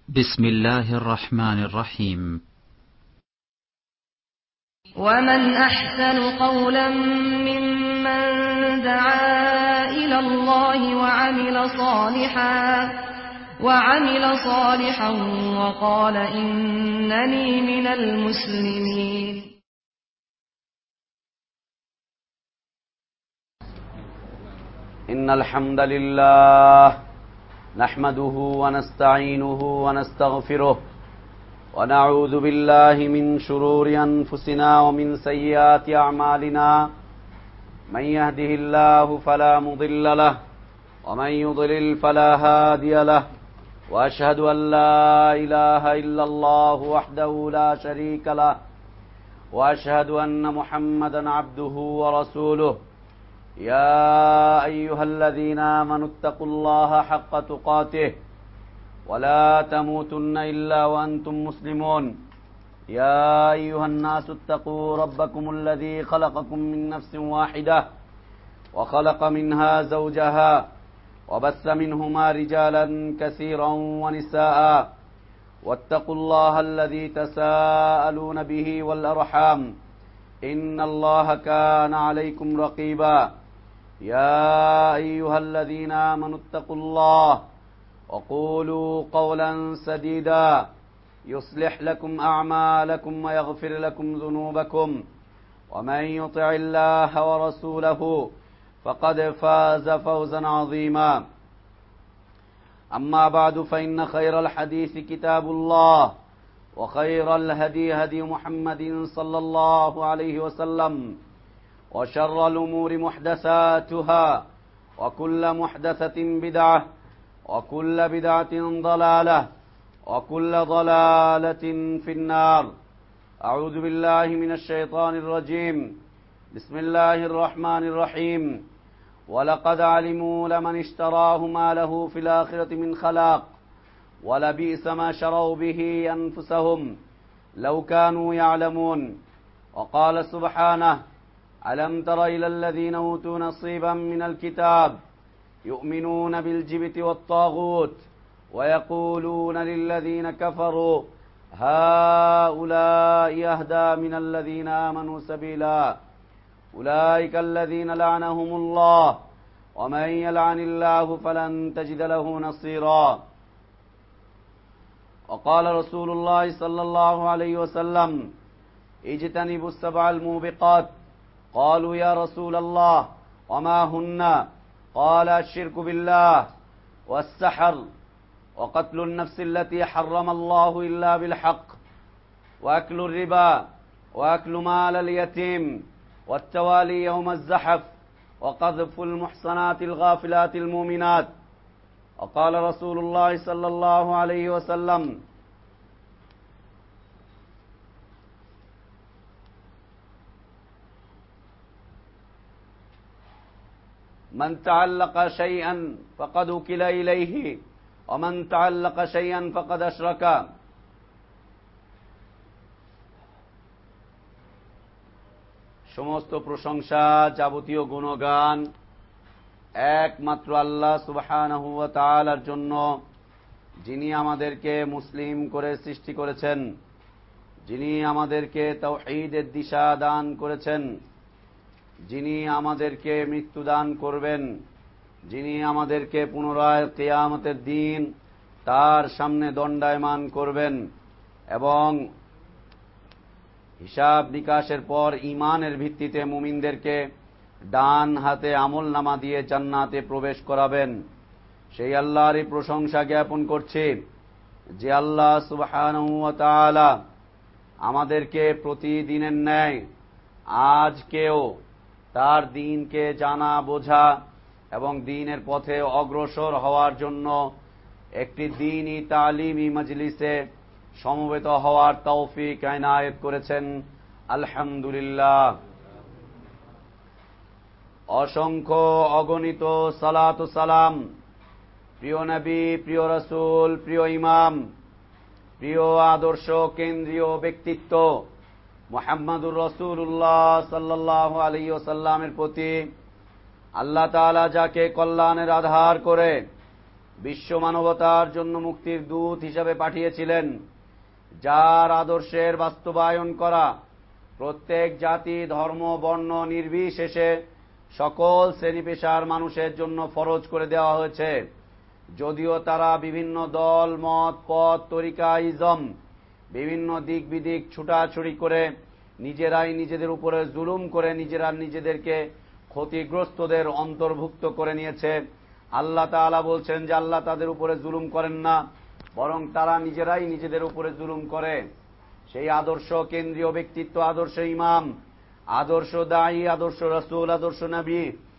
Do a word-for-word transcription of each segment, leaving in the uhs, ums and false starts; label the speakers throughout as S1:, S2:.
S1: بسم الله الرحمن الرحيم.
S2: ومن أحسن قولا ممن دعا إلى الله وعمل صالحا وعمل صالحا وقال إنني من المسلمين.
S3: إن الحمد لله نحمده ونستعينه ونستغفره ونعوذ بالله من شرور أنفسنا ومن سيئات أعمالنا من يهده الله فلا مضل له ومن يضلل فلا هادي له وأشهد أن لا إله إلا الله وحده لا شريك له وأشهد أن محمدا عبده ورسوله. يا أيها الذين آمنوا اتقوا الله حق تقاته ولا تموتن إلا وأنتم مسلمون. يا أيها الناس اتقوا ربكم الذي خلقكم من نفس واحدة وخلق منها زوجها وبث منهما رجالا كثيرا ونساء واتقوا الله الذي تساءلون به والأرحام إن الله كان عليكم رقيبا. يا أيها الذين آمنوا اتقوا الله وقولوا قولا سديدا يصلح لكم أعمالكم ويغفر لكم ذنوبكم ومن يطع الله ورسوله فقد فاز فوزا عظيما. أما بعد فإن خير الحديث كتاب الله وخير الهدي هدي محمد صلى الله عليه وسلم وشر الأمور محدثاتها وكل محدثة بدعة وكل بدعة ضلالة وكل ضلالة في النار. أعوذ بالله من الشيطان الرجيم. بسم الله الرحمن الرحيم. ولقد علموا لمن اشتراه ما له في الآخرة من خلاق ولبئس ما شروا به أنفسهم لو كانوا يعلمون. وقال سبحانه: ألم تر إلى الذين أوتوا نصيبا من الكتاب يؤمنون بالجبت والطاغوت ويقولون للذين كفروا هؤلاء أهدى من الذين آمنوا سبيلا أولئك الذين لعنهم الله ومن يلعن الله فلن تجد له نصيرا. وقال رسول الله صلى الله عليه وسلم: اجتنبوا السبع الموبقات. قالوا يا رسول الله وما هن؟ قال: الشرك بالله والسحر وقتل النفس التي حرم الله إلا بالحق وأكل الربا وأكل مال اليتيم والتوالي يوم الزحف وقذف المحصنات الغافلات المؤمنات. وقال رسول الله صلى الله عليه وسلم: من تعلق شيئا فقد وكل إليه ومن تعلق شيئا فقد أشرك. সমস্ত প্রশংসা, যাবতীয় গুণগান একমাত্র আল্লাহ সুবহানাহু ওয়া তাআলার জন্য, যিনি আমাদেরকে মুসলিম করে সৃষ্টি করেছেন, যিনি আমাদেরকে তাওহীদের দিশা দান করেছেন, যিনি আমাদেরকে মৃত্যু দান করবেন, যিনি আমাদেরকে পুনরায় কিয়ামতের দিন তার সামনে দণ্ডায়মান করবেন এবং হিসাব নিকাশের পর ঈমানের ভিত্তিতে মুমিনদেরকে ডান হাতে আমলনামা দিয়ে জান্নাতে প্রবেশ করাবেন, সেই আল্লাহরই প্রশংসা জ্ঞাপন করছি যে আল্লাহ সুবহানাহু ওয়া তাআলা আমাদেরকে প্রতিদিনের ন্যায় আজকেও তার দ্বীনকে জানা, বোঝা এবং দ্বীনের পথে অগ্রসর হওয়ার জন্য একটি দ্বীনী তালিমি মজলিসে সমবেত হওয়ার তৌফিক এনায়েত করেছেন। আলহামদুলিল্লাহ। অসংখ্য অগণিত সালাত ও সালাম প্রিয় নবী, প্রিয় রাসূল, প্রিয় ইমাম, প্রিয় আদর্শ কেন্দ্রীয় ব্যক্তিত্ব মুহাম্মদুর রাসূলুল্লাহ সাল্লাল্লাহু আলাইহি ওয়াসাল্লামের প্রতি আল্লাহ তাআলা যাকে কল্যাণের আধার করে বিশ্ব মানবতার জন্য মুক্তির দূত হিসাবে পাঠিয়েছিলেন, যার আদর্শের বাস্তবায়ন করা প্রত্যেক জাতি, ধর্ম, বর্ণ নির্বিশেষে সকল শ্রেণী পেশার মানুষের জন্য ফরজ করে দেওয়া হয়েছে। যদিও তারা বিভিন্ন দল, মত, পথ, তরিকা, ইজম, বিভিন্ন দিক বিদিক ছুটাছুটি করে নিজেরাই নিজেদের উপরে জুলুম করে নিজেরা নিজেদেরকে ক্ষতিগ্রস্তদের অন্তর্ভুক্ত করে নিয়েছে, আল্লাহ তাআলা বলছেন যে আল্লাহ তাদের উপরে জুলুম করেন না, বরং তারা নিজেরাই নিজেদের উপরে জুলুম করে। সেই আদর্শ কেন্দ্রীয় ব্যক্তিত্ব, আদর্শ ইমাম, আদর্শ দায়ী, আদর্শ রাসূল, আদর্শ নবী,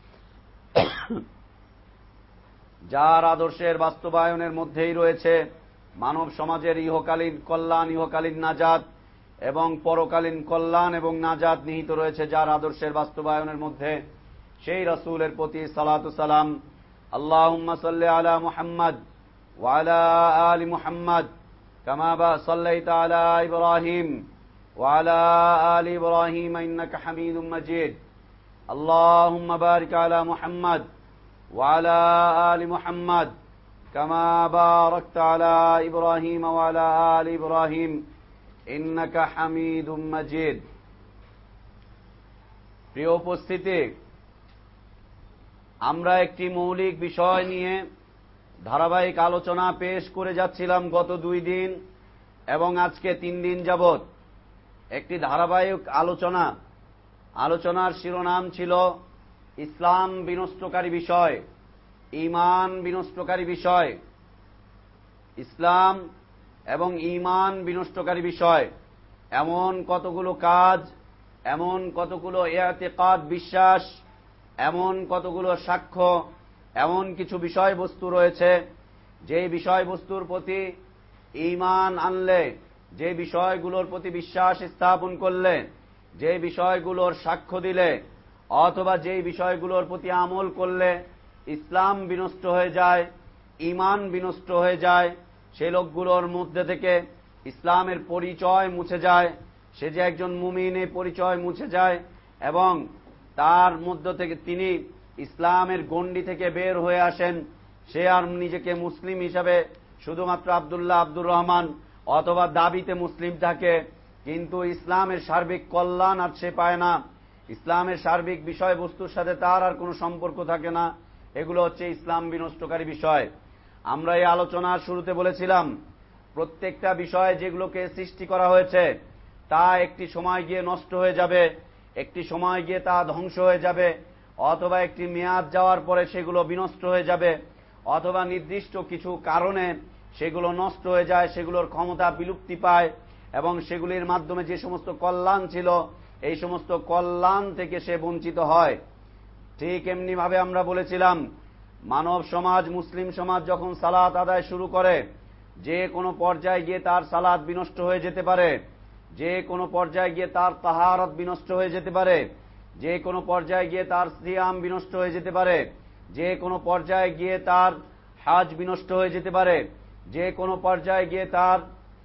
S3: যার আদর্শের বাস্তবায়নের মধ্যেই রয়েছে মানব সমাজের ইহকালীন কল্যাণ, ইহকালীন নাজাত এবং পরকালীন কল্যাণ এবং নাজাত নিহিত রয়েছে, যার আদর্শের বাস্তবায়নের মধ্যে। সেই রাসূলের প্রতি সালাতু সালাম। আল্লাহুম্মা সাল্লি আলা মুহাম্মদ ওয়া আলা আলি মুহাম্মদ কামা সাল্লাইতা আলা ইব্রাহিম ওয়া আলা আলি ইব্রাহিম ইন্নাকা হামিদুম মাজিদ। আল্লাহুম্মা বারিক আলা মুহাম্মদ ওয়া আলা আলি মুহাম্মদ কামা বারাকতা আলা ইব্রাহিম ওয়া আলা আলি ইব্রাহিম ইন্নাকা হামিদুম মাজিদ। প্রিয় উপস্থিতি, আমরা একটি মৌলিক বিষয় নিয়ে ধারাবাহিক আলোচনা পেশ করে যাচ্ছিলাম গত দুই দিন এবং আজকে তিন দিন যাবৎ। একটি ধারাবাহিক আলোচনা আলোচনার শিরোনাম ছিল ইসলাম বিনষ্টকারী বিষয়, ঈমান বিনষ্টকারী বিষয়। ইসলাম এবং ঈমান বিনষ্টকারী বিষয়, এমন কতগুলো কাজ, এমন কতগুলো ইতিকাদ, বিশ্বাস, এমন কতগুলো সাক্ষ্য, এমন কিছু বিষয়বস্তু রয়েছে যে বিষয়বস্তুর প্রতি ঈমান আনলে, যে বিষয়গুলোর প্রতি বিশ্বাস স্থাপন করলে, যে বিষয়গুলোর সাক্ষ্য দিলে অথবা যে বিষয়গুলোর প্রতি আমল করলে ইসলাম বিনষ্ট হয়ে যায়, ঈমান বিনষ্ট হয়ে যায়, সেই লোকগুলোর মধ্যে থেকে ইসলামের পরিচয় মুছে যায়। সে যে একজন মুমিন, এই পরিচয় মুছে যায় এবং তার মধ্য থেকে তিনি ইসলামের গণ্ডি থেকে বের হয়ে আসেন। সে আর নিজেকে মুসলিম হিসাবে শুধুমাত্র আব্দুল্লাহ, আব্দুর রহমান অথবা দাবিতে মুসলিম থাকে, কিন্তু ইসলামের সার্বিক কল্যাণ আর সে পায় না, ইসলামের সার্বিক বিষয়বস্তুর সাথে তার আর কোনো সম্পর্ক থাকে না। এগুলো হচ্ছে ইসলাম বিনষ্টকারী বিষয়। আমরা এই আলোচনার শুরুতে বলেছিলাম, প্রত্যেকটা বিষয় যেগুলোকে সৃষ্টি করা হয়েছে তা একটি সময় গিয়ে নষ্ট হয়ে যাবে, একটি সময় গিয়ে তা ধ্বংস হয়ে যাবে, অথবা একটি মেয়াদ যাওয়ার পরে সেগুলো বিনষ্ট হয়ে যাবে, অথবা নির্দিষ্ট কিছু কারণে সেগুলো নষ্ট হয়ে যায়, সেগুলোর ক্ষমতা বিলুপ্তি পায় এবং সেগুলির মাধ্যমে যে সমস্ত কল্যাণ ছিল এই সমস্ত কল্যাণ থেকে সে বঞ্চিত হয়। ঠিক এমনি ভাবে আমরা বলেছিলাম, মানব সমাজ, মুসলিম সমাজ যখন সালাত আদায় শুরু করে, যে কোনো পর্যায়ে গিয়ে তার সালাত বিনষ্ট হয়ে যেতে পারে, যে কোনো পর্যায়ে গিয়ে তার তাহারত বিনষ্ট হয়ে যেতে পারে, যে কোনো পর্যায়ে গিয়ে তার সিয়াম বিনষ্ট হয়ে যেতে পারে, যে কোনো পর্যায়ে গিয়ে তার হজ বিনষ্ট হয়ে যেতে পারে, যে কোনো পর্যায়ে গিয়ে তার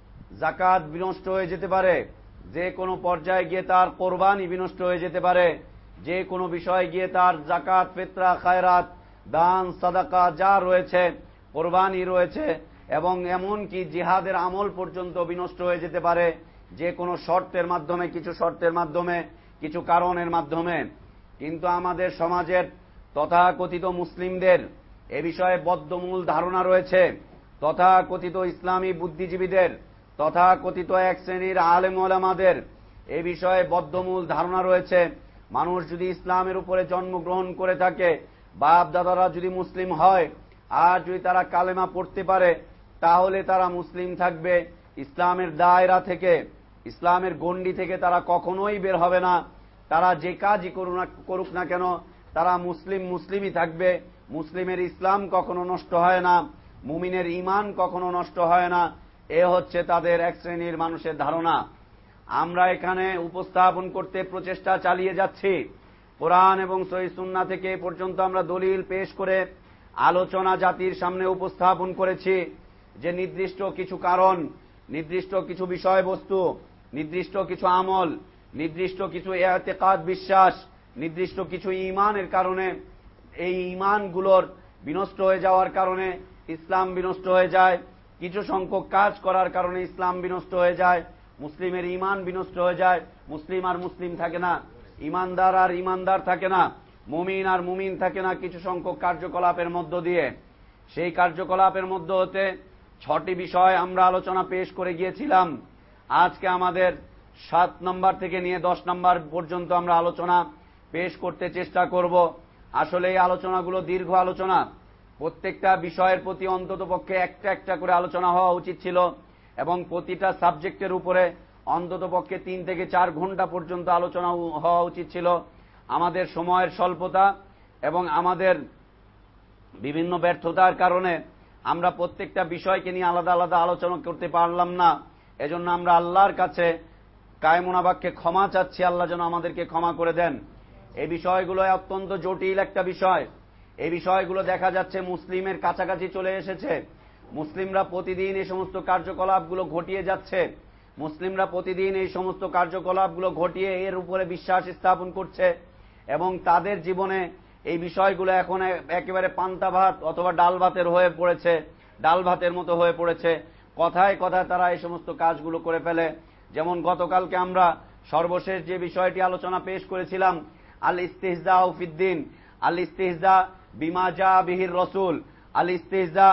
S3: যাকাত বিনষ্ট হয়ে যেতে পারে, যে কোনো পর্যায়ে গিয়ে তার কোরবানি বিনষ্ট হয়ে যেতে পারে, যে কোনো বিষয়ে গিয়ে তার যাকাত, ফিতরা, খায়রাত, দান, সাদাকা যা রয়েছে, কোরবানি রয়েছে এবং এমনকি জিহাদের আমল পর্যন্ত বিনষ্ট হয়ে যেতে পারে, যে কোনো শর্তের মাধ্যমে, কিছু শর্তের মাধ্যমে, কিছু কারণের মাধ্যমে। কিন্তু আমাদের সমাজের তথাকথিত মুসলিমদের এ বিষয়ে বদ্ধমূল ধারণা রয়েছে, তথাকথিত ইসলামী বুদ্ধিজীবীদের, তথাকথিত এক শ্রেণীর আলেম ওলামাদের এ বিষয়ে বদ্ধমূল ধারণা রয়েছে, মানুষ যদি ইসলামের উপরে জন্মগ্রহণ করে থাকে, বাপ দাদারা যদি মুসলিম হয় আর যদি তারা কালেমা পড়তে পারে তাহলে তারা মুসলিম থাকবে, ইসলামের দায়রা থেকে, ইসলামের গণ্ডি থেকে তারা কখনোই বের হবে না। তারা যে কাজই করুক না কেন তারা মুসলিম মুসলিমই থাকবে, মুসলিমের ইসলাম কখনো নষ্ট হয় না, মুমিনের ঈমান কখনো নষ্ট হয় না। এ হচ্ছে তাদের এক শ্রেণীর মানুষের ধারণা। আমরা এখানে উপস্থাপন করতে প্রচেষ্টা চালিয়ে যাচ্ছি, কোরআন এবং সহিহ সুন্নাহ থেকে এ পর্যন্ত আমরা দলিল পেশ করে আলোচনা জাতির সামনে উপস্থাপন করেছি যে নির্দিষ্ট কিছু কারণ, নির্দিষ্ট কিছু বিষয়বস্তু, নির্দিষ্ট কিছু আমল, নির্দিষ্ট কিছু ইতিকাদ, বিশ্বাস, নির্দিষ্ট কিছু ঈমানের কারণে, এই ঈমানগুলোর বিনষ্ট হয়ে যাওয়ার কারণে ইসলাম বিনষ্ট হয়ে যায়, কিছু সংখ্যক কাজ করার কারণে ইসলাম বিনষ্ট হয়ে যায়, মুসলিমের ঈমান বিনষ্ট হয়ে যায়, মুসলিম আর মুসলিম থাকে না, ঈমানদার আর ঈমানদার থাকে না, মুমিন আর মুমিন থাকে না কিছু সংখ্যক কার্যকলাপের মধ্য দিয়ে। সেই কার্যকলাপের মধ্য হতে ছটি বিষয় আমরা আলোচনা পেশ করে গিয়েছিলাম। আজকে আমাদের সাত নম্বর থেকে নিয়ে দশ নম্বর পর্যন্ত আমরা আলোচনা পেশ করতে চেষ্টা করব। আসলে এই আলোচনাগুলো দীর্ঘ আলোচনা, প্রত্যেকটা বিষয়ের প্রতি অন্তত পক্ষে একটা একটা করে আলোচনা হওয়া উচিত ছিল এবং প্রতিটা সাবজেক্টের উপরে অন্তত পক্ষে তিন থেকে চার ঘন্টা পর্যন্ত আলোচনা হওয়া উচিত ছিল। আমাদের সময়ের স্বল্পতা এবং আমাদের বিভিন্ন ব্যর্থতার কারণে আমরা প্রত্যেকটা বিষয়কে নিয়ে আলাদা আলাদা আলোচনা করতে পারলাম না। এজন্য আমরা আল্লাহর কাছে কায়মোনাবাক্যে ক্ষমা চাচ্ছি, আল্লাহ যেন আমাদেরকে ক্ষমা করে দেন। এই বিষয়গুলো অত্যন্ত জটিল একটা বিষয়। এই বিষয়গুলো দেখা যাচ্ছে মুসলিমের কাছাকাছি চলে এসেছে। মুসলিমরা প্রতিদিন এই সমস্ত কার্যকলাপগুলো ঘটিয়ে যাচ্ছে, মুসলিমরা প্রতিদিন এই সমস্ত কার্যকলাপগুলো ঘটিয়ে এর উপরে বিশ্বাস স্থাপন করছে এবং তাদের জীবনে এই বিষয়গুলো এখন একেবারে পান্তা ভাত অথবা ডাল ভাতের হয়ে পড়েছে, ডাল ভাতের মতো হয়ে পড়েছে। কথায় কথায় তারা এই সমস্ত কাজগুলো করে ফেলে। যেমন গতকালকে আমরা সর্বশেষ যে বিষয়টি আলোচনা পেশ করেছিলাম, আল ইস্তিহজা ফিদ্দিন, আল ইস্তিহজা বিমা জা বিহির রসুল, আল ইস্তিহজা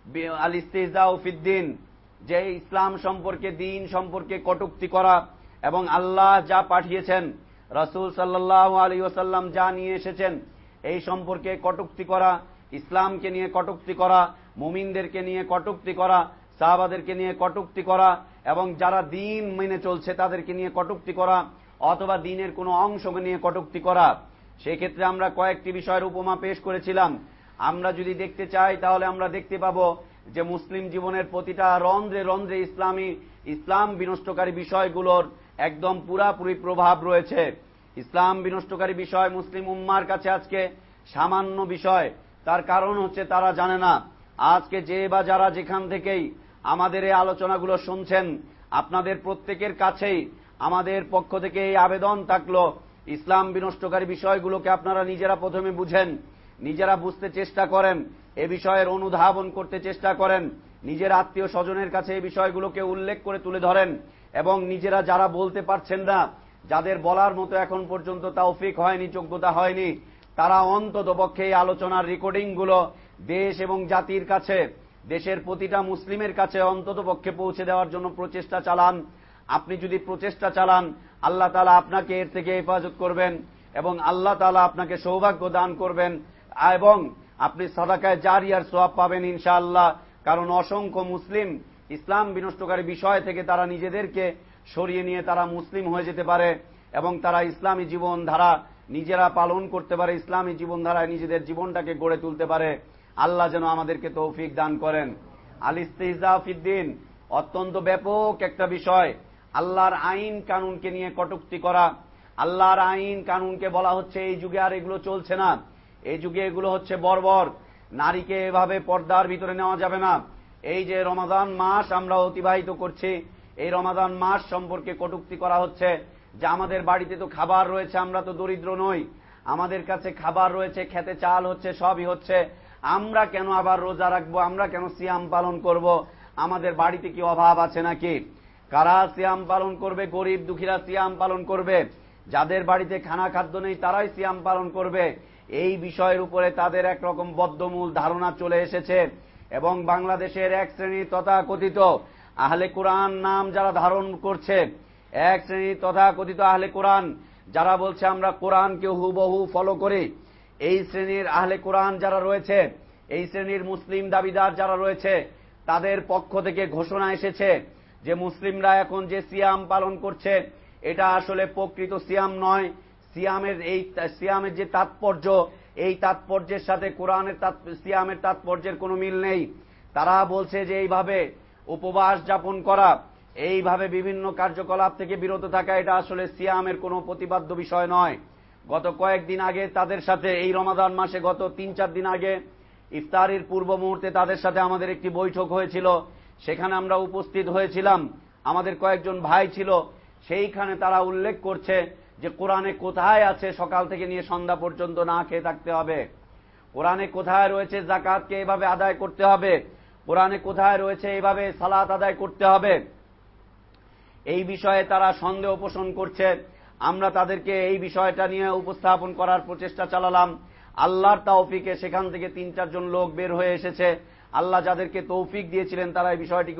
S3: আল ইস্তিহজা ফিদ্দিন, যে ইসলাম সম্পর্কে, দিন সম্পর্কে কটূক্তি করা এবং আল্লাহ যা পাঠিয়েছেন, রাসূল সাল্লাল্লাহু আলাইহি ওয়াসাল্লাম যা নিয়ে এসেছেন এই সম্পর্কে কটূক্তি করা, ইসলামকে নিয়ে কটূক্তি করা, মুমিনদেরকে নিয়ে কটূক্তি করা, সাহাবাদেরকে নিয়ে কটূক্তি করা এবং যারা দিন মেনে চলছে তাদেরকে নিয়ে কটূক্তি করা অথবা দিনের কোনো অংশকে নিয়ে কটূক্তি করা। সেক্ষেত্রে আমরা কয়েকটি বিষয়ের উপমা পেশ করেছিলাম। আমরা যদি দেখতে চাই তাহলে আমরা দেখতে পাব যে মুসলিম জীবনের প্রতিটা রন্ধ্রে রন্ধ্রে ইসলামী ইসলাম বিনষ্টকারী বিষয়গুলোর একদম পুরাপুরি প্রভাব রয়েছে। ইসলাম বিনষ্টকারী বিষয় মুসলিম উম্মার কাছে আজকে সামান্য বিষয়। তার কারণ হচ্ছে তারা জানে না। আজকে যে বা যারা যেখান থেকেই আমাদের এই আলোচনাগুলো শুনছেন, আপনাদের প্রত্যেকের কাছেই আমাদের পক্ষ থেকে এই আবেদন থাকলো, ইসলাম বিনষ্টকারী বিষয়গুলোকে আপনারা নিজেরা প্রথমে বুঝেন, নিজেরা বুঝতে চেষ্টা করেন, এ বিষয়ের অনুধাবন করতে চেষ্টা করেন, নিজের আত্মীয় স্বজনের কাছে এই বিষয়গুলোকে উল্লেখ করে তুলে ধরেন এবং নিজেরা যারা বলতে পারছেন না, যাদের বলার মতো এখন পর্যন্ত তৌফিক হয়নি, যোগ্যতা হয়নি, তারা অন্তত পক্ষে এই আলোচনার রেকর্ডিংগুলো দেশ এবং জাতির কাছে, দেশের প্রতিটা মুসলিমের কাছে অন্তত পক্ষে পৌঁছে দেওয়ার জন্য প্রচেষ্টা চালান। আপনি যদি প্রচেষ্টা চালান, আল্লাহ তাআলা আপনাকে এর থেকে হেফাজত করবেন এবং আল্লাহ তাআলা আপনাকে সৌভাগ্য দান করবেন এবং আপনি সাদাকায়ে জারিয়ার সওয়াব পাবেন ইনশাআল্লাহ। কারণ অসংখ্য মুসলিম ইসলাম বিনষ্টকারী বিষয় থেকে তারা নিজেদেরকে সরিয়ে নিয়ে তারা মুসলিম হয়ে যেতে পারে এবং তারা ইসলামী জীবনধারা নিজেরা পালন করতে পারে, ইসলামী জীবনধারায় নিজেদের জীবনটাকে গড়ে তুলতে পারে। আল্লাহ যেন আমাদেরকে তৌফিক দান করেন। আল ইস্তিহজা ফিদ্দিন অত্যন্ত ব্যাপক একটা বিষয়। আল্লাহর আইন কানুনকে নিয়ে কটূক্তি করা। আল্লাহর আইন কানুনকে বলা হচ্ছে এই যুগে আর এগুলো চলছে না, এই যুগে এগুলো হচ্ছে বর্বর। নারীকে এভাবে পর্দার ভিতরে নেওয়া যাবে না। এই যে রমাদান মাস আমরা অতিবাহিত করছি, এই রমাদান মাস সম্পর্কে কটূক্তি করা হচ্ছে যে আমাদের বাড়িতে তো খাবার রয়েছে, আমরা তো দরিদ্র নই, আমাদের কাছে খাবার রয়েছে, খেতে চাল হচ্ছে, সবই হচ্ছে, আমরা কেন আবার রোজা রাখবো, আমরা কেন সিয়াম পালন করব, আমাদের বাড়িতে কি অভাব আছে নাকি? কারা সিয়াম পালন করবে? গরিব দুঃখীরা সিয়াম পালন করবে, যাদের বাড়িতে খানা খাদ্য নেই তারাই সিয়াম পালন করবে। এই বিষয়ের উপরে তাদের একরকম বদ্ধমূল ধারণা চলে এসেছে এবং বাংলাদেশের এক শ্রেণীর তথাকথিত আহলে কোরআন নাম যারা ধারণ করছে, এক শ্রেণীর তথাকথিত আহলে কোরআন যারা বলছে আমরা কোরআনকে হুবহু ফলো করি, এই শ্রেণীর আহলে কোরআন যারা রয়েছে, এই শ্রেণীর মুসলিম দাবিদার যারা রয়েছে, তাদের পক্ষ থেকে ঘোষণা এসেছে যে মুসলিমরা এখন যে সিয়াম পালন করছে এটা আসলে প্রকৃত সিয়াম নয়। সিয়ামের এই সিয়ামের যে তাৎপর্য, এই তাৎপর্যের সাথে কোরআনের সিয়ামের তাৎপর্যের কোনো মিল নেই। তারা বলছে যে এইভাবে উপবাস যাপন করা, এইভাবে বিভিন্ন কার্যকলাপ থেকে বিরত থাকা, এটা আসলে সিয়ামের কোনো প্রতিপাদ্য বিষয় নয়। গত কয়েকদিন আগে তাদের সাথে এই রমাদান মাসে গত তিন চার দিন আগে ইফতারির পূর্ব মুহূর্তে তাদের সাথে আমাদের একটি বৈঠক হয়েছিল, সেখানে আমরা উপস্থিত হয়েছিলাম, আমাদের কয়েকজন ভাই ছিল। সেইখানে তারা উল্লেখ করছে যে কোরআনে কোথায় আছে সকাল থেকে নিয়ে সন্ধ্যা পর্যন্ত না খেয়ে থাকতে হবে? কোরআনে কোথায় রয়েছে যাকাতকে এভাবে আদায় করতে হবে, কোরআনে কোথায় রয়েছে এইভাবে সালাত আদায় করতে হবে, এই বিষয়ে তারা সন্দেহ পোষণ করছে। আমরা তাদেরকে এই বিষয়টা নিয়ে উপস্থাপন করার প্রচেষ্টা চালালাম। আল্লাহর তৌফিকে সেখান থেকে তিন চারজন লোক বের হয়ে এসেছে। আল্লাহ যাদেরকে তৌফিক দিয়েছিলেন তারা এই বিষয়টিকে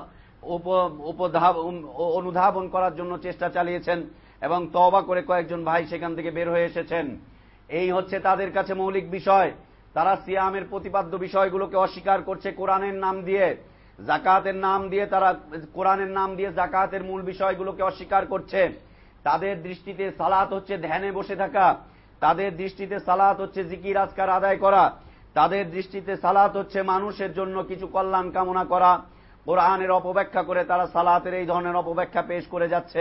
S3: অনুধাবন করার জন্য চেষ্টা চালিয়েছেন এবং তওবা করে কয়েকজন ভাই সেখান থেকে বের হয়ে এসেছেন। এই হচ্ছে তাদের কাছে মৌলিক বিষয়। তারা সিয়ামের প্রতিপাদ্য বিষয়গুলোকে অস্বীকার করছে কোরআনের নাম দিয়ে, যাকাতের নাম দিয়ে, তারা কোরআনের নাম দিয়ে যাকাতের মূল বিষয়গুলোকে অস্বীকার করছে। তাদের দৃষ্টিতে সালাত হচ্ছে ধ্যানে বসে থাকা, তাদের দৃষ্টিতে সালাত হচ্ছে জিকির আজকার আদায় করা, তাদের দৃষ্টিতে সালাত হচ্ছে মানুষের জন্য কিছু কল্যাণ কামনা করা। কোরআনের অপব্যাখ্যা করে তারা সালাতের এই ধরনের অপব্যাখ্যা পেশ করে যাচ্ছে।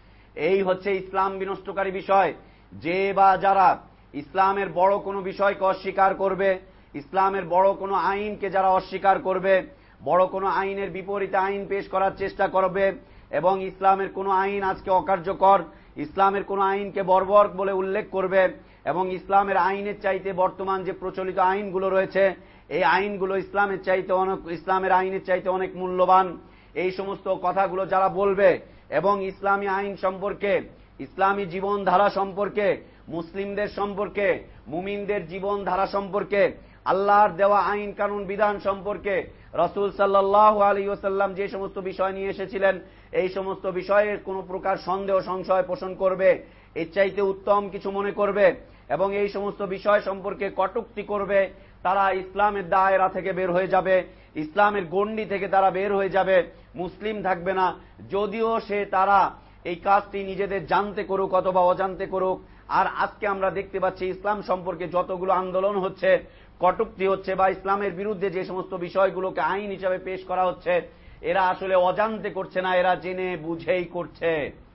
S3: এই হচ্ছে ইসলাম বিনষ্টকারী বিষয়। যে বা যারা ইসলামের বড় কোনো বিষয়কে অস্বীকার করবে, ইসলামের বড় কোনো আইনকে যারা অস্বীকার করবে, বড় কোনো আইনের বিপরীতে আইন পেশ করার চেষ্টা করবে এবং ইসলামের কোনো আইন আজকে অকার্যকর, ইসলামের কোনো আইনকে বর্বর বলে উল্লেখ করবে এবং ইসলামের আইনের চাইতে বর্তমান যে প্রচলিত আইনগুলো রয়েছে এই আইনগুলো ইসলামের চাইতে অনেক ইসলামের আইনের চাইতে অনেক মূল্যবান, এই সমস্ত কথাগুলো যারা বলবে এবং ইসলামী আইন সম্পর্কে, ইসলামী জীবনধারা সম্পর্কে, মুসলিমদের সম্পর্কে, মুমিনদের জীবনধারা সম্পর্কে, আল্লাহর দেওয়া আইন কানুন বিধান সম্পর্কে রাসূল সাল্লাল্লাহু আলাইহি ওয়াসাল্লাম যে সমস্ত বিষয় নিয়ে এসেছিলেন এই সমস্ত বিষয়ের কোন প্রকার সন্দেহ সংশয় পোষণ করবে, এর চাইতে উত্তম কিছু মনে করবে এবং এই সমস্ত বিষয় সম্পর্কে কটূক্তি করবে, তারা ইসলামের দায়রা থেকে বের হয়ে যাবে, ইসলামের গণ্ডি থেকে তারা বের হয়ে যাবে, মুসলিম থাকবে না। যদিও সে তারা এই কাজটি নিজেদের জানতে করুক অথবা অজান্তে করুক। আর আজকে আমরা দেখতে পাচ্ছি ইসলাম সম্পর্কে যতগুলো আন্দোলন হচ্ছে, কটূক্তি হচ্ছে বা ইসলামের বিরুদ্ধে যে সমস্ত বিষয়গুলোকে আইন হিসাবে পেশ করা হচ্ছে, এরা আসলে অজান্তে করছে না, এরা জেনে বুঝেই করছে,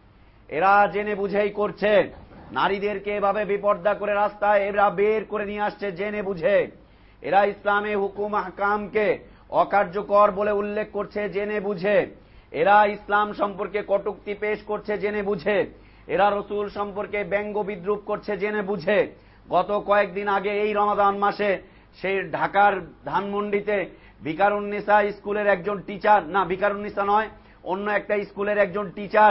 S3: এরা জেনে বুঝেই করছে। নারীদেরকে এভাবে বেপর্দা করে রাস্তায় এরা বের করে নিয়ে আসছে জেনে বুঝে। এরা ইসলামে হুকুম আহকামকে অকার্যকর বলে উল্লেখ করছে জেনে বুঝে। এরা ইসলাম সম্পর্কে কটূক্তি পেশ করছে জেনে বুঝে। এরা রসুল সম্পর্কে ব্যঙ্গ বিদ্রুপ করছে জেনে বুঝে। গত কয়েকদিন আগে এই রমাদান মাসে সেই ঢাকার ধানমন্ডিতে ভিকারুন্নিসা স্কুলের একজন টিচার, না ভিকারুন্নিসা নয়, অন্য একটা স্কুলের একজন টিচার,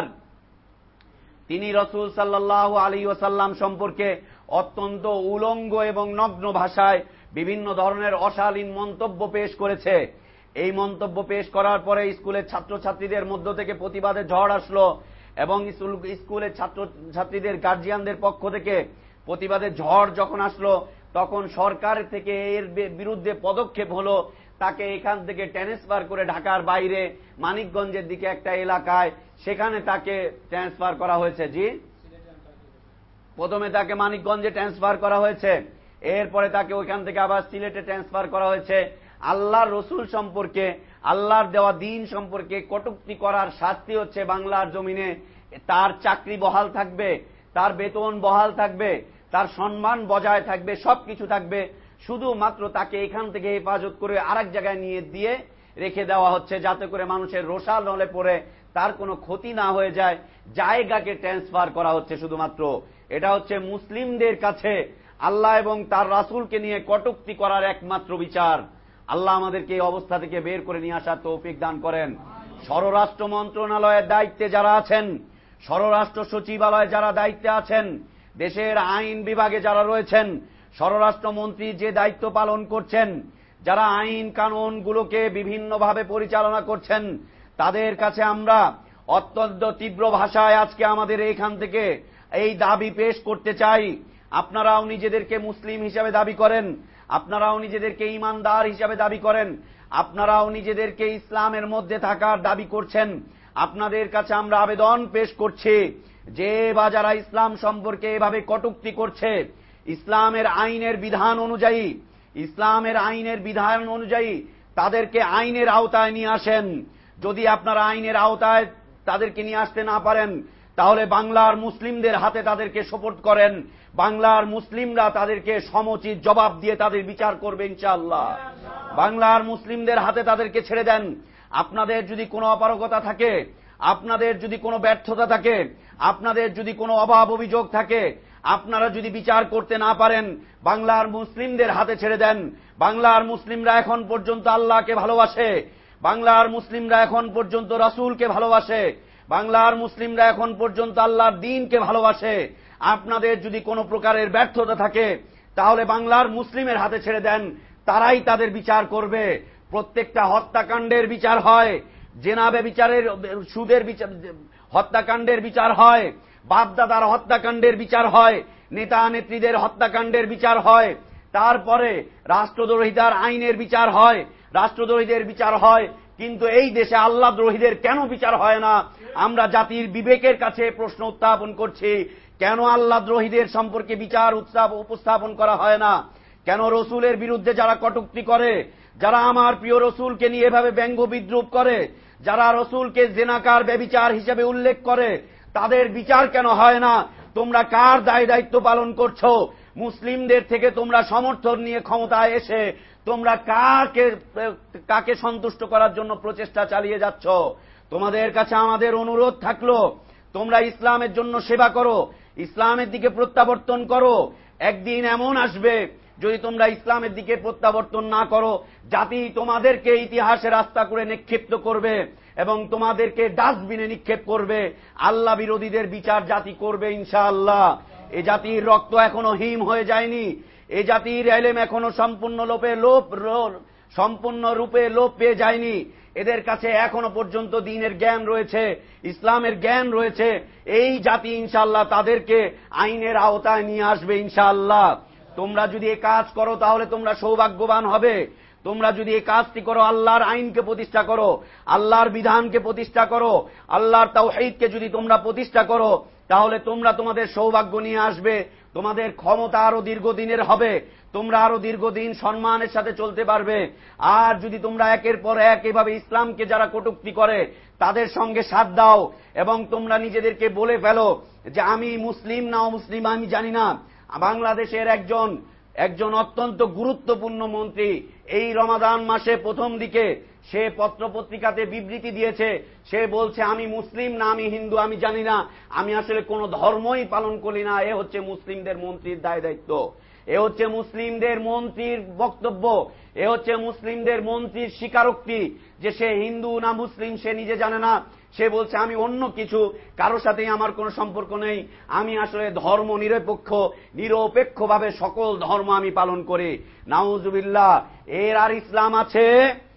S3: তিনি রাসূল সাল্লাল্লাহু আলাইহি ওয়াসাল্লাম সম্পর্কে অত্যন্ত উলঙ্গ এবং নগ্ন ভাষায় বিভিন্ন ধরনের অশালীন মন্তব্য পেশ করেছে। এই মন্তব্য পেশ করার পরে স্কুলের ছাত্রছাত্রীদের মধ্য থেকে প্রতিবাদের ঝড় আসলো এবং স্কুলের ছাত্রছাত্রীদের গার্জিয়ানদের পক্ষ থেকে প্রতিবাদের ঝড় যখন আসলো তখন সরকার থেকে এর বিরুদ্ধে পদক্ষেপ হলো, তাকে এখান থেকে ট্রান্সফার করে ঢাকার বাইরে মানিকগঞ্জের দিকে একটা এলাকায় সেখানে তাকে ট্রান্সফার করা হয়েছে। জি, প্রথমে তাকে মানিকগঞ্জে ট্রান্সফার করা হয়েছে, এরপরে তাকে ওইখান থেকে আবার সিলেটে ট্রান্সফার করা হয়েছে। আল্লাহর রসুল সম্পর্কে, আল্লাহর দেওয়া দিন সম্পর্কে কটূক্তি করার শাস্তি হচ্ছে বাংলার জমিনে তার চাকরি বহাল থাকবে, তার বেতন বহাল থাকবে, তার সম্মান বজায় থাকবে, সবকিছু থাকবে, শুধুমাত্র তাকে এখান থেকে হেফাজত করে আরেক জায়গায় নিয়ে দিয়ে রেখে দেওয়া হচ্ছে যাতে করে মানুষের রোষা নলে পড়ে তার কোনো ক্ষতি না হয়ে যায়, জায়গাকে ট্রান্সফার করা হচ্ছে শুধুমাত্র। এটা হচ্ছে মুসলিমদের কাছে আল্লাহ এবং তার রাসূলকে নিয়ে কটূক্তি করার একমাত্র বিচার। আল্লাহ আমাদেরকে এই অবস্থা থেকে বের করে নিয়ে আসার তৌফিক দান করেন। স্বরাষ্ট্র মন্ত্রণালয়ের দায়িত্বে যারা আছেন, স্বরাষ্ট্র সচিবালয়ে যারা দায়িত্বে আছেন, দেশের আইন বিভাগে যারা রয়েছেন, স্বরাষ্ট্রমন্ত্রী যে দায়িত্ব পালন করছেন, যারা আইন কানুনগুলোকে বিভিন্নভাবে পরিচালনা করছেন, তাদের কাছে আমরা অত্যন্ত তীব্র ভাষায় আজকে আমাদের এখান থেকে এই দাবি পেশ করতে চাই। আপনারাও নিজেদেরকে মুসলিম হিসাবে দাবি করেন, আপনারাও নিজেদেরকে ঈমানদার হিসাবে দাবি করেন, আপনারাও নিজেদেরকে ইসলামের মধ্যে থাকার দাবি করছেন। আপনাদের কাছে আমরা আবেদন পেশ করছি যে বা যারা ইসলাম সম্পর্কে এভাবে কটূক্তি করছে, ইসলামের আইনের বিধান অনুযায়ী, ইসলামের আইনের বিধান অনুযায়ী তাদেরকে আইনের আওতায় নিয়ে আসেন। যদি আপনারা আইনের আওতায় তাদেরকে নিয়ে আসতে না পারেন তাহলে বাংলার মুসলিমদের হাতে তাদেরকে সোপর্দ করেন, বাংলার মুসলিমরা তাদেরকে সমুচিত জবাব দিয়ে তাদের বিচার করবে ইনশাআল্লাহ। বাংলার মুসলিমদের হাতে তাদেরকে ছেড়ে দেন। আপনাদের যদি কোনো অপারগতা থাকে, আপনাদের যদি কোনো ব্যর্থতা থাকে, আপনাদের যদি কোনো অভাব অভিযোগ থাকে, আপনারা যদি বিচার করতে না পারেন, বাংলার মুসলিমদের হাতে ছেড়ে দেন। বাংলার মুসলিমরা এখন পর্যন্ত আল্লাহকে ভালোবাসে, বাংলার মুসলিমরা এখন পর্যন্ত রাসূলকে ভালোবাসে, বাংলার মুসলিমরা এখন পর্যন্ত আল্লাহর দ্বীনকে ভালোবাসে। আপনাদের যদি কোনো প্রকারের ব্যর্থতা থাকে, তাহলে বাংলার মুসলিমের হাতে ছেড়ে দেন, তারাই তাদের বিচার করবে। প্রত্যেকটা হত্যাকাণ্ডের বিচার হয়, জেনাবে বিচারের, সুদের বিচার, হত্যাকাণ্ডের বিচার হয়, বাপদাদার হত্যাকাণ্ডের বিচার হয়, নেতা নেত্রীদের হত্যাকাণ্ডের বিচার হয়, তারপরে রাষ্ট্রদ্রোহিতার আইনের বিচার হয়, রাষ্ট্রদ্রোহীদের বিচার হয়। কিন্তু এই দেশে আল্লাহ দ্রোহীদের কেন বিচার হয় না? আমরা জাতির বিবেকের কাছে প্রশ্ন উত্থাপন করছি, কেন আল্লাহ দ্রোহীদের সম্পর্কে বিচার উপস্থাপন করা হয় না? কেন রসুলের বিরুদ্ধে যারা কটূক্তি করে, যারা আমার প্রিয় রসুলকে নিয়ে এভাবে ব্যঙ্গ বিদ্রুপ করে, যারা রসুলকে জেনাকার ব্যভিচার হিসেবে উল্লেখ করে, তাদের বিচার কেন হয় না? তোমরা কার দায় দায়িত্ব পালন করছো? মুসলিমদের থেকে তোমরা সমর্থন নিয়ে ক্ষমতায় এসে তোমরা কাকে কাকে সন্তুষ্ট করার জন্য প্রচেষ্টা চালিয়ে যাচ্ছ? তোমাদের কাছে আমাদের অনুরোধ থাকলো, তোমরা ইসলামের জন্য সেবা করো, ইসলামের দিকে প্রত্যাবর্তন করো। একদিন এমন আসবে, যদি তোমরা ইসলামের দিকে প্রত্যাবর্তন না করো, জাতি তোমাদেরকে ইতিহাসে রাস্তা করে নিক্ষিপ্ত করবে এবং তোমাদেরকে ডাস্টবিনে নিক্ষেপ করবে। আল্লাহ বিরোধীদের বিচার জাতি করবে ইনশাআল্লাহ। এ জাতির রক্ত এখনো হিম হয়ে যায়নি, এ জাতির এলেম এখনো সম্পূর্ণ লোপে লোপ সম্পূর্ণ রূপে লোপ পেয়ে যায়নি। এদের কাছে এখনো পর্যন্ত দ্বীনের জ্ঞান রয়েছে, ইসলামের জ্ঞান রয়েছে। এই জাতি ইনশাআল্লাহ তাদেরকে আইনের আওতায় নিয়ে আসবে ইনশাআল্লাহ। তোমরা যদি এই কাজ করো তাহলে তোমরা সৌভাগ্যবান হবে। তোমরা যদি এই কাজটি করো, আল্লাহর আইনকে প্রতিষ্ঠা করো, আল্লাহর বিধানকে প্রতিষ্ঠা করো, আল্লাহর তাওহীদকে যদি তোমরা প্রতিষ্ঠা করো, তাহলে তোমরা তোমাদের সৌভাগ্য নিয়ে আসবে। তোমাদের ক্ষমতা আরো দীর্ঘদিনের হবে, তোমরা আরো দীর্ঘদিন সম্মানের সাথে চলতে পারবে। আর যদি তোমরা একের পর এক এভাবে ইসলামকে যারা কটূক্তি করে তাদের সঙ্গে সাথ দাও এবং তোমরা নিজেদেরকে বলে ফেলো যে আমি মুসলিম না অমুসলিম আমি জানি না, বাংলাদেশের একজন একজন অত্যন্ত গুরুত্বপূর্ণ মন্ত্রী এই রমাদান মাসে প্রথম দিকে সে পত্রপত্রিকাতে বিবৃতি দিয়েছে, সে বলছে আমি মুসলিম না আমি হিন্দু আমি জানি না, আমি আসলে কোন ধর্মই পালন করি না। এ হচ্ছে মুসলিমদের মন্ত্রীর দায় দায়িত্ব, এ হচ্ছে মুসলিমদের মন্ত্রীর বক্তব্য, এ হচ্ছে মুসলিমদের মন্ত্রীর স্বীকারোক্তি যে সে হিন্দু না মুসলিম সে নিজে জানে না। সে বলছে আমি অন্য কিছু, কারোর সাথেই আমার কোনো সম্পর্ক নেই, আমি আসলে ধর্ম নিরপেক্ষ নিরপেক্ষভাবে সকল ধর্ম আমি পালন করি। নাউজুবিল্লাহ। এর আর ইসলাম আছে?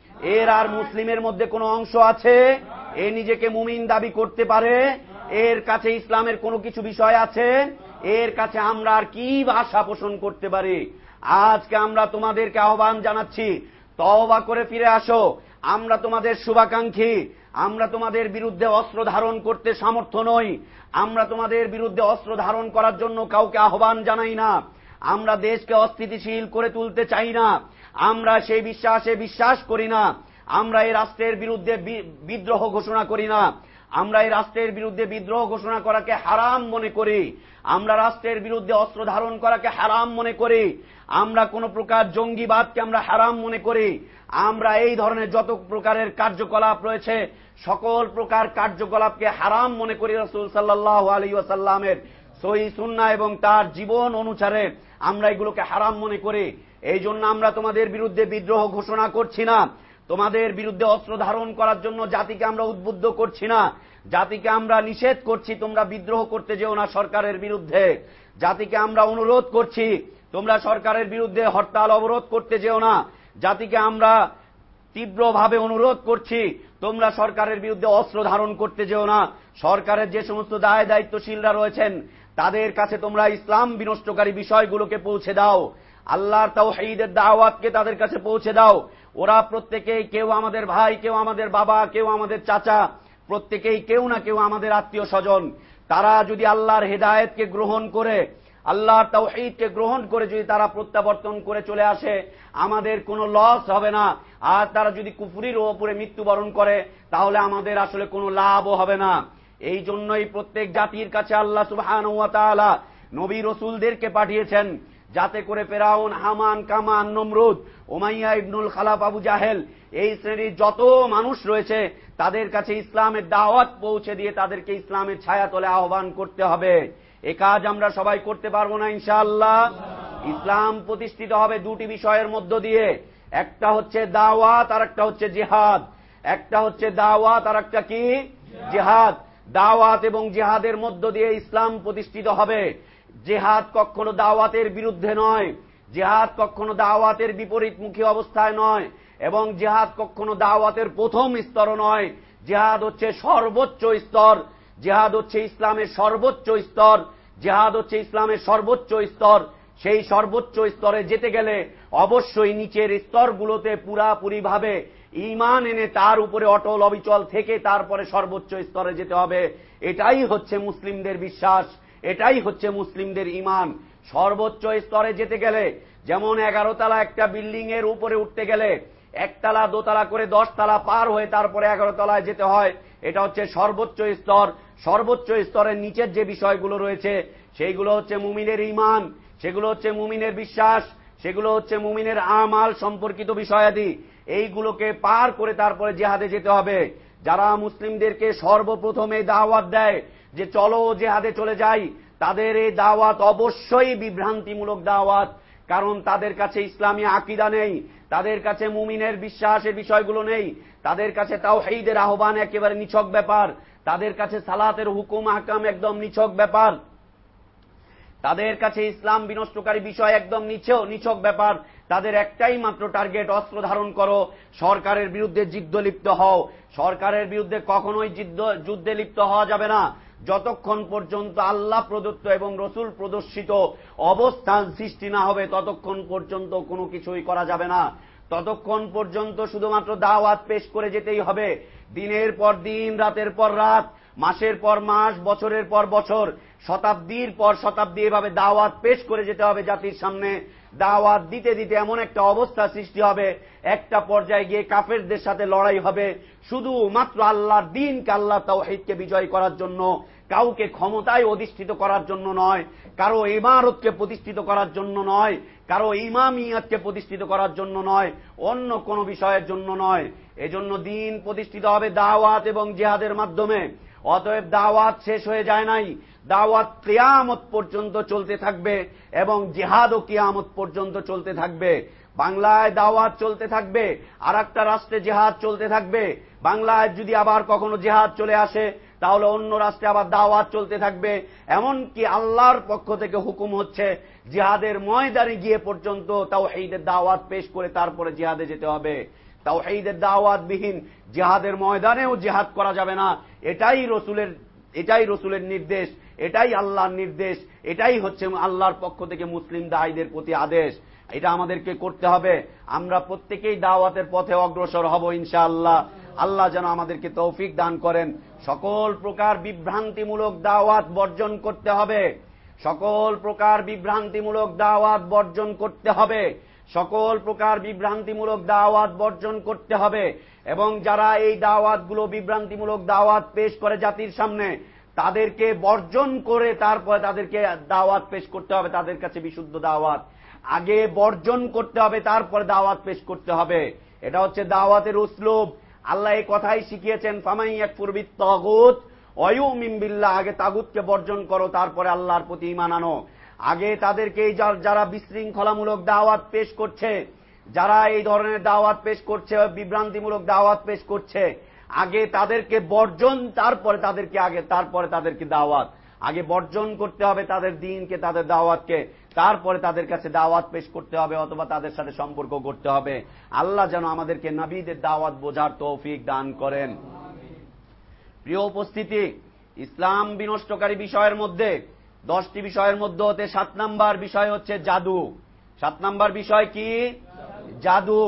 S3: এর আর মুসলিমের মধ্যে কোনো অংশ আছে? এ নিজেকে মুমিন দাবি করতে পারে? এর কাছে ইসলামের কোনো কিছু বিষয় আছে? এর কাছে আমরা আর কি আশা পোষণ করতে পারি? আজকে আমরা তোমাদেরকে আহ্বান জানাচ্ছি, তওবা করে ফিরে আসো। আমরা তোমাদের শুভাকাঙ্ক্ষী, আমরা তোমাদের বিরুদ্ধে অস্ত্র ধারণ করতে সামর্থ্য নই, আমরা তোমাদের বিরুদ্ধে অস্ত্র ধারণ করার জন্য কাউকে আহ্বান জানাই না। আমরা দেশকে অস্থিতিশীল করে তুলতে চাই না, আমরা সেই বিশ্বাসে বিশ্বাস করি না। আমরা এই রাষ্ট্রের বিরুদ্ধে বিদ্রোহ ঘোষণা করি না, আমরা এই রাষ্ট্রের বিরুদ্ধে বিদ্রোহ ঘোষণা করাকে হারাম মনে করি, আমরা রাষ্ট্রের বিরুদ্ধে অস্ত্র ধারণ করাকে হারাম মনে করি, আমরা কোন প্রকার জঙ্গিবাদকে আমরা হারাম মনে করি। আমরা এই ধরনের যত প্রকারের কার্যকলাপ রয়েছে সকল প্রকার কার্যকলাপকে হারাম মনে করি। রাসূল সাল্লাল্লাহু আলাইহি ওয়াসাল্লামের সহিহ সুন্নাহ এবং তার জীবন অনুসারে আমরা এগুলোকে হারাম মনে করি। এই জন্য আমরা তোমাদের বিরুদ্ধে বিদ্রোহ ঘোষণা করছি না, তোমাদের বিরুদ্ধে অস্ত্র ধারণ করার জন্য জাতিকে আমরা উদ্বুদ্ধ করছি না, জাতিকে আমরা নিষেধ করছি তোমরা বিদ্রোহ করতে যেও না সরকারের বিরুদ্ধে। জাতিকে আমরা অনুরোধ করছি তোমরা সরকারের বিরুদ্ধে হরতাল অবরোধ করতে যেও না। জাতিকে আমরা তীব্রভাবে অনুরোধ করছি তোমরা সরকারের বিরুদ্ধে অস্ত্র ধারণ করতে যেও না। সরকারের যে সমস্ত দায় দায়িত্বশীলরা রয়েছেন তাদের কাছে তোমরা ইসলাম বিনষ্টকারী বিষয়গুলোকে পৌঁছে দাও, আল্লাহর তাওহীদের দাওয়াতকে তাদের কাছে পৌঁছে দাও। ওরা প্রত্যেকেই কেউ আমাদের ভাই, কেউ আমাদের বাবা, কেউ আমাদের চাচা, প্রত্যেকেই কেউ না কেউ আমাদের আত্মীয় স্বজন। তারা যদি আল্লাহর হেদায়েতকে গ্রহণ করে, আল্লাহর তাওহীদকে গ্রহণ করে যদি তারা প্রত্যাবর্তন করে চলে আসে, আমাদের কোনো লস হবে না। আর তারা যদি কুফরির উপরে মৃত্যুবরণ করে তাহলে আমাদের আসলে কোনো লাভও হবে না। এই জন্যই প্রত্যেক জাতির কাছে আল্লাহ সুবহানাহু ওয়া তাআলা নবী রাসূলদেরকে পাঠিয়েছেন, যাতে করে ফেরাউন, হামান, কামান, নমরুদ, উমাইয়া ইবনুল খালাফ, আবু জাহেল এই শ্রেণীর যত মানুষ রয়েছে তাদের কাছে ইসলামের দাওয়াত পৌঁছে দিয়ে তাদেরকে ইসলামের ছায়াতলে আহ্বান করতে হবে। এ কাজ আমরা সবাই করতে পারবো না ইনশাআল্লাহ? ইসলাম প্রতিষ্ঠিত হবে দুটি বিষয়ের মধ্য দিয়ে, একটা হচ্ছে দাওয়াত আর একটা হচ্ছে জিহাদ। একটা হচ্ছে দাওয়াত আর একটা কি? জিহাদ। দাওয়াত এবং জিহাদের মধ্য দিয়ে ইসলাম প্রতিষ্ঠিত হবে। জিহাদ কখনো দাওয়াতের বিরুদ্ধে নয়, জিহাদ কখনো দাওয়াতের বিপরীতমুখী অবস্থায় নয়, এবং জিহাদ কখনো দাওয়াতের প্রথম স্তর নয়। জিহাদ হচ্ছে সর্বোচ্চ স্তর, জিহাদ হচ্ছে ইসলামের সর্বোচ্চ স্তর, জিহাদ হচ্ছে ইসলামের সর্বোচ্চ স্তর। সেই সর্বোচ্চ স্তরে যেতে গেলে অবশ্যই নিচের স্তরগুলোতে পুরাপুরি ভাবে ঈমান এনে তার উপরে অটল অবিচল থেকে তারপরে সর্বোচ্চ স্তরে যেতে হবে। এটাই হচ্ছে মুসলিমদের বিশ্বাস, এটাই হচ্ছে মুসলিমদের ঈমান। সর্বোচ্চ স্তরে যেতে গেলে যেমন এগারো তলা একটা বিল্ডিং এর উপরে উঠতে গেলে একতলা দোতলা করে দশ তলা পার হয়ে তারপরে এগারো তলায় যেতে হয়, এটা হচ্ছে সর্বোচ্চ স্তর। সর্বোচ্চ স্তরের নিচের যে বিষয়গুলো রয়েছে সেইগুলো হচ্ছে মুমিনের ঈমান, সেগুলো হচ্ছে মুমিনের বিশ্বাস, সেগুলো হচ্ছে মুমিনের আমাল সম্পর্কিত বিষয়াদি। এইগুলোকে পার করে তারপরে জিহাদে যেতে হবে। যারা মুসলিমদেরকে সর্বপ্রথমে দাওয়াত দেয় যে চলো জিহাদে চলে যাই, তাদের এই দাওয়াত অবশ্যই বিভ্রান্তিমূলক দাওয়াত। কারণ তাদের কাছে ইসলামী আকীদা নেই, তাদের কাছে মুমিনের বিশ্বাসের বিষয়গুলো নেই, তাদের কাছে তাওহীদের আহ্বান একেবারে নিছক ব্যাপার, তাদের কাছে সালাতের হুকুম আহকাম একদম নিছক ব্যাপার, তাদের কাছে ইসলাম বিনষ্টকারী বিষয় একদম নিছক নিছক ব্যাপার। তাদের একটাই মাত্র টার্গেট, অস্ত্র ধারণ করো, সরকারের বিরুদ্ধে যুদ্ধে লিপ্ত হও। সরকারের বিরুদ্ধে কখনোই যুদ্ধে লিপ্ত হওয়া যাবে না যতক্ষণ পর্যন্ত আল্লাহ প্রদত্ত এবং রসুল প্রদর্শিত অবস্থান সৃষ্টি না হবে, ততক্ষণ পর্যন্ত কোনো কিছুই করা যাবে না। ততক্ষণ পর্যন্ত শুধুমাত্র দাওয়াত পেশ করে যেতেই হবে। দিনের পর দিন, রাতের পর রাত, মাসের পর মাস, বছরের পর বছর, শতাব্দীর পর শতাব্দী এভাবে দাওয়াত পেশ করে যেতে হবে জাতির সামনে। দাওয়াত দিতে দিতে এমন একটা অবস্থা সৃষ্টি হবে, একটা পর্যায়ে গিয়ে কাফেরদের সাথে লড়াই হবে শুধুমাত্র আল্লাহর দ্বীনকে, আল্লাহ তাওহীদকে বিজয় করার জন্য, কাউকে ক্ষমতায় অধিষ্ঠিত করার জন্য নয়, কারো ইমারতকে প্রতিষ্ঠিত করার জন্য নয়, কারো ইমামিয়াতকে প্রতিষ্ঠিত করার জন্য নয়, অন্য কোনো বিষয়ের জন্য নয়। এজন্য দ্বীন প্রতিষ্ঠিত হবে দাওয়াত এবং জিহাদের মাধ্যমে। অতএব দাওয়াত শেষ হয়ে যায় নাই, দাওয়াত কিয়ামত পর্যন্ত চলতে থাকবে এবং জিহাদও কিয়ামত পর্যন্ত চলতে থাকবে। বাংলায় দাওয়াত চলতে থাকবে, আর একটা রাষ্ট্রে জিহাদ চলতে থাকবে। বাংলায় যদি আবার কখনো জিহাদ চলে আসে, তাহলে অন্য রাষ্ট্রে আবার দাওয়াত চলতে থাকবে। এমনকি আল্লাহর পক্ষ থেকে হুকুম হচ্ছে জিহাদের ময়দানে গিয়ে পর্যন্ত তাওহীদের দাওয়াত পেশ করে তারপরে জিহাদে যেতে হবে। তাওহীদের দাওয়াত বিহীন জিহাদের ময়দানেও জিহাদ করা যাবে না। এটাই রসুলের এটাই রসুলের নির্দেশ, এটাই আল্লাহর নির্দেশ, এটাই হচ্ছে আল্লাহর পক্ষ থেকে মুসলিম দায়ীদের প্রতি আদেশ। এটা আমাদেরকে করতে হবে। আমরা প্রত্যেকেই দাওয়াতের পথে অগ্রসর হব ইনশাআল্লাহ। আল্লাহ যেন আমাদেরকে তৌফিক দান করেন। সকল প্রকার বিভ্রান্তিমূলক দাওয়াত বর্জন করতে হবে, সকল প্রকার বিভ্রান্তিমূলক দাওয়াত বর্জন করতে হবে, সকল প্রকার বিভ্রান্তিমূলক দাওয়াত বর্জন করতে হবে। এবং যারা এই দাওয়াতগুলো বিভ্রান্তিমূলক দাওয়াত পেশ করে জাতির সামনে, তাদেরকে বর্জন করে তারপরে তাদেরকে দাওয়াত পেশ করতে হবে, তাদের কাছে বিশুদ্ধ দাওয়াত। আগে বর্জন করতে হবে, তারপরে দাওয়াত পেশ করতে হবে। এটা হচ্ছে দাওয়াতের উসলুব। আল্লাহ এই কথাই শিখিয়েছেন, ফামান ইয়াকফুর বিত-তাগুত ওয়া ইউমিন বিল্লাহ। আগে তাগুতকে বর্জন করো, তারপরে আল্লাহর প্রতি ঈমান আনো। আগে তাদেরকে যারা বিশৃঙ্খলামূলক দাওয়াত পেশ করছে, যারা এই ধরনের দাওয়াত পেশ করছে, বিভ্রান্তিমূলক দাওয়াত পেশ করছে, আগে তাদেরকে বর্জন, তারপরে তাদেরকে আগে তারপরে তাদেরকে দাওয়াত। আগে বর্জন করতে হবে তাদের দ্বীনকে, তাদের দাওয়াতকে, তারপরে তাদের কাছে দাওয়াত পেশ করতে হবে অথবা তাদের সাথে সম্পর্ক করতে হবে। আল্লাহ যেন আমাদেরকে নবীদের দাওয়াত বোঝার তৌফিক দান করেন। প্রিয় উপস্থিতি, ইসলাম বিনষ্টকারী বিষয়ের মধ্যে দশটি বিষয়ের মধ্যে হতে সাত নাম্বার বিষয় হচ্ছে জাদু। সাত নাম্বার বিষয় কি? জাদু।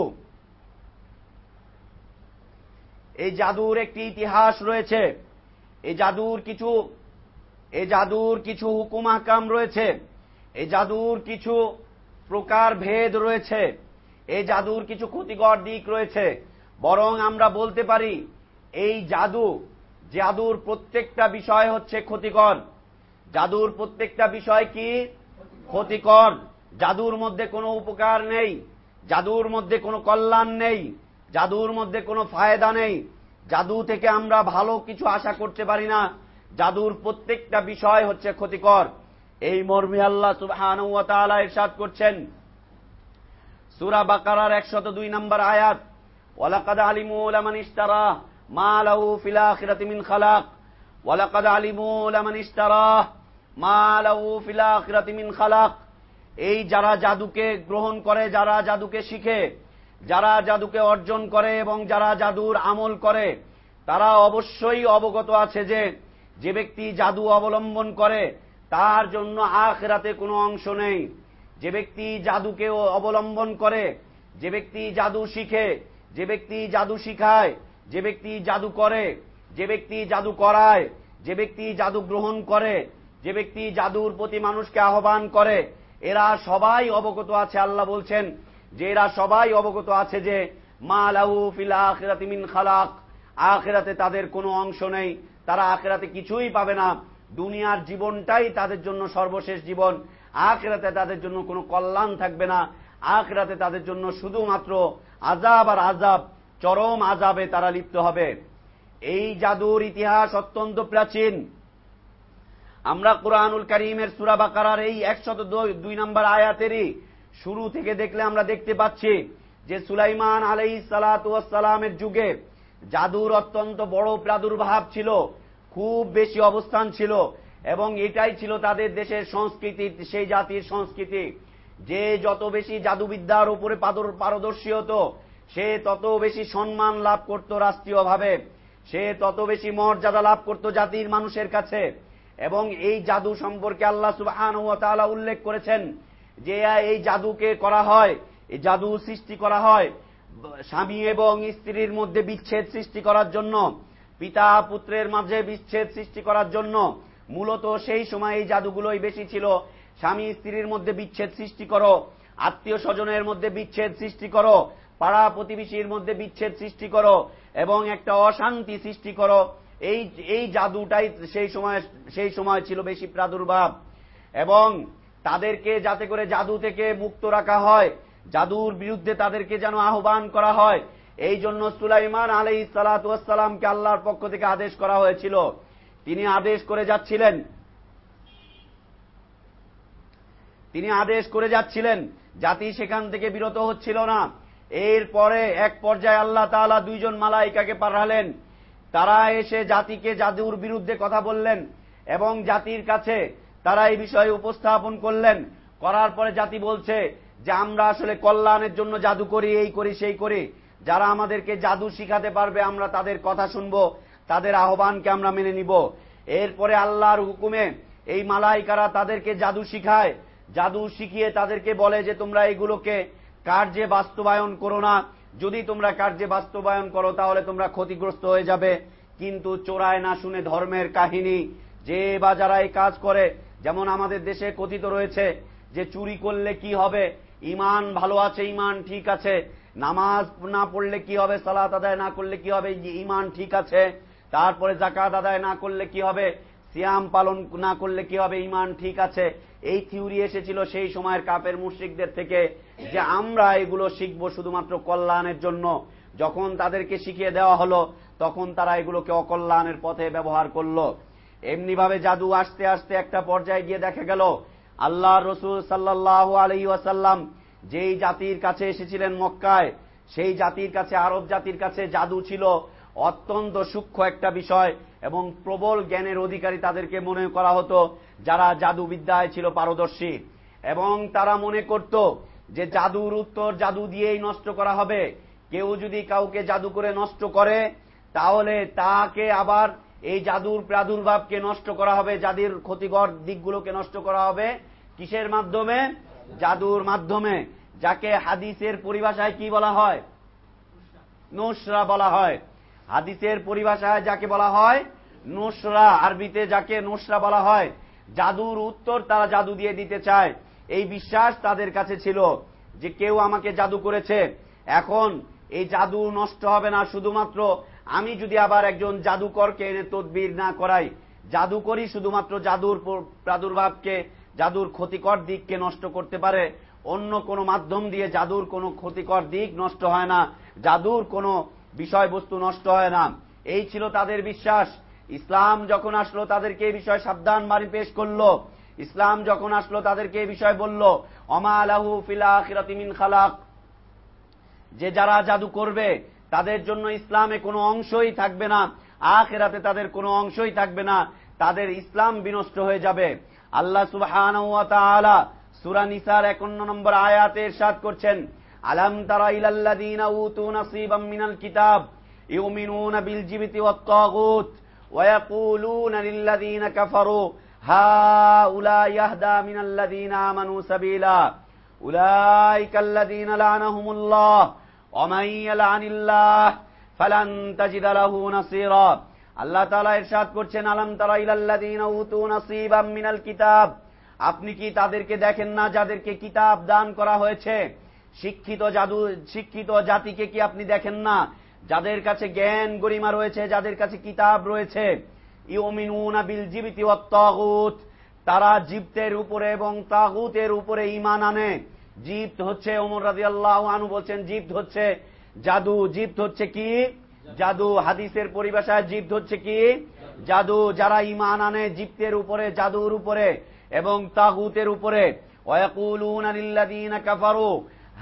S3: এই জাদুর একটি ইতিহাস রয়েছে। এই জাদুর কিছু এই জাদুর কিছু হুকুম আহকাম রয়েছে। এই জাদুর কিছু প্রকার ভেদ রয়েছে। এই জাদুর কিছু ক্ষতিকর দিক রয়েছে। বরং আমরা বলতে পারি এই জাদু জাদুর প্রত্যেকটা বিষয় হচ্ছে ক্ষতিকর। জাদুর প্রত্যেকটা বিষয় কি? ক্ষতিকর। জাদুর মধ্যে কোনো উপকার নেই, জাদুর মধ্যে কোনো কল্যাণ নেই, জাদুর মধ্যে কোনো ফায়দা নেই। জাদু থেকে আমরা ভালো কিছু আশা করতে পারি না, জাদুর প্রত্যেকটা বিষয় হচ্ছে ক্ষতিকর। এই মর্মে আল্লাহ সুবহানাহু ওয়া তাআলা ইরশাদ করছেন সূরা বাকারার একশত দুই নম্বর আয়াত, ওয়ালাকাদ আলিমু লামান ইশতারা মা লাহু ফিল আখিরাতি মিন খালাক, ওয়ালাকাদ আলিমু লামান ইশতারা মা লাহু ফিল আখিরাতি মিন খালাক। এই যারা জাদুকে গ্রহণ করে, যারা জাদুকে শিখে, যারা জাদুকে অর্জন করে এবং যারা জাদুর আমল করে, তারা অবশ্যই অবগত আছে যে যে ব্যক্তি জাদু অবলম্বন করে তার জন্য আখিরাতে কোনো অংশ নেই। যে ব্যক্তি জাদুকে অবলম্বন করে, যে ব্যক্তি জাদু শিখে, যে ব্যক্তি জাদু শিখায়, যে ব্যক্তি জাদু করে, যে ব্যক্তি জাদু করায়, যে ব্যক্তি জাদু গ্রহণ করে, যে ব্যক্তি জাদুর প্রতি মানুষকে আহ্বান করে, এরা সবাই অবগত আছে। আল্লাহ বলছেন যে এরা সবাই অবগত আছে যে মা লাহু ফিল আখিরাতি মিন খালাক, আখিরাতে তাদের কোনো অংশ নেই, তারা আখিরাতে কিছুই পাবে না। দুনিয়ার জীবনটাই তাদের জন্য সর্বশেষ জীবন, আখিরাতে তাদের জন্য কোনো কল্যাণ থাকবে না। আখিরাতে তাদের জন্য শুধুমাত্র আযাব আর আযাব, চরম আযাবে তারা লিপ্ত হবে। এই জাদুর ইতিহাস অত্যন্ত প্রাচীন। আমরা কুরআনুল কারীমের সূরা বাকারার এই একশত দুই নম্বর আয়াতেরই শুরু থেকে দেখলে আমরা দেখতে পাচ্ছি যে সুলাইমান আলাইহিস সালাতু ওয়াস সালামের যুগে জাদুর অত্যন্ত বড় প্রাদুর্ভাব ছিল, খুব বেশি অবস্থান ছিল, এবং এটাই ছিল তাদের দেশের সংস্কৃতি, সেই জাতির সংস্কৃতি। যে যত বেশি জাদুবিদ্যার উপরে পারদর্শী হতো সে তত বেশি সম্মান লাভ করত রাষ্ট্রীয়ভাবে, সে তত বেশি মর্যাদা লাভ করত জাতির মানুষের কাছে। এবং এই জাদু সম্পর্কে আল্লাহ সুবহানাহু ওয়া তাআলা উল্লেখ করেছেন যে এই জাদুকে করা হয়, এই জাদু সৃষ্টি করা হয় স্বামী এবং স্ত্রীর মধ্যে বিচ্ছেদ সৃষ্টি করার জন্য, পিতা পুত্রের মাঝে বিচ্ছেদ সৃষ্টি করার জন্য। মূলত সেই সময় এই জাদুগুলোই বেশি ছিল। স্বামী স্ত্রীর মধ্যে বিচ্ছেদ সৃষ্টি করো, আত্মীয় স্বজনের মধ্যে বিচ্ছেদ সৃষ্টি করো, পাড়া প্রতিবেশীর মধ্যে বিচ্ছেদ সৃষ্টি করো এবং একটা অশান্তি সৃষ্টি করো। এই এই জাদুটাই সেই সময় সেই সময় ছিল বেশি প্রাদুর্ভাব। এবং তাদেরকে যাতে করে জাদু থেকে মুক্ত রাখা হয়, জাদুর বিরুদ্ধে তাদেরকে যেন আহ্বান করা হয়, এই জন্য সুলাইমান আলাইহিস সালাতু ওয়াস সালামকে আল্লাহর পক্ষ থেকে আদেশ করা হয়েছিল। তিনি আদেশ করে যাচ্ছিলেন তিনি আদেশ করে যাচ্ছিলেন জাতি সেখান থেকে বিরত হচ্ছিল না। এরপরে এক পর্যায়ে আল্লাহ তাআলা দুইজন মালাইকাকে পাঠালেন। তারা এসে জাতিকে জাদুর বিরুদ্ধে কথা বললেন এবং জাতির কাছে তারা এই বিষয়ে উপস্থাপন করলেন। করার পরে জাতি বলছে যে আমরা আসলে কল্যাণের জন্য জাদু করি, এই করি সেই করি, যারা আমাদেরকে জাদু শিখাতে পারবে আমরা তাদের কথা শুনব, তাদের আহ্বানকে আমরা মেনে নিব। এরপরে আল্লাহর হুকুমে এই মালাইকারা তাদেরকে জাদু শিখায়, জাদু শিখিয়ে তাদেরকে বলে যে তোমরা এগুলোকে কার্যে বাস্তবায়ন করো না, যদি তোমরা কার্যে বাস্তবায়ন করো তাহলে তোমরা ক্ষতিগ্রস্ত হয়ে যাবে। কিন্তু চোরায় না শুনে ধর্মের কাহিনী, যে বা যারা এই কাজ করে, যেমন আমাদের দেশে কথিত রয়েছে যে চুরি করলে কি হবে, ঈমান ভালো আছে, ঈমান ঠিক আছে, নামাজ না পড়লে কি হবে, সালাত আদায় না করলে কি হবে, ঈমান ঠিক আছে, তারপরে যাকাত আদায় না করলে কি হবে, সিয়াম পালন না করলে কি হবে, ঈমান ঠিক আছে। এই থিওরি এসেছিল সেই সময়ের কাফের মুশরিকদের থেকে যে আমরা এগুলো শিখবো শুধুমাত্র কল্যাণের জন্য। যখন তাদেরকে শিখিয়ে দেওয়া হলো তখন তারা এগুলোকে অকল্যাণের পথে ব্যবহার করলো। এমনি ভাবে জাদু আস্তে আস্তে একটা পর্যায়ে গিয়ে দেখা গেল আল্লাহর রাসূল সাল্লাল্লাহু আলাইহি ওয়াসাল্লাম যেই জাতির কাছে এসেছিলেন মক্কায়, সেই জাতির কাছে, আরব জাতির কাছে জাদু ছিল অত্যন্ত সূক্ষ্ম একটা বিষয় এবং প্রবল জ্ঞানের অধিকারী তাদেরকে মনে করা হতো, যারা জাদুবিদ্যায় ছিল পারদর্শী। এবং তারা মনে করত যে জাদুর উত্তর জাদু দিয়েই নষ্ট করা হবে। কেউ যদি কাউকে জাদু করে নষ্ট করে তাহলে তাকে আবার এই জাদুর প্রাদুর্ভাবকে নষ্ট করা হবে, জাদুর ক্ষতিকর দিকগুলোকে নষ্ট করা হবে কিসের মাধ্যমে? জাদুর মাধ্যমে, যাকে হাদিসের পরিভাষায় কি বলা হয়? নুসরা বলা হয়। হাদিসের পরিভাষায় যাকে বলা হয় নুসরা, আরবিতে যাকে নুসরা বলা হয়। জাদুর উত্তর তারা জাদু দিয়ে দিতে চায়, এই বিশ্বাস তাদের কাছে ছিল যে কেউ আমাকে জাদু করেছে, এখন এই জাদু নষ্ট হবে না শুধুমাত্র আমি যদি আবার একজন জাদুকরকে এনে তদবির না করাই, জাদু করি শুধুমাত্র জাদুর প্রাদুর্ভাবকে, জাদুর ক্ষতিকর দিককে নষ্ট করতে পারে, অন্য কোনো মাধ্যম দিয়ে জাদুর কোনো ক্ষতিকর দিক নষ্ট হয় না, জাদুর কোনো বিষয়বস্তু নষ্ট হয় না। এই ছিল তাদের বিশ্বাস ইসলাম যখন আসলো তাদেরকে এই বিষয়ে সাবধান বাণী পেশ করলো। ইসলাম যখন আসলো তাদেরকে এই বিষয় বলল, ওমা লাহু ফিল আখিরাতি মিন খালাক, যে যারা জাদু করবে তাদের জন্য ইসলামে কোনো অংশই থাকবে না, আখিরাতে তাদের কোনো অংশই থাকবে না, তাদের ইসলাম বিনষ্ট হয়ে যাবে। আল্লাহ সুবহানাহু ওয়া তাআলা সূরা নিসার একান্ন নম্বর আয়াতে ইরশাদ করছেন, আলাম তারা ইলাল্লাযীনা উতু নাসীবাম মিনাল কিতাব ইউমিনুনা বিল জিবতি ওয়াত তাগুত ওয়া ইয়াকুলুনা লিল্লাযীনা কাফারু হাউলা ইয়াহদা মিনাল্লাযীনা আমানু সাবিলা উলাইকাল্লাযীনা লা'নাহুমুল্লাহ ওয়া মান ইয়ালআনিল্লাহ ফালান তাজিদা লাহু নাসীরা। আল্লাহ তাআলা ইরশাদ করছেন, আলাম তারা ইলাল্লাযীনা উতু নাসীবাম মিনাল কিতাব, আপনি কি তাদেরকে দেখেন না যাদেরকে কিতাব দান করা হয়েছে? শিক্ষিত জাদু শিক্ষিত জাতিকে কি আপনি দেখেন না, যাদের কাছে জ্ঞান গরিমা রয়েছে, যাদের কাছে কিতাব রয়েছে? ইউমিনুনা বিল জিবতি ওয়াত তাগুত, তারা জিবতের উপরে এবং তাগুতের উপরে ঈমান আনে। জিবত হচ্ছে, ওমর রাদিয়াল্লাহু আনহু বলেন, জিবত হচ্ছে জাদু। জিবত হচ্ছে কি? জাদু। হাদিসের পরিভাষায় জিবত হচ্ছে কি? জাদু। যারা ঈমান আনে জিবতের উপরে, জাদুর উপরে এবং তাগুতের উপরে। ওয়ায়াকুলুনা লিল্লাযীনা কাফারু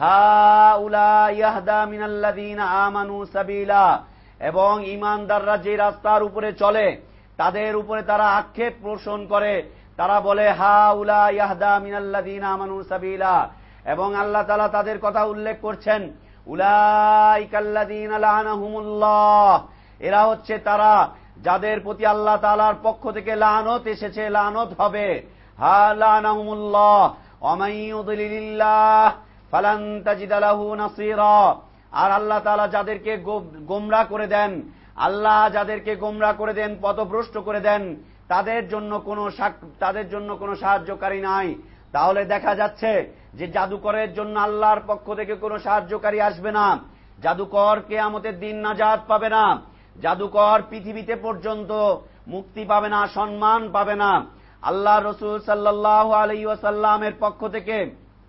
S3: হাউলা ইয়াহদা মিনাল্লাযীনা আমানু সাবিলা, এবং ঈমানদাররা যে রাস্তার উপরে চলে তাদের উপরে তারা আক্ষেপ পোষণ করে, তারা বলে হাউলা ইয়াহদা মিনাল্লাযীনা আমানু সাবিলা। এবং আল্লাহ তাআলা তাদের কথা উল্লেখ করছেন, উলাইকাল্লাযীনা লা'নাহুমুল্লাহ, এরা হচ্ছে তারা যাদের প্রতি আল্লাহ তাআলার পক্ষ থেকে লানত এসেছে, লানত হবে। হা লা'নাহুমুল্লাহ ওয়া মান ইউদ্লিলিল্লাহ ফালান তাজিদা লাহু নাসীরা। আর আল্লাহ তাআলা যাদেরকে গোমরাহ করে দেন, আল্লাহ যাদেরকে গোমরাহ করে দেন, পথভ্রষ্ট করে দেন, তাদের জন্য কোনো তাদের জন্য কোনো সাহায্যকারী নাই। তাহলে দেখা যাচ্ছে যে জাদুকরের জন্য আল্লাহর পক্ষ থেকে কোনো সাহায্যকারী আসবে না। জাদুকর কিয়ামতের দিন নাজাত পাবে না। জাদুকর পৃথিবীতে পর্যন্ত মুক্তি পাবে না, সম্মান পাবে না। আল্লাহ রাসূল সাল্লাল্লাহু আলাইহি ওয়াসাল্লামের পক্ষ থেকে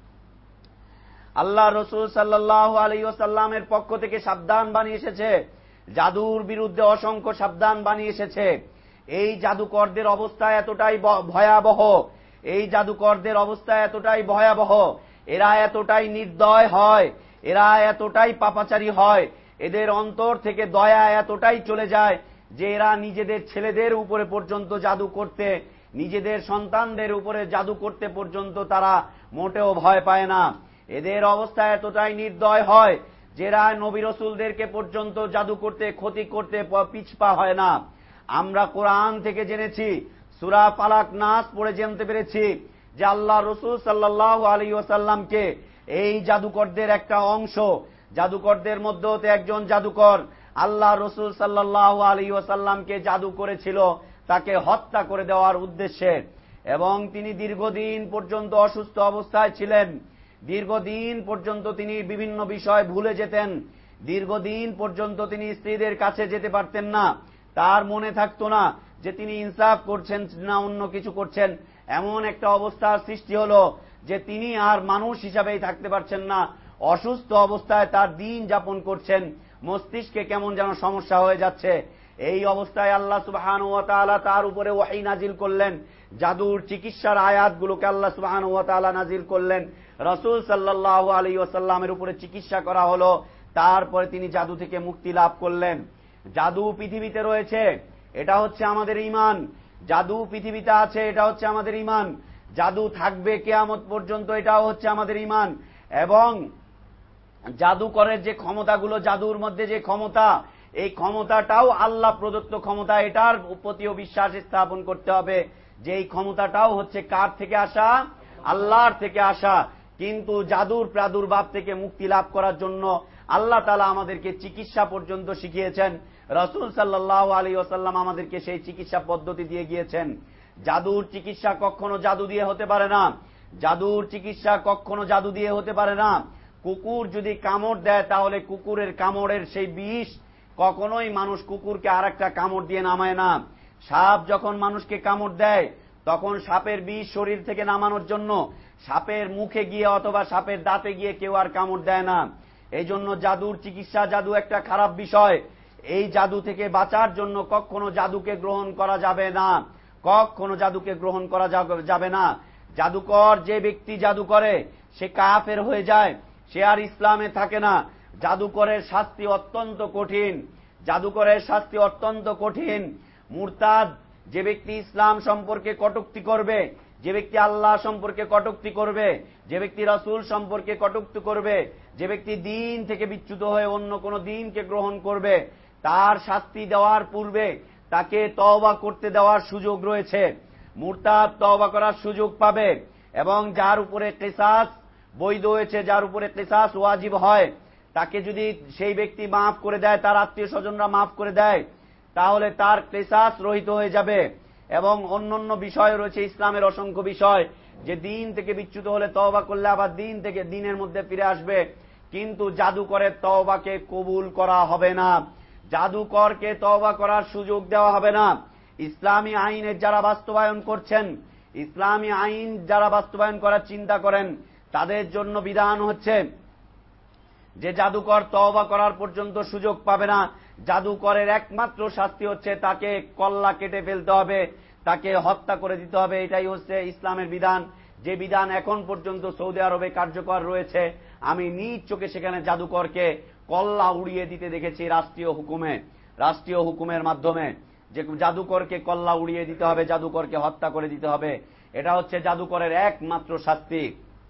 S3: আল্লাহ রাসূল সাল্লাল্লাহু আলাইহি ওয়াসাল্লামের পক্ষ থেকে সাবধান বাণী এসেছে, জাদুর বিরুদ্ধে অসংখ্য সাবধান বাণী এসেছে। এই জাদুকরদের অবস্থা এতটাই ভয়াবহ, এই জাদুকরদের অবস্থা এতটাই ভয়াবহ, এরা এতটাই নির্দয় হয়, এরা এতটাই পাপাচারী হয়, এদের অন্তর থেকে দয়া এতটাই চলে যায় যে এরা নিজেদের ছেলেদের উপরে পর্যন্ত জাদু করতে, নিজেদের সন্তানদের উপরে জাদু করতে পর্যন্ত তারা মোটেও ভয় পায় না। এদের অবস্থা এতটাই নির্দয় হয় যে এরা নবী রাসূলদেরকে পর্যন্ত জাদু করতে, ক্ষতি করতে পিছপা হয় না। আমরা কোরআন থেকে জেনেছি, সূরা ফালাক নাস পড়ে জানতে পেরেছি যে আল্লাহ রাসূল সাল্লাল্লাহু আলাইহি ওয়াসাল্লামকে এই জাদুকরদের একটা অংশ, জাদুকরদের মধ্যে হতে একজন জাদুকর আল্লাহ রাসূল সাল্লাল্লাহু আলাইহি ওয়াসাল্লামকে জাদু করেছিল তাকে হত্যা করে দেওয়ার উদ্দেশ্যে। এবং তিনি দীর্ঘদিন পর্যন্ত অসুস্থ অবস্থায় ছিলেন, দীর্ঘদিন পর্যন্ত তিনি বিভিন্ন বিষয় ভুলে যেতেন, দীর্ঘদিন পর্যন্ত তিনি স্ত্রীদের কাছে যেতে পারতেন না, তার মনে থাকতো না যে তিনি ইনসাফ করছেন না অন্য কিছু করছেন। এমন একটা অবস্থার সৃষ্টি হলো যে তিনি আর মানুষ হিসাবেই থাকতে পারছেন না, অসুস্থ অবস্থায় তার দিন যাপন করছেন, মস্তিষ্কে কেমন যেন সমস্যা হয়ে যাচ্ছে। এই অবস্থায় আল্লাহ সুবহানাহু ওয়া তাআলা তার উপরে ওহী নাজিল করলেন, জাদুর চিকিৎসার আয়াতগুলোকে আল্লাহ সুবহানাহু ওয়া তাআলা নাজিল করলেন, রাসূল সাল্লাল্লাহু আলাইহি ওয়াসাল্লামের উপরে চিকিৎসা করা হলো, তারপরে তিনি জাদু থেকে মুক্তি লাভ করলেন। জাদু পৃথিবীতে রয়েছে, এটা হচ্ছে আমাদের ঈমান। জাদু পৃথিবীতে আছে, এটা হচ্ছে আমাদের ঈমান। জাদু থাকবে কিয়ামত পর্যন্ত, এটাও হচ্ছে আমাদের ঈমান। এবং জাদুকরের যে ক্ষমতাগুলো, জাদুর মধ্যে যে ক্ষমতা, এই ক্ষমতাটাও আল্লাহ প্রদত্ত ক্ষমতা, এটার প্রতিও বিশ্বাস স্থাপন করতে হবে যে এই ক্ষমতাটাও হচ্ছে কার থেকে আসা? আল্লাহর থেকে আসা। কিন্তু জাদুর প্রাদুর্ভাব থেকে মুক্তি লাভ করার জন্য আল্লাহ তাআলা আমাদেরকে চিকিৎসা পর্যন্ত শিখিয়েছেন, রাসূল সাল্লাল্লাহু আলাইহি ওয়াসাল্লাম আমাদেরকে সেই চিকিৎসা পদ্ধতি দিয়ে গিয়েছেন। জাদুর চিকিৎসা কখনো জাদু দিয়ে হতে পারে না, জাদুর চিকিৎসা কখনো জাদু দিয়ে হতে পারে না। কুকুর যদি কামড় দেয় তাহলে কুকুরের কামড়ের সেই বিষ কখনোই মানুষ কুকুরকে আর একটা কামড় দিয়ে নামায় না। সাপ যখন মানুষকে কামড় দেয় তখন সাপের বিষ শরীর থেকে নামানোর জন্য সাপের মুখে গিয়ে অথবা সাপের দাঁতে গিয়ে কেউ আর কামড় দেয় না। এই জন্য জাদুর চিকিৎসা, জাদু একটা খারাপ বিষয়, এই জাদু থেকে বাঁচার জন্য কখনো জাদুকে গ্রহণ করা যাবে না, কখনো জাদুকে গ্রহণ করা যাবে না। জাদুকর যে ব্যক্তি জাদু করে সে কাফের হয়ে যায়, সে আর ইসলামে থাকে না। জাদুকরের শাস্তি অত্যন্ত কঠিন, জাদুকরের শাস্তি অত্যন্ত কঠিন। মুরতাদ যে ব্যক্তি ইসলাম সম্পর্কে কটূক্তি করবে, যে ব্যক্তি আল্লাহ সম্পর্কে কটূক্তি করবে, যে ব্যক্তি রাসূল সম্পর্কে কটূক্তি করবে, যে ব্যক্তি দ্বীন থেকে বিচ্যুত হয়ে অন্য কোন দ্বীনকে গ্রহণ করবে, তার শাস্তি দেওয়ার পূর্বে তাকে তওবা করতে দেওয়ার সুযোগ রয়েছে। মুরতাদ তওবা করার সুযোগ পাবে, এবং যার উপরে কিসাস বৈধ হয়েছে, যার উপরে কিসাস ওয়াজিব হয়, তাকে যদি সেই ব্যক্তি মাফ করে দেয়, তার আত্মীয় স্বজনরা মাফ করে দেয়, তাহলে তার কিসাস রহিত হয়ে যাবে। এবং অন্যান্য বিষয় রয়েছে ইসলামের অসংখ্য বিষয়, যে দ্বীন থেকে বিচ্যুত হলে তওবা করলে আবার দ্বীন থেকে দ্বীনের মধ্যে ফিরে আসবে। কিন্তু জাদুকরের তওবাকে কবুল করা হবে না, জাদুকরকে তওবা করার সুযোগ দেওয়া হবে না। ইসলামী আইনের যারা বাস্তবায়ন করছেন, ইসলামী আইন যারা বাস্তবায়ন করার চিন্তা করেন, তাদের জন্য বিধান হচ্ছে যে জাদুকর তওবা করার পর্যন্ত সুযোগ পাবে না। জাদুকরের একমাত্র শাস্তি হচ্ছে তাকে কল্লা কেটে ফেলতে হবে, তাকে হত্যা করে দিতে হবে। এটাই হচ্ছে ইসলামের বিধান, যে বিধান এখন পর্যন্ত সৌদি আরবে কার্যকর রয়েছে। আমি নিজ চোখে সেখানে জাদুকরকে কল্লা উড়িয়ে দিতে দেখেছি রাষ্ট্রীয় হুকুমে, রাষ্ট্রীয় হুকুমের মাধ্যমে, যে জাদুকরকে কল্লা উড়িয়ে দিতে হবে, জাদুকরকে হত্যা করে দিতে হবে। এটা হচ্ছে জাদুকরের একমাত্র শাস্তি।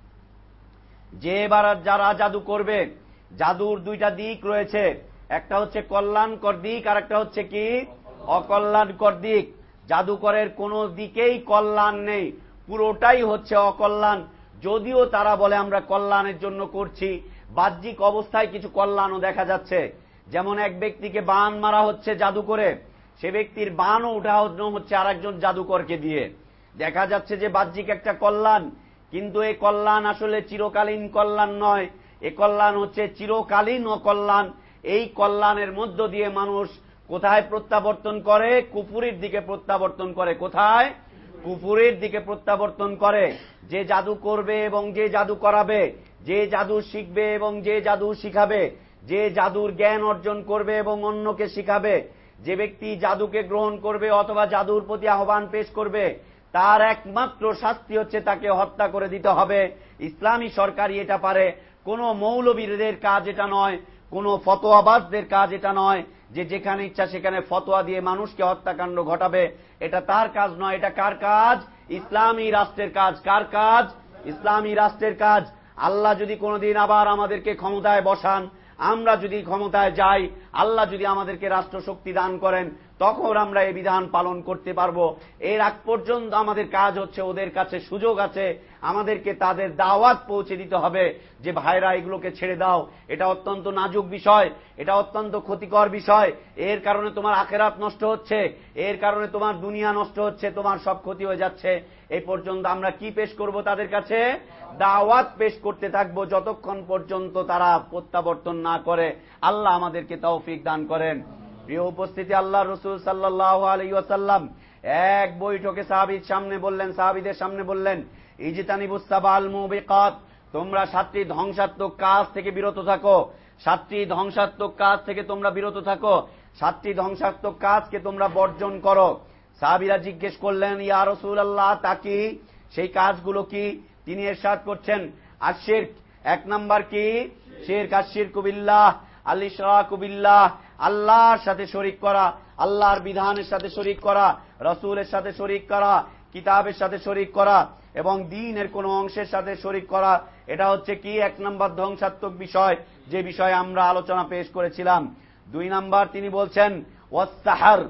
S3: যে এবার যারা জাদু করবে, জাদুর দুইটা দিক রয়েছে, একটা হচ্ছে কল্যাণকর দিক, আর একটা হচ্ছে কি অকল্যাণকর দিক। জাদুকরের কোন দিকেই কল্যাণ নেই, পুরোটাই হচ্ছে অকল্যাণ। যদিও তারা বলে আমরা কল্যাণের জন্য করছি, বাহ্যিক অবস্থায় কিছু কল্যাণও দেখা যাচ্ছে। যেমন এক ব্যক্তিকে বান মারা হচ্ছে জাদু করে, সে ব্যক্তির বানও উঠানো হচ্ছে আরেকজন জাদুকরকে দিয়ে, দেখা যাচ্ছে যে বাহ্যিক একটা কল্যাণ। কিন্তু এই কল্যাণ আসলে চিরকালীন কল্যাণ নয়, এ কল্যাণ হচ্ছে চিরকালীন অকল্যাণ। এই কল্যাণের মধ্য দিয়ে মানুষ কোথায় প্রত্যাবর্তন করে? কুফুরের দিকে প্রত্যাবর্তন করে। কোথায়? কুফুরের দিকে প্রত্যাবর্তন করে। যে জাদু করবে এবং যে জাদু করাবে, যে জাদু শিখবে এবং যে জাদু শিখাবে, যে জাদুর জ্ঞান অর্জন করবে এবং অন্যকে শিখাবে, যে ব্যক্তি জাদুকে গ্রহণ করবে অথবা জাদুর প্রতি আহ্বান পেশ করবে, তার একমাত্র শাস্তি হচ্ছে তাকে হত্যা করে দিতে হবে। ইসলামী সরকারই এটা পারে, কোন মৌলবীদের কাজ এটা নয়, কোন ফতোয়াবাজদের কাজ এটা নয়, যে যেখানে ইচ্ছা সেখানে ফতোয়া দিয়ে মানুষকে হত্যাকাণ্ড ঘটাবে। এটা তার কাজ নয়। এটা কার কাজ? ইসলামী রাষ্ট্রের কাজ। কার কাজ? ইসলামী রাষ্ট্রের কাজ। আল্লাহ যদি কোনদিন আবার আমাদেরকে ক্ষমতায় বসান, আমরা যদি ক্ষমতায় যাই, আল্লাহ যদি আমাদেরকে রাষ্ট্রশক্তি দান করেন, তখন আমরা এই বিধান পালন করতে পারবো। এর আগ পর্যন্ত আমাদের কাজ হচ্ছে, ওদের কাছে সুযোগ আছে, আমাদেরকে তাদের দাওয়াত পৌঁছে দিতে হবে যে ভাইরা এগুলোকে ছেড়ে দাও, এটা অত্যন্ত নাজুক বিষয়, এটা অত্যন্ত ক্ষতিকর বিষয়, এর কারণে তোমার আখিরাত নষ্ট হচ্ছে, এর কারণে তোমার দুনিয়া নষ্ট হচ্ছে, তোমার সব ক্ষতি হয়ে যাচ্ছে। এই পর্যন্ত আমরা কি পেশ করব তাদের কাছে? দাওয়াত পেশ করতে থাকবো, যতক্ষণ পর্যন্ত তারা প্রত্যাবর্তন না করে। আল্লাহ আমাদেরকে তৌফিক দান করেন। প্রিয় উপস্থিতি, আল্লাহ রাসূল সাল্লাল্লাহু আলাইহি ওয়াসাল্লাম এক বৈঠকে সাহাবীর সামনে বললেন, সাহাবীদের সামনে বললেন, ইজতানিবুস সাবাল মুবিকাত, তোমরা সাতটি ধ্বংসাত্মক কাজ থেকে বিরত থাকো, সাতটি ধ্বংসাত্মক কাজ থেকে তোমরা বিরত থাকো, সাতটি ধ্বংসাত্মক কাজকে তোমরা বর্জন করো। সাহাবীরা জিজ্ঞেস করলেন, ইয়া রাসূলুল্লাহ, তা কি? সেই কাজগুলো কি? তিনি ইরশাদ করছেন, আশিরক, এক নাম্বার কি? শিরক, আশিরকু বিল্লাহ, আল ইশরাকু বিল্লাহ, আল্লাহর সাথে শরীক করা, আল্লাহর বিধানের সাথে শরীক করা, রাসূলের সাথে শরীক করা, কিতাবের সাথে শরীক করা এবং দ্বীনের কোন অংশের সাথে শরীক করা। এটা হচ্ছে কি? এক নাম্বার ধ্বংসাত্মক বিষয়, যে বিষয়ে আমরা আলোচনা পেশ করেছিলাম। দুই নাম্বার তিনি বলছেন ওয়াস-সাহর,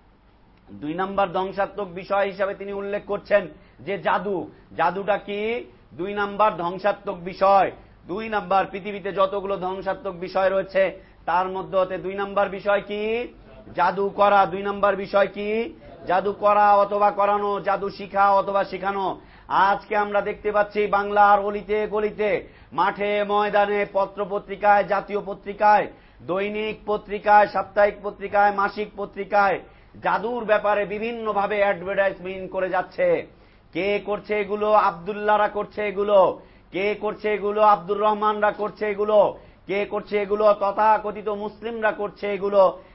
S3: দুই নাম্বার ধ্বংসাত্মক বিষয় হিসাবে তিনি উল্লেখ করছেন যে জাদু। জাদুটা কি? দুই নাম্বার ধ্বংসাত্মক বিষয়। দুই নাম্বার পৃথিবীতে যতগুলো ধ্বংসাত্মক বিষয় রয়েছে তার মধ্যে হতে দুই নাম্বার বিষয় কি? জাদু করা। দুই নাম্বার বিষয় কি? জাদু করা অথবা করানো, জাদু শিখা অথবা শেখানো। আজকে আমরা দেখতে পাচ্ছি বাংলার অলিতে গলিতে, মাঠে ময়দানে, পত্র পত্রিকায়, জাতীয় পত্রিকায়, দৈনিক পত্রিকায়, সাপ্তাহিক পত্রিকায়, মাসিক পত্রিকায় জাদুর ব্যাপারে বিভিন্ন ভাবে অ্যাডভার্টাইজমেন্ট করে যাচ্ছে। কে করছে এগুলো? আব্দুল্লাহরা করছে এগুলো। কে করছে এগুলো? আব্দুর রহমানরা করছে এগুলো। কে করছে এগুলো? তথাকথিত মুসলিমরা করছে এগুলো।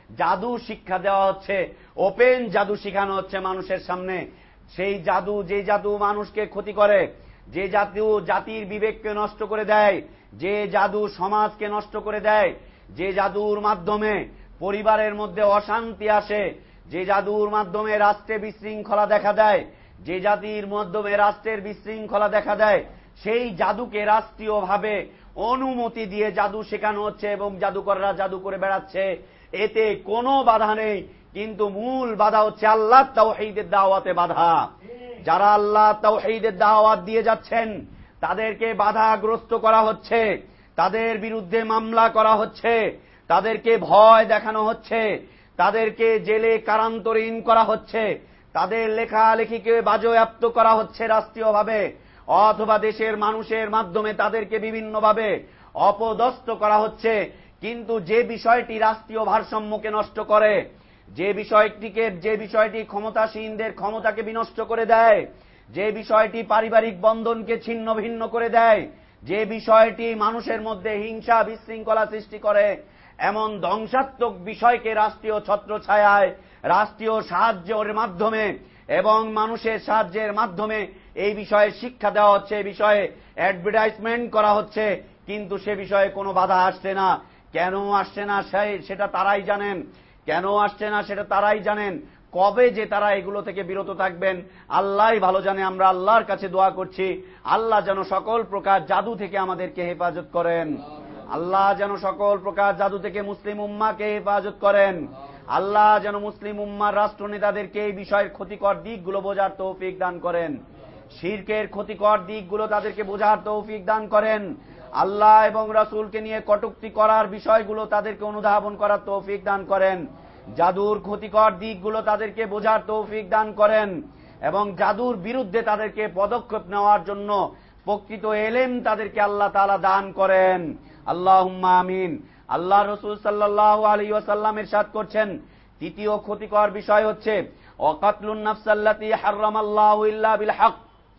S3: জাদু শিক্ষা দেওয়া হচ্ছে, ওপেন জাদু শেখানো হচ্ছে মানুষের সামনে। সেই জাদু, যে জাদু মানুষকে ক্ষতি করে, যে জাদু জাতির বিবেককে নষ্ট করে দেয়, যে জাদু সমাজকে নষ্ট করে দেয়, যে জাদুর মাধ্যমে পরিবারের মধ্যে অশান্তি আসে, যে জাদুর মাধ্যমে রাষ্ট্রে বিশৃঙ্খলা দেখা দেয়, যে জাতির মাধ্যমে রাষ্ট্রের বিশৃঙ্খলা দেখা দেয়, সেই জাদুকে রাষ্ট্রীয়ভাবে অনুমতি দিয়ে জাদু শেখানো হচ্ছে এবং জাদুকররা জাদু করে বেড়াচ্ছে। এতে কোনো বাধা নেই, কিন্তু মূল বাধা হচ্ছে আল্লাহ তাওহীদের দাওয়াতে বাধা। যারা আল্লাহ তাওহীদের দাওয়াত দিয়ে যাচ্ছেন তাদেরকে বাধাগ্রস্ত করা হচ্ছে, তাদের বিরুদ্ধে মামলা করা হচ্ছে, তাদেরকে ভয় দেখানো হচ্ছে, তাদেরকে জেলে কারান্তরীণ করা হচ্ছে, তাদের লেখালেখিকে বাজেয়াপ্ত করা হচ্ছে রাষ্ট্রীয়ভাবে, অথবা দেশের মানুষের মাধ্যমে তাদেরকে বিভিন্নভাবে অপদস্থ করা হচ্ছে। কিন্তু যে বিষয়টি রাষ্ট্রীয় ভারসাম্যকে নষ্ট করে, যে বিষয়টিকে যে বিষয়টি ক্ষমতাসীনদের ক্ষমতাকে বিনষ্ট করে দেয়, যে বিষয়টি পারিবারিক বন্ধনকে ছিন্ন ভিন্ন করে দেয়, যে বিষয়টি মানুষের মধ্যে হিংসা বিশৃঙ্খলা সৃষ্টি করে, এমন ধ্বংসাত্মক বিষয়কে রাষ্ট্রীয় ছত্রছায়ায়, রাষ্ট্রীয় সাহায্যের মাধ্যমে এবং মানুষের সাহায্যের মাধ্যমে এই বিষয়ে শিক্ষা দেওয়া হচ্ছে, এই বিষয়ে অ্যাডভার্টাইজমেন্ট করা হচ্ছে। কিন্তু সে বিষয়ে কোনো বাধা আসছে না। কেন আসছে না সেটা তারাই জানেন, কেন আসছে না সেটা তারাই জানেন। কবে যে তারা এগুলো থেকে বিরত থাকবেন আল্লাহই ভালো জানে। আমরা আল্লাহর কাছে দোয়া করছি, আল্লাহ যেন সকল প্রকার জাদু থেকে আমাদেরকে হেফাজত করেন, আল্লাহ যেন সকল প্রকার জাদু থেকে মুসলিম উম্মাহকে হেফাজত করেন, আল্লাহ যেন মুসলিম উম্মার রাষ্ট্রনেতাদেরকে এই বিষয়ের ক্ষতিকর দিকগুলো বোঝার তৌফিক দান করেন, শিরকের ক্ষতিকর দিকগুলো তাদেরকে বোঝার তৌফিক দান করেন, আল্লাহ এবং রাসূলকে নিয়ে কটূক্তি করার বিষয়গুলো তাদেরকে অনুধাবন করার তৌফিক দান করেন, জাদুর ক্ষতিকর দিকগুলো তাদেরকে বোঝার তৌফিক দান করেন, এবং জাদুর বিরুদ্ধে তাদেরকে পদক্ষেপ নেওয়ার জন্য প্রকৃত এলেম তাদেরকে আল্লাহ তাআলা দান করেন। আল্লাহুম্মা আমিন। আল্লাহ রাসূল সাল্লাল্লাহু আলাইহি ওয়াসাল্লাম ইরশাদ করছেন, তৃতীয় ক্ষতিকর বিষয় হচ্ছে ওয়াকাতলুন নাফসাল্লাতী হারামাল্লাহু ইল্লা বিল হক,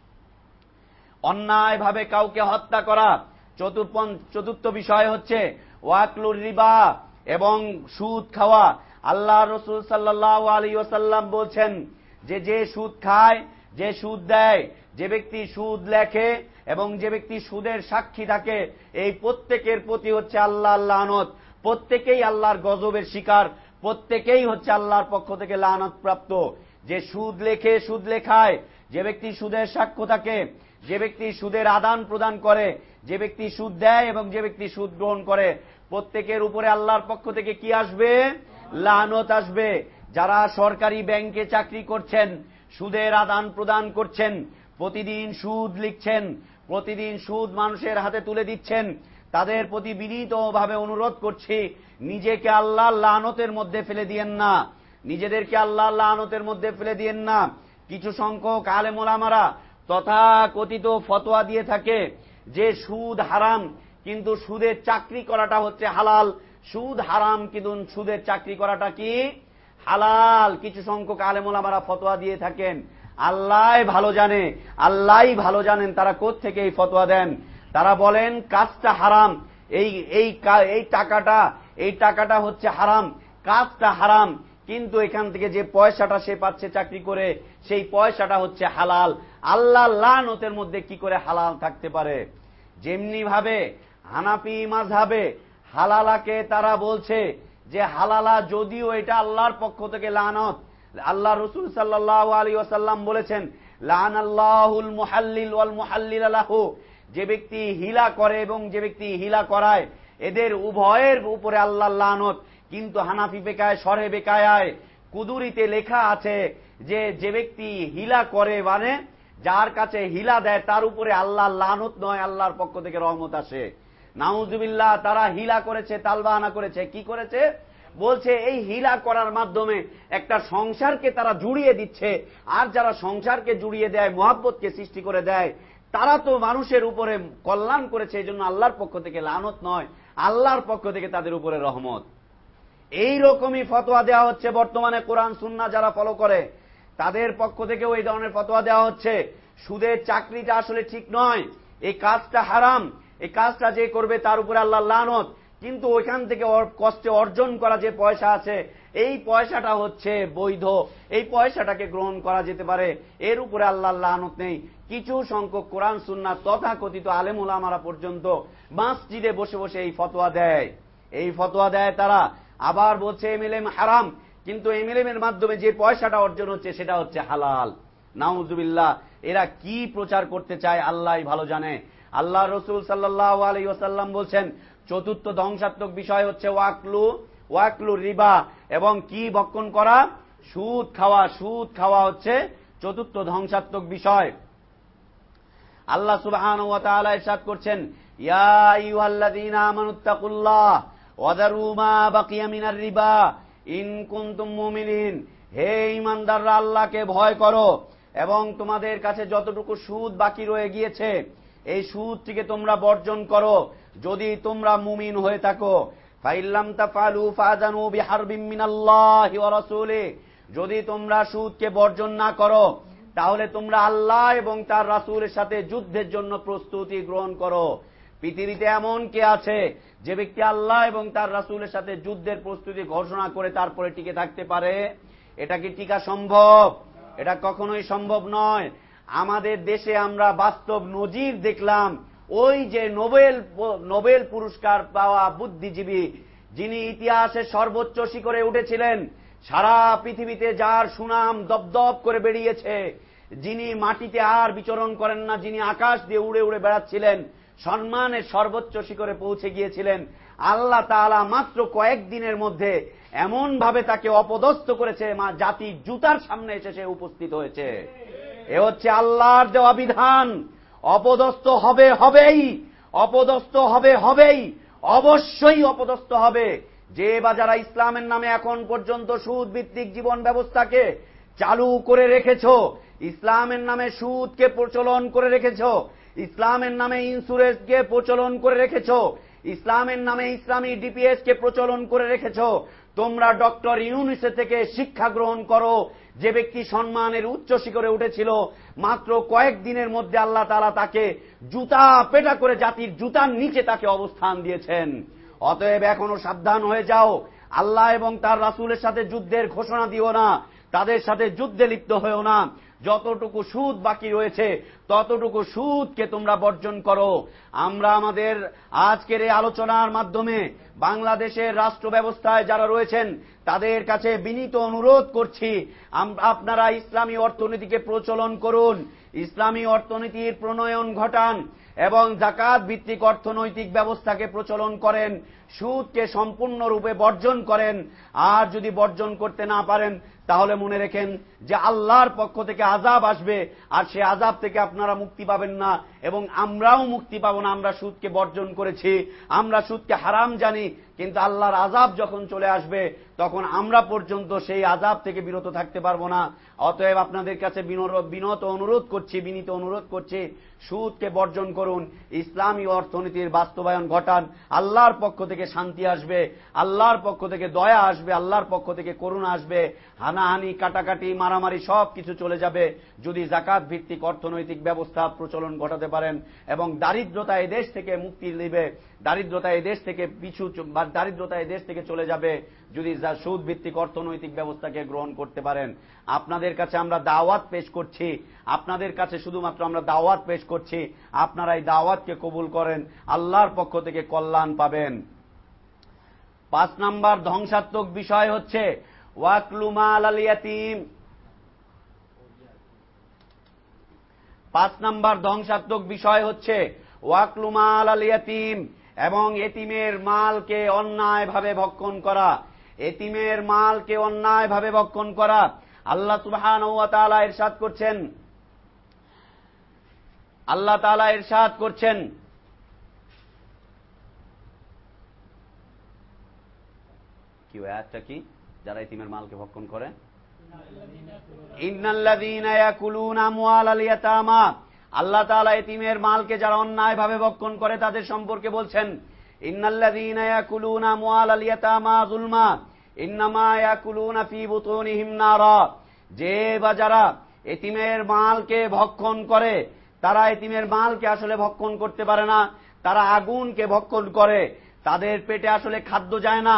S3: অন্যায়ভাবে কাউকে হত্যা করা। চতুর্থ বিষয় হচ্ছে ওয়াকলুর রিবা, এবং সুদ খাওয়া। আল্লাহ রাসূল সাল্লাল্লাহু আলাইহি ওয়াসাল্লাম বলছেন যে যে সুদ খায়, যে সুদ দেয়, যে ব্যক্তি সুদ লেখে এবং যে ব্যক্তি সুদের সাক্ষী থাকে, এই প্রত্যেকের প্রতি হচ্ছে আল্লাহর লানত, প্রত্যেকেই আল্লাহর গজবের শিকার, প্রত্যেকেই হচ্ছে আল্লাহর পক্ষ থেকে লানত প্রাপ্ত। যে সুদ লেখে, সুদ লেখায়, যে ব্যক্তি সুদের সাক্ষ্য থাকে, যে ব্যক্তি সুদের আদান প্রদান করে, যে ব্যক্তি সুদ দেয় এবং যে ব্যক্তি সুদ গ্রহণ করে, প্রত্যেকের উপরে আল্লাহর পক্ষ থেকে কি আসবে? লানত আসবে। যারা সরকারি ব্যাংকে চাকরি করছেন, সুদের আদান প্রদান করছেন, প্রতিদিন সুদ লিখছেন, প্রতিদিন সুদ মানুষের হাতে তুলে দিচ্ছেন, তাদের প্রতি বিনীতভাবে অনুরোধ করছি, নিজেকে আল্লাহর লানতের মধ্যে ফেলে দিয়েন না, নিজেদেরকে আল্লাহর লানতের মধ্যে ফেলে দিয়েন না। কিছু সংখ্যক আলেম ওলামারা তথাকথিত ফতোয়া দিয়ে থাকে যে সুদ হারাম, কিন্তু সুদের চাকরি করাটা হচ্ছে হালাল। সুদ হারাম কিন্তু সুদের চাকরি করাটা কি? হালাল। কিছু সংখ্যক আলেম ওলামারা ফতোয়া দিয়ে থাকেন। আল্লাহই ভালো জানে, আল্লাহই ভালো জানেন তারা কোত্থেকে এই ফতোয়া দেন। তারা বলেন কাজটা হারাম, এই এই এই টাকাটা এই টাকাটা হচ্ছে হারাম, কাজটা হারাম, কিন্তু এখান থেকে যে পয়সাটা সে পাচ্ছে চাকরি করে, সেই পয়সাটা হচ্ছে হালাল। আল্লাহ লানতের মধ্যে কি করে হালাল থাকতে পারে? যেমনি ভাবে হানাফি মাযহাবে হালালাকে তারা বলছে যে হালালা, যদিও এটা আল্লাহর পক্ষ থেকে লানত। আল্লাহ রাসূল সাল্লাল্লাহু আলাইহি ওয়াসাল্লাম বলেছেন, লানাল্লাহুল মুহাল্লিল ওয়াল মুহাল্লিল লাহু, যে ব্যক্তি হিলা করে এবং যে ব্যক্তি হিলা করায়, এদের উভয়ের উপরে আল্লাহর লানত। কিন্তু হানাফি ফিকহে শরহে বেকায়ায় কুদুরিতে লেখা আছে যে যে ব্যক্তি হিলা করে, মানে যার কাছে হিলা দেয়, তার উপরে আল্লাহর লানত নয়, আল্লাহর পক্ষ থেকে রহমত আসে। নাউজুবিল্লাহ, তারা হিলা করেছে, তালবাহানা করেছে। কি করেছে? বলছে এই হিলা করার মাধ্যমে একটা সংসারকে তারা জুড়িয়ে দিচ্ছে, আর যারা সংসারকে জুড়িয়ে দেয়, মুহাব্বতকে সৃষ্টি করে দেয়, তারা তো মানুষের উপরে কল্যাণ করেছে, এই জন্য আল্লাহর পক্ষ থেকে লানত নয়, আল্লাহর পক্ষ থেকে তাদের উপরে রহমত। এই রকমই ফতোয়া দেওয়া হচ্ছে বর্তমানে। কোরআন সুন্নাহ যারা ফলো করে তাদের পক্ষ থেকেও এই ধরনের ফতোয়া দেওয়া হচ্ছে। সুদের চাকরিটা আসলে ঠিক নয়, এই কাজটা হারাম, এই কাজটা যে করবে তার উপরে আল্লাহর লানত। কিন্তু ওইখান থেকে কষ্টে অর্জন করা যে পয়সা আছে, এই পয়সাটা হচ্ছে বৈধ, এই পয়সাটাকে গ্রহণ করা যেতে পারে, এর উপরে আল্লাহর লানত নেই। কিছু সংখ্যক কোরআন সুন্নাহ তথাকথিত আলেম ওলামারা পর্যন্ত মসজিদে বসে বসে এই ফতোয়া দেয়, এই ফতোয়া দেয় তারা। আবার বলছে এমএলএম হারাম, কিন্তু এমএলএম এর মাধ্যমে যে পয়সাটা অর্জন হচ্ছে সেটা হচ্ছে হালাল। নাউজুবিল্লাহ, এরা কি প্রচার করতে চায় আল্লাহই ভালো জানে। আল্লাহ রসুল সাল্লাল্লাহু আলাইহি ওয়াসাল্লাম বলছেন চতুর্থ ধ্বংসাত্মক বিষয় হচ্ছে ওয়াকলু ওয়াকলু রিবা, এবং কি ভক্ষণ করা, সুদ খাওয়া। সুদ খাওয়া হচ্ছে চতুর্থ ধ্বংসাত্মক বিষয়। আল্লাহ সুবহানাহু ওয়া তাআলা ইরশাদ করছেন, ইয়া আইয়ুহাল্লাযীনা আমানুত্তাকুল্লাহ ওয়া যারু মা বাকিয়া মিনার রিবা ইন কুনতুম মুমিনিন। হে ঈমানদাররা, আল্লাহকে ভয় করো এবং তোমাদের কাছে যতটুকু সুদ বাকি রয়ে গিয়েছে এই সুদটিকে তোমরা বর্জন করো যদি তোমরা মুমিন হয়ে থাকো। ফাইল্লাম তাফআলু ফাযানু বিহারবিম মিনাল্লাহি ওয়া রাসূলিহি। যদি তোমরা সুদকে বর্জন না করো তাহলে তোমরা আল্লাহ এবং তার রাসূলের সাথে যুদ্ধের জন্য প্রস্তুতি গ্রহণ করো। পৃথিবীতে এমন কে আছে যে ব্যক্তি আল্লাহ এবং তার রাসূলের সাথে যুদ্ধের প্রস্তুতি ঘোষণা করে তারপরে টিকে থাকতে পারে? এটা কি টিকা সম্ভব? এটা কখনোই সম্ভব নয়। আমাদের দেশে আমরা বাস্তব নজির দেখলাম। ওই যে নোবেল নোবেল পুরস্কার পাওয়া বুদ্ধিজীবী, যিনি ইতিহাসে সর্বোচ্চ শিখরে উঠেছিলেন, সারা পৃথিবীতে যার সুনাম দপদপ করে বেরিয়েছে, যিনি মাটিতে আর বিচরণ করেন না, যিনি আকাশ দিয়ে উড়ে উড়ে বেড়াচ্ছিলেন, সম্মানের সর্বোচ্চ শিখরে পৌঁছে গিয়েছিলেন, আল্লাহ তাআলা মাত্র কয়েকদিনের মধ্যে এমন ভাবে তাকে অপদস্থ করেছে, মা জাতির জুতার সামনে এসে সে উপস্থিত হয়েছে। এ হচ্ছে আল্লাহর দেওয়া বিধান। অপদস্থ হবে হবেই, অপদস্থ হবে হবেই, অবশ্যই অপদস্থ হবে। যে বা যারা ইসলামের নামে এখন পর্যন্ত সুদ ভিত্তিক জীবন ব্যবস্থাকে চালু করে রেখেছ, ইসলামের নামে সুদকে প্রচলন করে রেখেছ, ইসলামের নামে ইন্স্যুরেন্সকে প্রচলন করে রেখেছ, ইসলামের নামে ইসলামী ডিপিএস কে প্রচলন করে রেখেছ, তোমরা ডক্টর ইউনূসের থেকে শিক্ষা গ্রহণ করো। যে ব্যক্তি সম্মানের উচ্চ শিখরে উঠেছিল, মাত্র কয়েকদিনের মধ্যে আল্লাহ তাআলা তাকে জুতা পেটা করে জাতির জুতার নিচে তাকে অবস্থান দিয়েছেন। অতএব এখনো সাবধান হয়ে যাও। আল্লাহ এবং তার রাসূলের সাথে যুদ্ধের ঘোষণা দিও না, তাদের সাথে যুদ্ধে লিপ্ত হয়েও না। যতটুকু সুদ বাকি রয়েছে ততটুকু সুদকে তোমরা বর্জন করো। আমরা আমাদের আজকের এই আলোচনার মাধ্যমে বাংলাদেশের রাষ্ট্র ব্যবস্থায় যারা রয়েছেন তাদের কাছে বিনীত অনুরোধ করছি, আপনারা ইসলামী অর্থনীতিকে প্রচলন করুন, ইসলামী অর্থনীতির প্রণয়ন ঘটান এবং যাকাত ভিত্তিক অর্থনৈতিক ব্যবস্থাকে প্রচলন করেন, সুদকে সম্পূর্ণরূপে বর্জন করেন। আর যদি বর্জন করতে না পারেন তাহলে মনে রেখেন যে আল্লাহর পক্ষ থেকে আযাব আসবে, আর সে আযাব থেকে আপনারা মুক্তি পাবেন না এবং আমরাও মুক্তি পাবো না। আমরা সুদকে বর্জন করেছি, আমরা সুদকে হারাম জানি, কিন্তু আল্লাহর আযাব যখন চলে আসবে তখন আমরা পর্যন্ত সেই আযাব থেকে বিরত থাকতে পারবো না। অতএব আপনাদের কাছে বিনত অনুরোধ করছি, বিনীত অনুরোধ করছি, সুদকে বর্জন করুন, ইসলামী অর্থনীতির বাস্তবায়ন ঘটান। আল্লাহর পক্ষ থেকে শান্তি আসবে, আল্লাহর পক্ষ থেকে দয়া আসবে, আল্লাহর পক্ষ থেকে করুণা আসবে। হানাহানি, কাটাকাটি, মারামারি সব কিছু চলে যাবে যদি যাকাত ভিত্তিক অর্থনৈতিক ব্যবস্থা প্রচলন ঘটাতে পারেন। এবং দারিদ্রতা এই দেশ থেকে মুক্তি নেবে, দারিদ্রতা এই দেশ থেকে পিছু দারিদ্রতা এই দেশ থেকে চলে যাবে যদি সুদ ভিত্তিক অর্থনৈতিক ব্যবস্থাকে গ্রহণ করতে পারেন। আপনাদের কাছে আমরা দাওয়াত পেশ করছি, আপনাদের কাছে শুধুমাত্র আমরা দাওয়াত পেশ করছি, আপনারা এই দাওয়াতকে কবুল করেন, আল্লাহর পক্ষ থেকে কল্যাণ পাবেন। পাঁচ নাম্বার ধ্বংসাত্মক বিষয় হচ্ছে ওয়াকলু মাল আল ইয়াতীম। পাঁচ নাম্বার ধ্বংসাত্মক বিষয় হচ্ছে ওয়াকলু মাল আল ইয়াতীম, এবং এতিমের মালকে অন্যায়ভাবে ভক্ষণ করা, এতিমের মালকে অন্যায়ভাবে ভক্ষণ করা। আল্লাহ সুবহানাহু ওয়া তাআলা ইরশাদ করছেন, আল্লাহ তাআলা ইরশাদ করছেন, কি আয়াতটা কি, যারা এতিমের মালকে ভক্ষণ করে, ইন্নাল্লাযীনা ইয়াকুলুনা আমওয়ালাল ইয়াতামা। আল্লাহ তাআলা এতিমের মালকে যারা অন্যায়ভাবে ভক্ষণ করে তাদের সম্পর্কে বলছেন, ইন্নাল্লাযীনা ইয়াকুলুনা আমওয়ালাল ইয়াতামা যুলমা ইন্নামা ইয়াকুলুনা ফী বুতুনিহিম নারা। যে বা যারা এতিমের মালকে ভক্ষণ করে তারা এতিমের মালকে আসলে ভক্ষণ করতে পারে না, তারা আগুনকে ভক্ষণ করে। তাদের পেটে আসলে খাদ্য যায় না,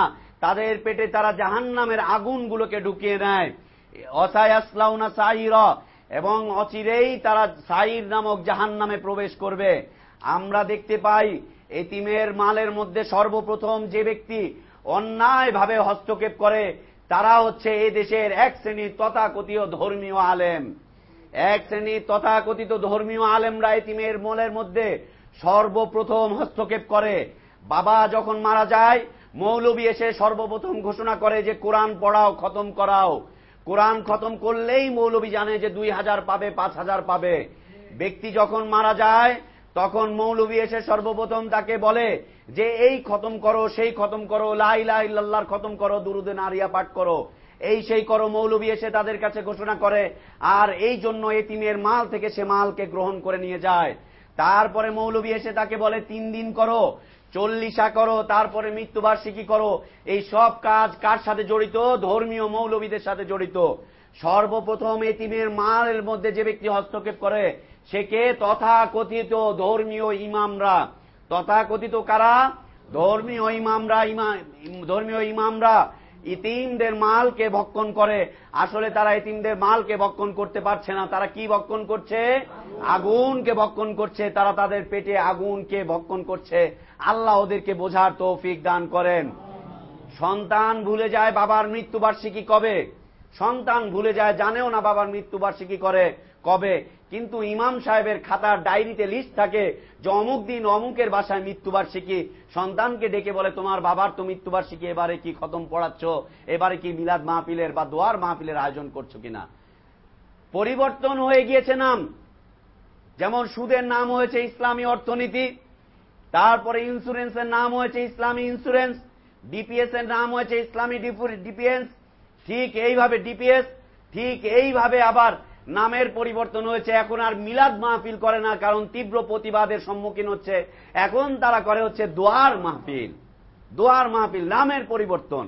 S3: তাদের পেটে তারা জাহান্নামের আগুনগুলোকে ঢুকিয়ে নেয়। অসায়াসলাউনা সাইরা, এবং অচিরেই তারা সাইর নামক জাহান্নামে প্রবেশ করবে। আমরা দেখতে পাই এতিমের মালের মধ্যে সর্বপ্রথম যে ব্যক্তি অন্যায়ভাবে হস্তক্ষেপ করে তারা হচ্ছে এই দেশের এক শ্রেণীর তথাকথিত ধর্মীয় আলেম। এক শ্রেণীর তথাকথিত ধর্মীয় আলেমরা এতিমের মালের মধ্যে সর্বপ্রথম হস্তক্ষেপ করে। বাবা যখন মারা যায়, মৌলবী এসে সর্বপ্রথম ঘোষণা করে যে কোরআন পড়াও, খতম করাও। কোরআন খতম করলেই মৌলবী জানে যে দুই হাজার পাবে, পাঁচ হাজার পাবে। ব্যক্তি যখন মারা যায় তখন মৌলবী এসে সর্বপ্রথম তাকে বলে যে এই খতম করো, সেই খতম করো, লা ইলাহা ইল্লাল্লাহর খতম করো, দুরুদে নারিয়া পাঠ করো, এই সেই করো। মৌলবী এসে তাদের কাছে ঘোষণা করে, আর এই জন্য এতিমের মাল থেকে সে মালকে গ্রহণ করে নিয়ে যায়। তারপরে মৌলবী এসে তাকে বলে তিন দিন করো, চল্লিশা করো, তারপরে মৃত্যুবার্ষিকী করো। এই সব কাজ কার সাথে জড়িত? ধর্মীয় মৌলবীদের সাথে জড়িত। সর্বপ্রথম এতিমের মালের মধ্যে যে ব্যক্তি হস্তক্ষেপ করে সে কে? তথাকথিত ধর্মীয় ইমামরা। তথাকথিত কারা? ধর্মীয় ইমামরা। ধর্মীয় ইমামরা ইতিমদের মালকে ভক্ষণ করে। আসলে তারা ইতিমদের মালকে ভক্ষণ করতে পারছে না, তারা কি ভক্ষণ করছে? আগুনকে ভক্ষণ করছে। তারা তাদের পেটে আগুনকে ভক্ষণ করছে। আল্লাহ ওদেরকে বোঝার তৌফিক দান করেন। সন্তান ভুলে যায় বাবার মৃত্যুবার্ষিকী কবে, সন্তান ভুলে যায়, জানেও না বাবার মৃত্যুবার্ষিকী করে কবে, কিন্তু ইমাম সাহেবের খাতার ডায়েরিতে লিস্ট থাকে যে অমুক দিন অমুকের বাসায় মৃত্যুবার্ষিকী। সন্তানকে ডেকে বলে তোমার বাবার তো মৃত্যুবার্ষিকী, এবারে কি খতম পড়াচ্ছ, এবারে কি মিলাদ মাহফিলের বা দোয়ার মাহফিলের আয়োজন করছো কিনা। পরিবর্তন হয়ে গিয়েছে নাম। যেমন সুদের নাম হয়েছে ইসলামী অর্থনীতি, তারপরে ইন্স্যুরেন্সের নাম হয়েছে ইসলামী ইন্স্যুরেন্স, ডিপিএস এর নাম হয়েছে ইসলামী ডিপিএস, ঠিক এইভাবে ডিপিএস, ঠিক এইভাবে আবার নামের পরিবর্তন হয়েছে। এখন আর মিলাদ মাহফিল করে না, কারণ তীব্র প্রতিবাদের সম্মুখীন হচ্ছে। এখন তারা করে হচ্ছে দোয়ার মাহফিল। দোয়ার মাহফিল, নামের পরিবর্তন।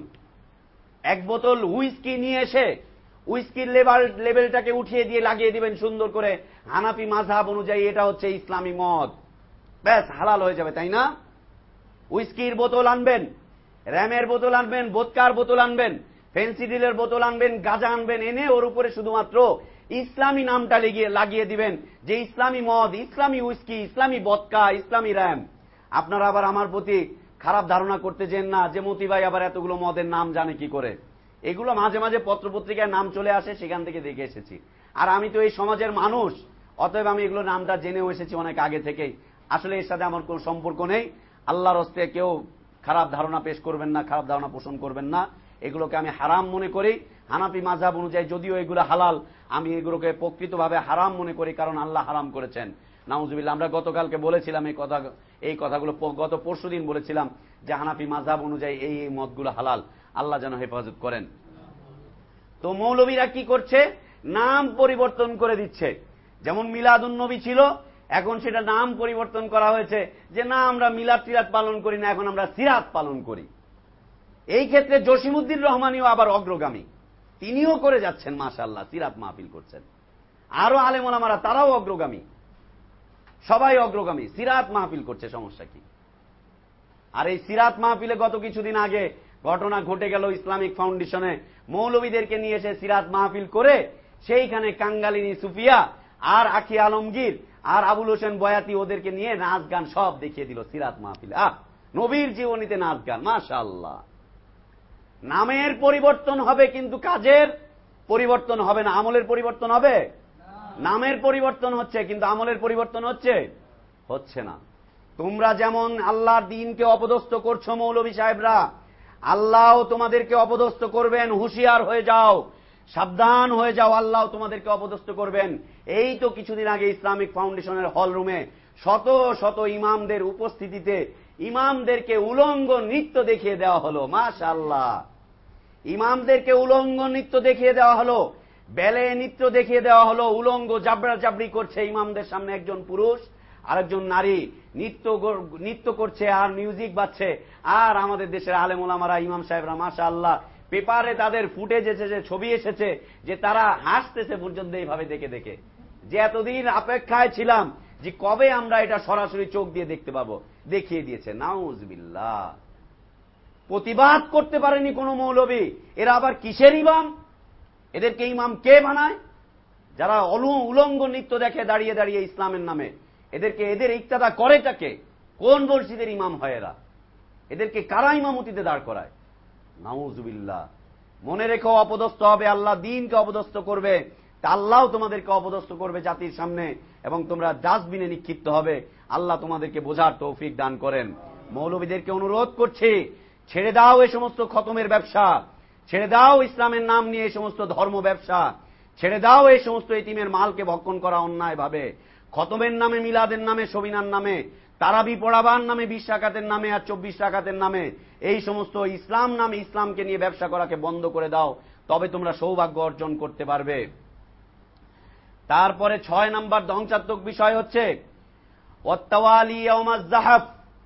S3: এক বোতল হুইস্কি নিয়ে এসে হুইস্কির লেভেল লেভেলটাকে উঠিয়ে দিয়ে লাগিয়ে দিবেন সুন্দর করে হানাফি মাযহাব অনুযায়ী, এটা হচ্ছে ইসলামী মদ, ব্যাস হালাল হয়ে যাবে, তাই না? হুইস্কির বোতল আনবেন, র্যামের বোতল আনবেন, বোদকার বোতল আনবেন, ফেন্সিডিলের বোতল আনবেন, গাঁজা আনবেন, এনে ওর উপরে শুধুমাত্র ইসলামী নামটা লাগিয়ে লাগিয়ে দিবেন যে ইসলামী মদ, ইসলামী হুইস্কি, ইসলামী বোদকা, ইসলামী র্যাম। আপনারা আবার আমার প্রতি খারাপ ধারণা করতে যেন না যে মতি ভাই আবার এতগুলো মদের নাম জানে কি করে। এগুলো মাঝে মাঝে পত্রপত্রিকায় নাম চলে আসে, সেখান থেকে দেখে এসেছি। আর আমি তো এই সমাজের মানুষ, অতএব আমি এগুলো নামটা জেনেও এসেছি অনেক আগে থেকেই। আসলে এর সাথে আমার কোনো সম্পর্ক নেই। আল্লাহর হস্তে কেউ খারাপ ধারণা পেশ করবেন না, খারাপ ধারণা পোষণ করবেন না। এগুলোকে আমি হারাম মনে করি। হানাফি মাযহাব অনুযায়ী যদিও এগুলো হালাল, আমি এগুলোকে প্রকৃতভাবে হারাম মনে করি, কারণ আল্লাহ হারাম করেছেন। নাউজুবিল্লাহ। আমরা গতকালকে বলেছিলাম এই কথা, এই কথাগুলো গত পরশুদিন বলেছিলাম যে হানাফি মাযহাব অনুযায়ী এই এই মতগুলো হালাল। আল্লাহ যেন হেফাজত করেন। তো মৌলবীরা কি করছে? নাম পরিবর্তন করে দিচ্ছে। যেমন মিলাদুন নবী ছিল, এখন সেটা নাম পরিবর্তন করা হয়েছে যে না আমরা মিলাদ টিলাদ পালন করি না, এখন আমরা সিরাত পালন করি। এই ক্ষেত্রে জসিমউদ্দিন রহমানিও আবার অগ্রগামী, তিনিও করে যাচ্ছেন মাশাআল্লাহ, সিরাত মাহফিল করছেন। আরো আলেম ওলামারা তারাও অগ্রগামী, সবাই অগ্রগামী, সিরাত মাহফিল করছে। সমস্যা কি? আর এই সিরাত মাহফিলে গত কিছুদিন আগে ঘটনা ঘটে গেল, ইসলামিক ফাউন্ডেশনে মৌলবীদেরকে নিয়ে এসে সিরাত মাহফিল করে সেইখানে কাঙ্গালিনী সুফিয়া আর আখি আলমগীর আর আবুল হোসেন বয়াতি ওদেরকে নিয়ে নাচ গান সব দেখিয়ে দিল সিরাত মাহফিল। আহ, নবীর জীবনীতে নাচ গান, মাশাআল্লাহ। নামের পরিবর্তন হবে কিন্তু কাজের পরিবর্তন হবে না। আমলের পরিবর্তন হবে? নামের পরিবর্তন হচ্ছে কিন্তু আমলের পরিবর্তন হচ্ছে হচ্ছে না। তোমরা যেমন আল্লাহর দ্বীনকে অপদস্থ করছো মৌলভী সাহেবরা, আল্লাহ তোমাদেরকে অপদস্থ করবেন। হুঁশিয়ার হয়ে যাও, সাবধান হয়ে যাও, আল্লাহ তোমাদেরকে অপদস্থ করবেন। এই তো কিছুদিন আগে ইসলামিক ফাউন্ডেশনের হল রুমে শত শত ইমামদের উপস্থিতিতে ইমামদেরকে উলঙ্গ নৃত্য দেখিয়ে দেওয়া হলো। মাশাআল্লাহ, ইমামদেরকে উলঙ্গ নৃত্য দেখিয়ে দেওয়া হলো, বেলে নৃত্য দেখিয়ে দেওয়া হলো। উলঙ্গ জাবড়া জাবড়ি করছে ইমামদের সামনে একজন পুরুষ, আরেকজন নারী নৃত্য নৃত্য করছে আর মিউজিক বাজছে। আর আমাদের দেশের আলেম ওলামারা, ইমাম সাহেবরা মাশাআল্লাহ, পেপারে তাদের ফুটেজ এসেছে, ছবি এসেছে যে তারা হাসতেছে পর্যন্ত এইভাবে দেখে দেখে, যে এতদিন অপেক্ষায় ছিলাম যে কবে আমরা এটা সরাসরি চোখ দিয়ে দেখতে পাবো, দেখিয়ে দিয়েছে। নাউজুবিল্লাহ। প্রতিবাদ করতে পারেনি কোনো মৌলবী, এরা আবার কিসের ইমাম? এদেরকে ইমাম কে বানায়? যারা উলঙ্গ নৃত্য দেখে দাঁড়িয়ে দাঁড়িয়ে ইসলামের নামে, এদেরকে এদের ইক্তাদা করেটাকে? কোন মসজিদের ইমাম হয় এরা? এদেরকে কারা ইমামতিতে দাঁড় করায়? নাউজুবিল্লাহ। মনে রেখো, অপদস্থ হবে আল্লাহ, দিনকে অপদস্থ করবে, তা আল্লাহ তোমাদেরকে অপদস্থ করবে জাতির সামনে, এবং তোমরা ডাস্টবিনে নিক্ষিপ্ত হবে। আল্লাহ তোমাদেরকে বোঝার তৌফিক দান করেন। মৌলবীদেরকে অনুরোধ করছি, ছেড়ে দাও এই সমস্ত খতমের ব্যবসা, ছেড়ে দাও ইসলামের নাম নিয়ে এই সমস্ত ধর্ম ব্যবসা, ছেড়ে দাও এই সমস্ত এতিমের মালকে ভক্ষণ করা অন্যায় ভাবে। খতমের নামে, মিলাদের নামে, সবিনার নামে, তারাবি পড়াবার নামে, বিশ রাকাতের নামে আর চব্বিশ রাকাতের নামে এই সমস্ত ইসলাম নামে ইসলামকে নিয়ে ব্যবসা করাকে বন্ধ করে দাও, তবে তোমরা সৌভাগ্য অর্জন করতে পারবে। তারপরে ছয় নম্বর ধ্বংসাত্মক বিষয় হচ্ছে ওয়াত্তাওয়ালি ইয়াউমাজ যাহাব,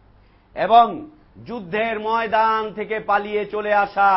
S3: এবং যুদ্ধের ময়দান থেকে পালিয়ে চলে আসা।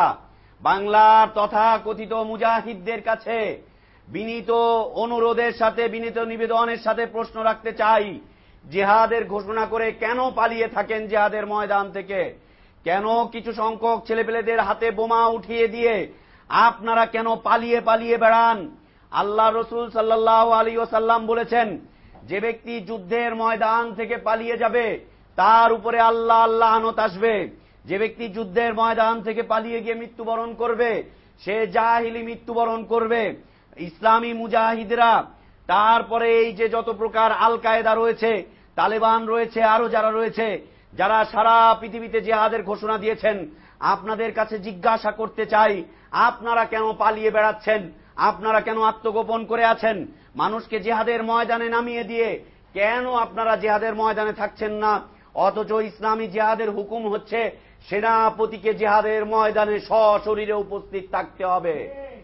S3: বাংলার তথাকথিত মুজাহিদদের কাছে বিনীত অনুরোধের সাথে, বিনীত নিবেদনের সাথে প্রশ্ন রাখতে চাই, জিহাদের ঘোষণা করে কেন পালিয়ে থাকেন জিহাদের ময়দান থেকে? কেন কিছু সংখ্যক ছেলেপেলেদের হাতে বোমা উঠিয়ে দিয়ে আপনারা কেন পালিয়ে পালিয়ে বেড়ান? আল্লাহ রসুল সাল্লাল্লাহু আলাইহি ওয়াসাল্লাম বলেছেন, যে ব্যক্তি যুদ্ধের ময়দান থেকে পালিয়ে যাবে তার উপরে আল্লাহ আল্লাহ লানত আসবে। যে ব্যক্তি যুদ্ধের ময়দান থেকে পালিয়ে গিয়ে মৃত্যুবরণ করবে সে জাহিলি মৃত্যুবরণ করবে। ইসলামী মুজাহিদরা, তারপরে এই যে যত প্রকার আল কায়েদা রয়েছে, তালেবান রয়েছে, আরো যারা রয়েছে, যারা সারা পৃথিবীতে জিহাদের ঘোষণা দিয়েছেন, আপনাদের কাছে জিজ্ঞাসা করতে চাই, আপনারা কেন পালিয়ে বেড়াচ্ছেন? আপনারা কেন আত্মগোপন করে আছেন? মানুষকে জিহাদের ময়দানে নামিয়ে দিয়ে কেন আপনারা জিহাদের ময়দানে থাকছেন না? অথচ ইসলামী জিহাদের হুকুম হচ্ছে সেনাপতিকে জিহাদের ময়দানে সশরীরে উপস্থিত থাকতে হবে।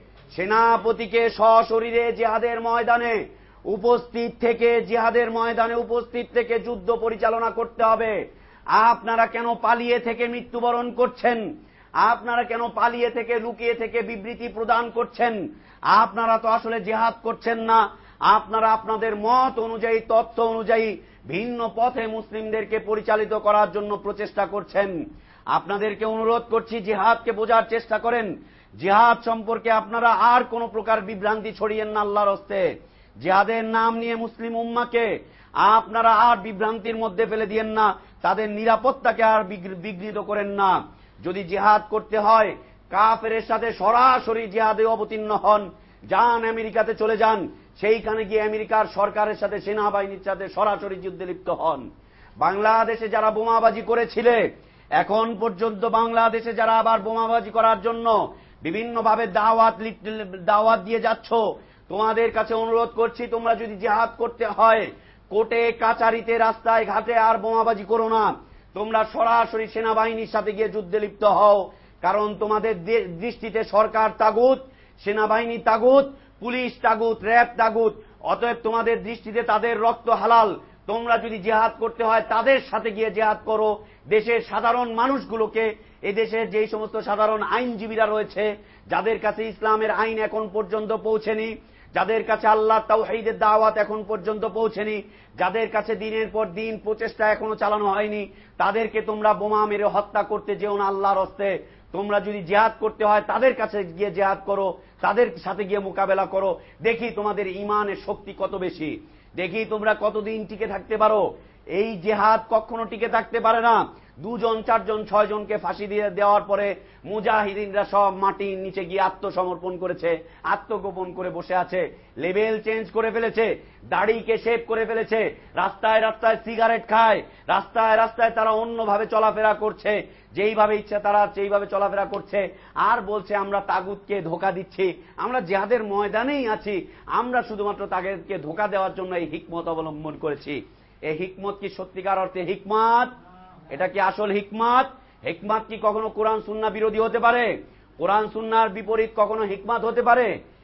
S3: সেনাপতিকে সশরীরে জিহাদের ময়দানে উপস্থিত থেকে জিহাদের ময়দানে উপস্থিত থেকে যুদ্ধ পরিচালনা করতে হবে। আপনারা কেন পালিয়ে থেকে মৃত্যুবরণ করছেন? আপনারা কেন পালিয়ে থেকে, লুকিয়ে থেকে বিবৃতি প্রদান করছেন? আপনারা তো আসলে জিহাদ করছেন না, আপনারা আপনাদের মত অনুযায়ী, তথ্য অনুযায়ী ভিন্ন পথে মুসলিমদেরকে পরিচালিত করার জন্য প্রচেষ্টা করছেন। আপনাদেরকে অনুরোধ করছি, জিহাদকে বোঝার চেষ্টা করেন। জিহাদ সম্পর্কে আপনারা আর কোন প্রকার বিভ্রান্তি ছড়িয়েন না আল্লাহর হস্তে। জিহাদের নাম নিয়ে মুসলিম উম্মাহকে আপনারা আর বিভ্রান্তির মধ্যে ফেলে দিয়েন না, তাদের নিরাপত্তাকে আর বিঘ্নিত করেন না। যদি জিহাদ করতে হয়, কাফেরের সাথে সরাসরি জিহাদে অবতীর্ণ হন। যান আমেরিকাতে চলে যান, সেইখানে গিয়ে আমেরিকার সরকারের সাথে, সেনাবাহিনীর সাথে সরাসরি যুদ্ধে লিপ্ত হন। বাংলাদেশে যারা বোমাবাজি করেছিলে, এখন পর্যন্ত বাংলাদেশে যারা আবার বোমাবাজি করার জন্য বিভিন্নভাবে দাওয়াত দাওয়াত দিয়ে যাচ্ছ, তোমাদের কাছে অনুরোধ করছি, তোমরা যদি জিহাদ করতে হয়, কোর্টে কাচারিতে, রাস্তায় ঘাটে আর বোমাবাজি করো না। তোমরা সরাসরি সেনাবাহিনীর সাথে গিয়ে যুদ্ধে লিপ্ত হও। কারণ তোমাদের দৃষ্টিতে সরকার তাগুত, সেনাবাহিনী তাগুত, পুলিশ তাগুত, র্যাব তাগুত। অতএব তোমাদের দৃষ্টিতে তাদের রক্ত হালাল। তোমরা যদি জিহাদ করতে হয় তাদের সাথে গিয়ে জিহাদ করো। দেশের সাধারণ মানুষগুলোকে, এদেশের যেই সমস্ত সাধারণ আইনজীবীরা রয়েছে, যাদের কাছে ইসলামের আইন এখন পর্যন্ত পৌঁছেনি, যাদের কাছে আল্লাহ তাওহীদের দাওয়াত এখন পর্যন্ত পৌঁছেনি, যাদের কাছে দিনের পর দিন প্রচেষ্টা এখনো চালানো হয়নি, তাদেরকে তোমরা বোমা মেরে হত্যা করতে যেও না আল্লাহর হস্তে। তোমরা যদি জিহাদ করতে হয় তাদের কাছে গিয়ে জিহাদ করো, তাদের সাথে গিয়ে মোকাবেলা করো। দেখি তোমাদের ঈমানের শক্তি কত বেশি, দেখি তোমরা কতদিন টিকে থাকতে পারো। এই জিহাদ কখনো টিকে থাকতে পারে না। দুজন, চারজন, ছয় জনকে ফাঁসি দিয়ে দেওয়ার পরে মুজাহিদিনরা সব মাটির নিচে গিয়ে আত্মসমর্পণ করেছে, আত্মগোপন করে বসে আছে, লেভেল চেঞ্জ করে ফেলেছে, দাড়িকে শেভ করে ফেলেছে, রাস্তায় রাস্তায় সিগারেট খায়, রাস্তায় রাস্তায় তারা অন্যভাবে চলাফেরা করছে, যেইভাবে ইচ্ছা তারা সেইভাবে চলাফেরা করছে, আর বলছে আমরা তাগুতকে ধোঁকা দিচ্ছি, আমরা জিহাদের ময়দানেই আছি, আমরা শুধুমাত্র তাদেরকে ধোঁকা দেওয়ার জন্য এই হিকমত অবলম্বন করেছি। এই হিকমত কি সত্যিকার অর্থে হিকমত? এটা কি আসল হিকমত? হিকমত কি কখনো কোরআন সুন্নাহ বিরোধী হতে পারে? কোরআন সুন্নাহর বিপরীত কখনো হিকমত হতে পারে?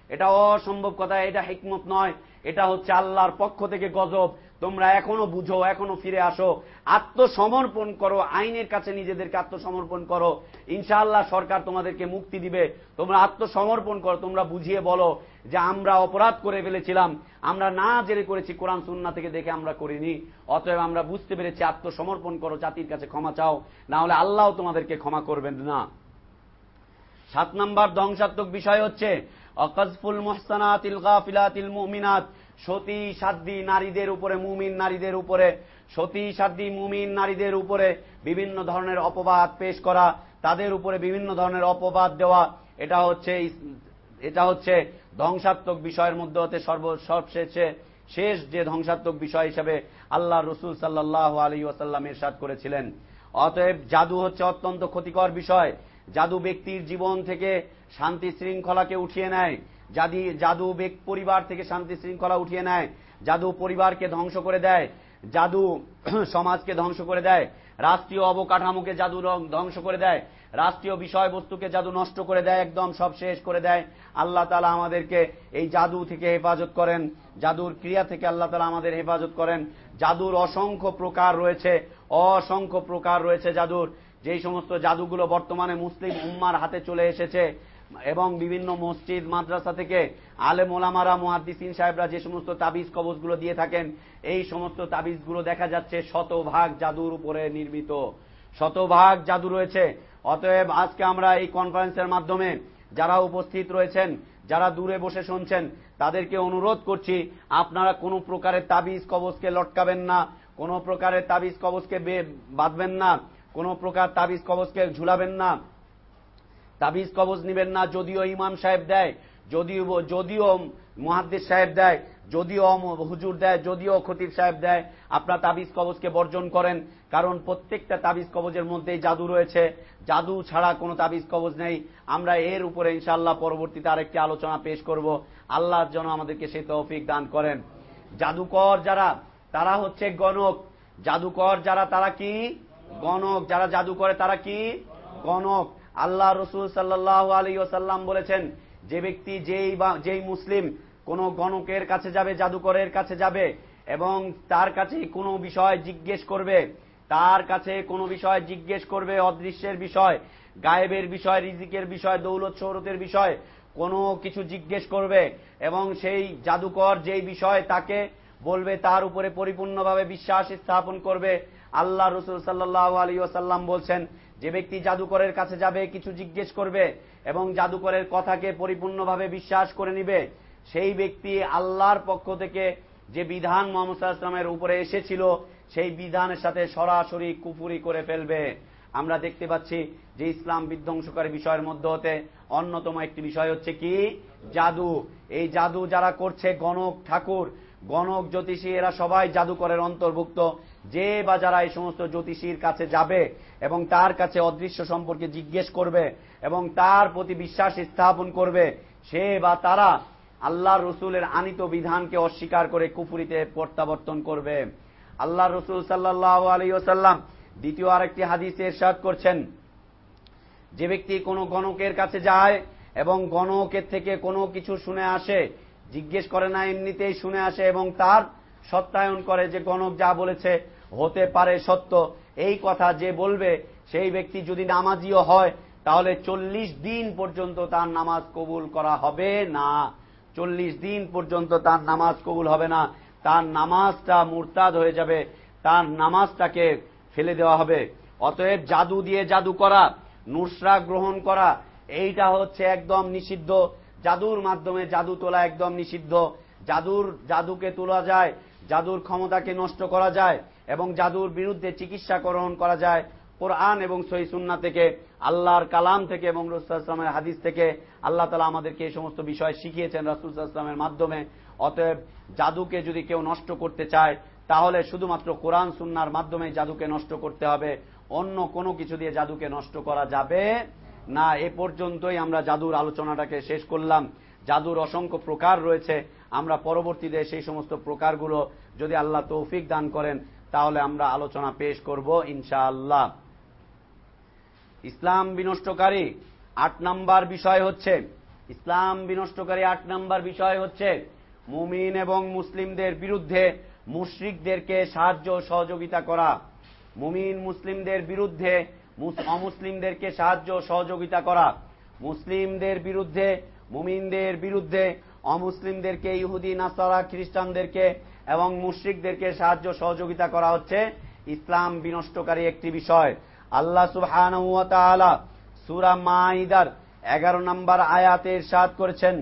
S3: এটা অসম্ভব কথা, এটা হিকমত নয়, এটা হচ্ছে আল্লাহর পক্ষ থেকে গজব। তোমরা এখনো বুঝো, এখনো ফিরে আসো, আত্মসমর্পণ করো, আইনের কাছে নিজেদেরকে আত্মসমর্পণ করো, ইনশাআল্লাহ সরকার তোমাদেরকে মুক্তি দিবে। তোমরা আত্মসমর্পণ করো, তোমরা বুঝিয়ে বলো যে আমরা অপরাধ করে ফেলেছিলাম, আমরা না জেনে করেছি, কোরআন সুন্নাহ থেকে দেখে আমরা করিনি, অতএব আমরা বুঝতে পেরেছি, আত্মসমর্পণ করো, জাতির কাছে ক্ষমা চাও, না হলে আল্লাহ তোমাদেরকে ক্ষমা করবেন না। সাত নম্বর ধ্বংসাত্মক বিষয় হচ্ছে অকাজফুল মুহসানাতিল গাফিলাতিল মুমিনাত, সতী সাধ্বী নারীদের উপরে, মুমিন নারীদের উপরে, সতী সাধ্বী মুমিন নারীদের উপরে বিভিন্ন ধরনের অপবাদ পেশ করা, তাদের উপরে বিভিন্ন ধরনের অপবাদ দেওয়া, এটা হচ্ছে এটা হচ্ছে ধ্বংসাত্মক বিষয়ের মধ্যে হতে সর্ব সবশেষে শেষ যে ধ্বংসাত্মক বিষয় হিসেবে আল্লাহ রসুল সাল্লাল্লাহু আলাইহি ওয়াসাল্লাম ইরশাদ করেছিলেন। অতএব জাদু হচ্ছে অত্যন্ত ক্ষতিকর বিষয়। জাদু ব্যক্তির জীবন থেকে শান্তি শৃঙ্খলাকে উঠিয়ে নেয়, জাদি জাদু ব্যক্তি পরিবার থেকে শান্তি শৃঙ্খলা উঠিয়ে নেয়, জাদু পরিবারকে ধ্বংস করে দেয়, জাদু সমাজকে ধ্বংস করে দেয়, রাষ্ট্রীয় অবকাঠামোকে জাদু ধ্বংস করে দেয়, রাষ্ট্রীয় বিষয়বস্তুকে জাদু নষ্ট করে দেয়, একদম সব শেষ করে দেয়। আল্লাহ তাআলা আমাদেরকে এই জাদু থেকে হেফাজত করেন, জাদুর ক্রিয়া থেকে আল্লাহ তাআলা আমাদের হেফাজত করেন। জাদুর অসংখ্য প্রকার রয়েছে, অসংখ্য প্রকার রয়েছে জাদুর, যেই সমস্ত জাদুগুলো বর্তমানে মুসলিম উম্মার হাতে চলে এসেছে, এবং বিভিন্ন মসজিদ মাদ্রাসা থেকে আলেম ওলামারা মুহাদ্দিসিন সাহেবরা যে সমস্ত তাবিজ কবজগুলো দিয়ে থাকেন, এই সমস্ত তাবিজগুলো দেখা যাচ্ছে শতভাগ জাদুর উপরে নির্মিত, শতভাগ জাদু রয়েছে। অতএব আজকে আমরা এই কনফারেন্সের মাধ্যমে যারা উপস্থিত রয়েছেন, যারা দূরে বসে শুনছেন, তাদেরকে অনুরোধ করছি, আপনারা কোনো প্রকারের তাবিজ কবজকে লটকাবেন না, কোনো প্রকারের তাবিজ কবজকে বাঁধবেন না, কোন প্রকার তাবিজ কবজকে ঝুলাবেন না, তাবিজ কবজ নিবেন না। যদিও ইমাম সাহেব দেয়, যদিও যদিও মুহাদ্দিস সাহেব দেয়, যদিও হুজুর দেয়, যদিও খতিব সাহেব দেয়, আপনার তাবিজ কবজকে বর্জন করেন, কারণ প্রত্যেকটা তাবিজ কবজের মধ্যেই জাদু রয়েছে, জাদু ছাড়া কোনো তাবিজ কবজ নেই। আমরা এর উপরে ইনশাআল্লাহ পরবর্তীতে আরেকটি আলোচনা পেশ করব। আল্লাহর জন্য আমাদেরকে সেই তৌফিক দান করেন। জাদুকর যারা, তারা হচ্ছে গণক। জাদুকর যারা, তারা কি? গণক। যারা জাদু করে তারা কি? গণক। আল্লাহ রসুল সাল্লাল্লাহু আলাইহি ওয়াসাল্লাম বলেছেন, যে ব্যক্তি যেই বা যেই মুসলিম কোন গণকের কাছে যাবে, জাদুকরের কাছে যাবে, এবং তার কাছে কোনো বিষয় জিজ্ঞেস করবে, তার কাছে কোনো বিষয় জিজ্ঞেস করবে, অদৃশ্যের বিষয়, গায়েবের বিষয়, রিজিকের বিষয়, দৌলত শৌরতের বিষয়, কোনো কিছু জিজ্ঞেস করবে, এবং সেই জাদুকর যেই বিষয় তাকে বলবে, তার উপরে পরিপূর্ণভাবে বিশ্বাস স্থাপন করবে। আল্লাহ রসুল সাল্লাল্লাহু আলাইহি ওয়াসাল্লাম বলছেন, যে ব্যক্তি জাদুকরের কাছে যাবে, কিছু জিজ্ঞেস করবে, এবং জাদুকরের কথাকে পরিপূর্ণভাবে বিশ্বাস করে নিবে, সেই ব্যক্তি আল্লাহর পক্ষ থেকে যে বিধান মুহাম্মদ সাল্লাল্লাহু আলাইহি ওয়াসাল্লামের উপরে এসেছিল, সেই বিধানের সাথে সরাসরি কুফরি করে ফেলবে। আমরা দেখতে পাচ্ছি যে ইসলাম বিধ্বংসকারী বিষয়ের মধ্যে হতে অন্যতম একটি বিষয় হচ্ছে কি? জাদু। এই জাদু যারা করছে, গণক ঠাকুর, গণক জ্যোতিষী, এরা সবাই জাদুকরের অন্তর্ভুক্ত। যে বা যারা এই সমস্ত জ্যোতিষীর কাছে যাবে এবং তার কাছে অদৃশ্য সম্পর্কে জিজ্ঞেস করবে এবং তার প্রতি বিশ্বাস স্থাপন করবে, সে বা তারা আল্লাহ রসুলের আনিত বিধানকে অস্বীকার করে কুফরিতে প্রত্যাবর্তন করবে। আল্লাহ রসুল সাল্লাল্লাহু আলাইহি ওয়াসাল্লাম দ্বিতীয় আরেকটি হাদিসে ইরশাদ করছেন, যে ব্যক্তি কোনো গণকের কাছে যায় এবং গণকের থেকে কোনো কিছু শুনে আসে, জিজ্ঞেস করে না, এমনিতেই শুনে আসে, এবং তার সত্যায়ন করে যে গণক যা বলেছে হতে পারে সত্য, এই কথা যে বলবে, সেই ব্যক্তি যদি নামাজিও হয়, তাহলে চল্লিশ দিন পর্যন্ত তার নামাজ কবুল করা হবে না। চল্লিশ দিন পর্যন্ত তার নামাজ কবুল হবে না, তার নামাজটা মুরতাদ হয়ে যাবে, তার নামাজটাকে ফেলে দেওয়া হবে। অতএব জাদু দিয়ে জাদু করা, নুসরা গ্রহণ করা, এইটা হচ্ছে একদম নিষিদ্ধ। জাদুর মাধ্যমে জাদু তোলা একদম নিষিদ্ধ। জাদুর জাদুকে তোলা যায়, জাদুর ক্ষমতাকে নষ্ট করা যায়, এবং জাদুর বিরুদ্ধে চিকিৎসা গ্রহণ করা যায় কোরআন এবং সহিহ সুন্নাহ থেকে, আল্লাহর কালাম থেকে এবং রাসূল সাল্লাল্লাহু আলাইহি ওয়াসাল্লামের হাদিস থেকে। আল্লাহ তাআলা আমাদেরকে এই সমস্ত বিষয় শিখিয়েছেন রাসূল সাল্লাল্লাহু আলাইহি ওয়াসাল্লামের মাধ্যমে। অতএব জাদুকে যদি কেউ নষ্ট করতে চায়, তাহলে শুধুমাত্র কোরআন সুন্নাহর মাধ্যমে জাদুকে নষ্ট করতে হবে, অন্য কোনো কিছু দিয়ে জাদুকে নষ্ট করা যাবে না। এ পর্যন্তই আমরা জাদুর আলোচনাটাকে শেষ করলাম। জাদুর অসংখ্য প্রকার রয়েছে, আমরা পরবর্তীতে সেই সমস্ত প্রকারগুলো যদি আল্লাহ তৌফিক দান করেন, তাহলে আমরা আলোচনা পেশ করব ইনশাআল্লাহ। ইসলাম বিনষ্টকারী আট নাম্বার বিষয় হচ্ছে ইসলাম বিনষ্টকারী আট নম্বর বিষয় হচ্ছে মুমিন এবং মুসলিমদের বিরুদ্ধে মুশরিকদেরকে সাহায্য সহযোগিতা করা। মুমিন মুসলিমদের বিরুদ্ধে অমুসলিমদেরকে সাহায্য সহযোগিতা করা। মুসলিমদের বিরুদ্ধে মুমিনদের বিরুদ্ধে অমুসলিমদেরকে, ইহুদি নাসারা খ্রিস্টানদেরকে এবং মুশরিকদেরকে সাহায্য সহযোগিতা করা হচ্ছে ইসলাম বিনষ্টকারী একটি বিষয়। আল্লাহ সুবহানাহু ওয়া তাআলা সূরা মাঈদার এগারো নম্বর আয়াতে ইরশাদ করেছেন,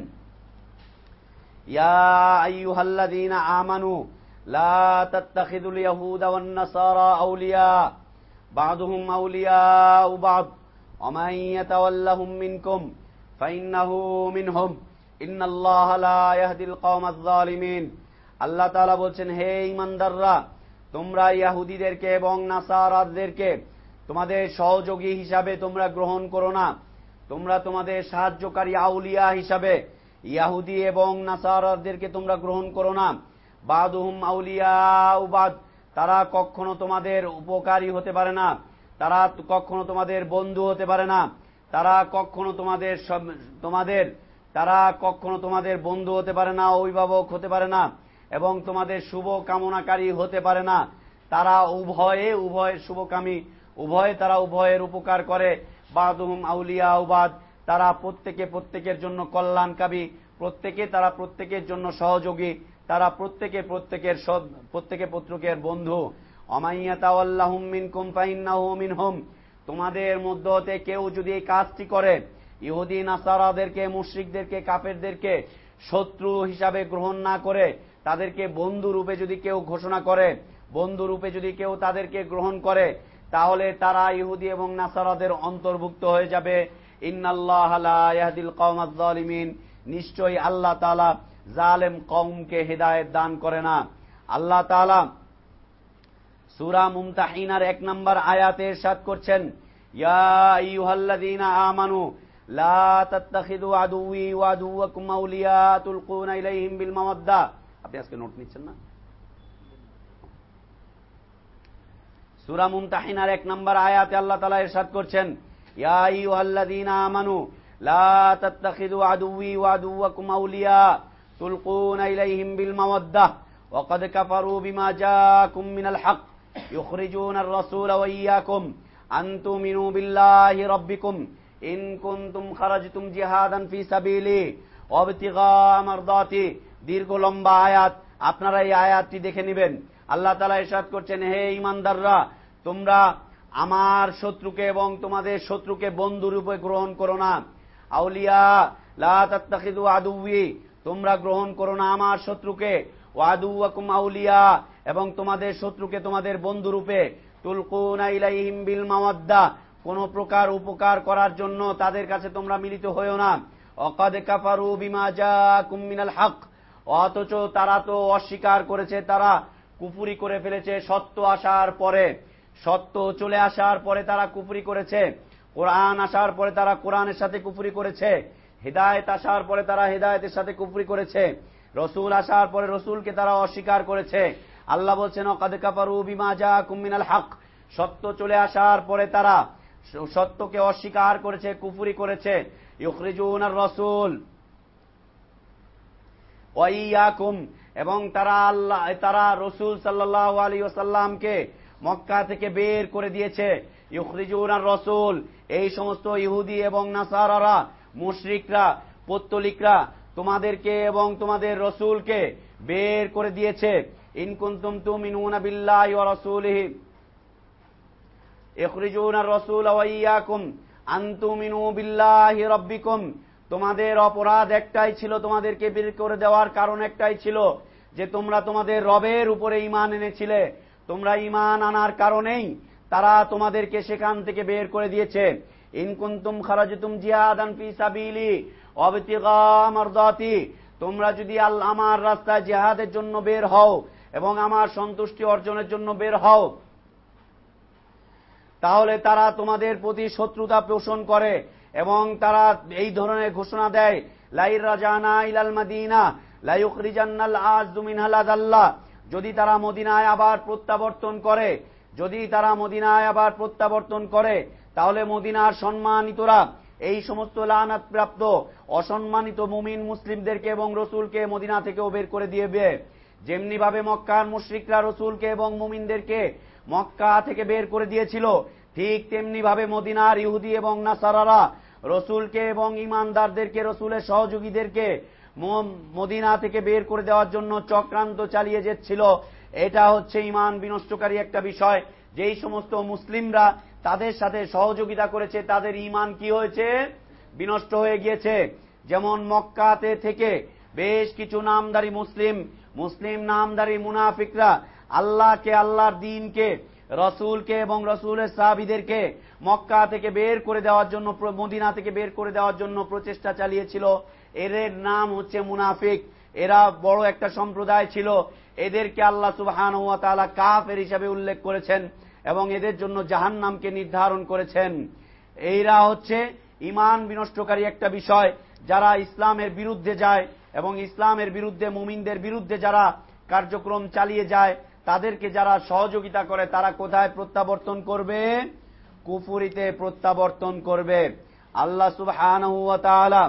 S3: ইয়া আইয়ুহাল্লাযীনা আমানু লা তাত্তাখিযুল ইয়াহুদা ওয়ান নাসারা আউলিয়া বা'দুহুম আউলিয়াউ বা'দ ওয়া মান ইয়াতাওয়াল্লাহুম মিনকুম ফাইন্নাহু মিনহুম ইন্নাল্লাহা লা ইয়াহদিল কওমাজ যালিমিন। আল্লাহ তাআলা বলছেন, হে ঈমানদাররা, তোমরা ইহুদিদেরকে এবং নাসারাদেরকে তোমাদের সহযোগী হিসাবে তোমরা গ্রহণ করো না। তোমরা তোমাদের সাহায্যকারী আউলিয়া হিসাবে ইহুদি এবং নাসারাদেরকে তোমরা গ্রহণ করো না। বাদুহুম আউলিয়াউ বাদ, তারা কখনো তোমাদের উপকারী হতে পারে না, তারা কখনো তোমাদের বন্ধু হতে পারে না, তারা কখনো তোমাদের তোমাদের তারা কখনো তোমাদের বন্ধু হতে পারে না, অভিভাবক হতে পারে না এবং তোমাদের শুভ কামনাকারী হতে পারে না। তারা উভয়ে উভয়ের শুভকামী, উভয়ে তারা উভয়ের উপকার করে। বাদুহুম আউলিয়াউ বাদ, তারা প্রত্যেকে প্রত্যেকের জন্য কল্যাণকামী, প্রত্যেকে তারা প্রত্যেকের জন্য সহযোগী, তারা প্রত্যেকে প্রত্যেকের প্রত্যেকে প্রত্যেকের বন্ধু। অমাইয়াতাওয়াল্লাহুম মিনকুম ফাইন্নাহু মিনহুম, তোমাদের মধ্য হতে কেউ যদি এই কাজটি করে, ইহুদি নাসারাদেরকে, মুশরিকদেরকে, কাফেরদেরকে শত্রু হিসাবে গ্রহণ না করে তাদেরকে বন্ধু রূপে যদি কেউ ঘোষণা করে, বন্ধু রূপে যদি কেউ তাদেরকে গ্রহণ করে, তাহলে তারা ইহুদি এবং নাসারাদের অন্তর্ভুক্ত হয়ে যাবে। ইন্নাল্লাহা লা ইয়াহদিল কওমাজ যালিমিন, নিশ্চয়ই আল্লাহ তাআলা জালেম কওমকে হেদায়েত দান করে না। আল্লাহ তাআলা সূরা মুমতাহিনার এক নম্বর আয়াতে ইরশাদ করছেন, ইয়া আইয়ুহাল্লাযীনা আমানু লা তাত্তাখিযু আদুওয়ি ওয়া আদুওয়াকুম আউলিয়া তুলকুনা ইলাইহিম বিল মাওয়াদ্দা। আপনি আজকে নোট নিচ্ছেন না? সূরা মুমতাহিনার এক নম্বর আয়াতে আল্লাহ তাআলা ইরশাদ করছেন, ইয়া আইয়ুহাল্লাযীনা আমানু লা তাত্তাখিযু আদুওয়ি ওয়া আদুওয়াকুম আউলিয়া তুলকুনা ইলাইহিম বিল মাওয়াদ্দা ওয়া ক্বাদ কাফারু বিমা জাআকুম মিনাল হক ইউখরিজুনার রাসূলা ওয়া ইয়্যাকুম আন তুমিনু বিল্লাহি রাব্বিকুম ইন কুনতুম খারাজতুম জিহাদান ফি সাবিলি ওয়া ইবতিগা মারদাতি। দীর্ঘ লম্বা আয়াত, আপনারা এই আয়াতটি দেখে নেবেন। আল্লাহ তাআলা ইরশাদ করছেন, হে ঈমানদাররা, তোমরা আমার শত্রুকে এবং তোমাদের শত্রুকে বন্ধু রূপে গ্রহণ করো না। আউলিয়া লা তাত্তাখিযু আদুওয়ি, তোমরা গ্রহণ করো না আমার শত্রুকে, ওয়া আদুওয়াকুম আউলিয়া, এবং তোমাদের শত্রুকে তোমাদের বন্ধু রূপে। তুলকুনা ইলাইহিম বিল মাওয়াদ্দা, কোন প্রকার উপকার করার জন্য তাদের কাছে তোমরা মিলিত হইও না। ওয়া ক্বাদ কাফারু বিমা জাআকুম মিনাল হক, অথচ তারা তো অস্বীকার করেছে, তারা কুফরি করে ফেলেছে সত্য আসার পরে। সত্য চলে আসার পরে তারা কুফরি করেছে, কোরআন আসার পরে তারা কোরআনের সাথে কুফরি করেছে, হিদায়াত আসার পরে তারা হিদায়াতের সাথে কুফরি করেছে, রসুল আসার পরে রসুলকে তারা অস্বীকার করেছে। আল্লাহ বলছেন, ক্বাদ কাফারু বিমা জাআকুম মিনাল হক, সত্য চলে আসার পরে তারা সত্যকে অস্বীকার করেছে, কুফরি করেছে। ইউখরিজুনার রাসূল ওয়া ইয়্যাকুম, এবং তারা আল্লাহ তারা রাসূল সাল্লাল্লাহু আলাইহি ওয়াসাল্লামকে মক্কা থেকে বের করে দিয়েছে। ইউখরিজুনার রাসূল, এই সমস্ত ইহুদি এবং নাসারারা, মুশরিকরা, পৌত্তলিকরা তোমাদেরকে এবং তোমাদের রাসূলকে বের করে দিয়েছে। ইন কুনতুম তুমিনুনা বিল্লাহি ওয়া রাসূলিহি ইখরিজুনার রাসূলা ওয়া ইয়্যাকুম আন তুমিনু বিল্লাহি রাব্বিকুম, তোমাদের অপরাধ একটাই ছিল, তোমাদেরকে বের করে দেওয়ার কারণ একটাই ছিল যে তোমরা তোমাদের রবের উপরে ঈমান এনেছিলে। তোমরা ঈমান আনার কারণেই তারা তোমাদেরকে সেখান থেকে বের করে দিয়েছে। ইন কুনতুম খারাজতুম জিহাদান ফি সাবিলি ওয়া ইবতিগা মারদাতি, তোমরা যদি আল্লাহ আমার রাস্তায় জিহাদের জন্য বের হও এবং আমার সন্তুষ্টি অর্জনের জন্য বের হও, তাহলে তারা তোমাদের প্রতি শত্রুতা পোষণ করে এবং তারা এই ধরনের ঘোষণা দেয়, লাইর রাজানা ইলাল মাদিনা লা ইউখরিজান্নাল আযু মিনহাল আযাল্লা, যদি তারা মদিনায় আবার প্রত্যাবর্তন করে, যদি তারা মদিনায় আবার প্রত্যাবর্তন করে তাহলে মদিনার সম্মানিতরা এই সমস্ত লানাত প্রাপ্ত অসম্মানিত মুমিন মুসলিমদেরকে এবং রসুলকে মদিনা থেকেও বের করে দিয়েবে। যেমনি ভাবে মক্কার মুশরিকরা রসুলকে এবং মুমিনদেরকে মক্কা থেকে বের করে দিয়েছিল, ঠিক তেমনি ভাবে মদিনার ইহুদি এবং নাসারারা রসুলকে এবং ইমানদারদেরকে, রসুলের সহযোগীদেরকে মদিনা থেকে বের করে দেওয়ার জন্য চক্রান্ত চালিয়ে যাচ্ছিল। এটা হচ্ছে ঈমান বিনষ্টকারী একটা বিষয়। যেই সমস্ত মুসলিমরা তাদের সাথে সহযোগিতা করেছে তাদের ঈমান কি হয়েছে? বিনষ্ট হয়ে গিয়েছে। যেমন মক্কাতে থেকে বেশ কিছু নামদারি মুসলিম মুসলিম নামদারি মুনাফিকরা আল্লাহকে, আল্লাহর দ্বীনকে, রসুলকে এবং রসুলের সাহাবীদেরকে মক্কা থেকে বের করে দেওয়ার জন্য, মদিনা থেকে বের করে দেওয়ার জন্য প্রচেষ্টা চালিয়েছিল। এদের নাম হচ্ছে মুনাফিক। এরা বড় একটা সম্প্রদায় ছিল। এদেরকে আল্লাহ সুবহানাহু ওয়া তাআলা কাফের হিসাবে উল্লেখ করেছেন এবং এদের জন্য জাহান্নামকে নির্ধারণ করেছেন। এইরা হচ্ছে ঈমান বিনষ্টকারী একটা বিষয়। যারা ইসলামের বিরুদ্ধে যায় এবং ইসলামের বিরুদ্ধে, মুমিনদের বিরুদ্ধে যারা কার্যক্রম চালিয়ে যায়, তাদেরকে যারা সহযোগিতা করে, তারা কোথায় প্রত্যাবর্তন করবে? কুফরিতে প্রত্যাবর্তন করবে। আল্লাহ সুবহানাহু ওয়া তাআলা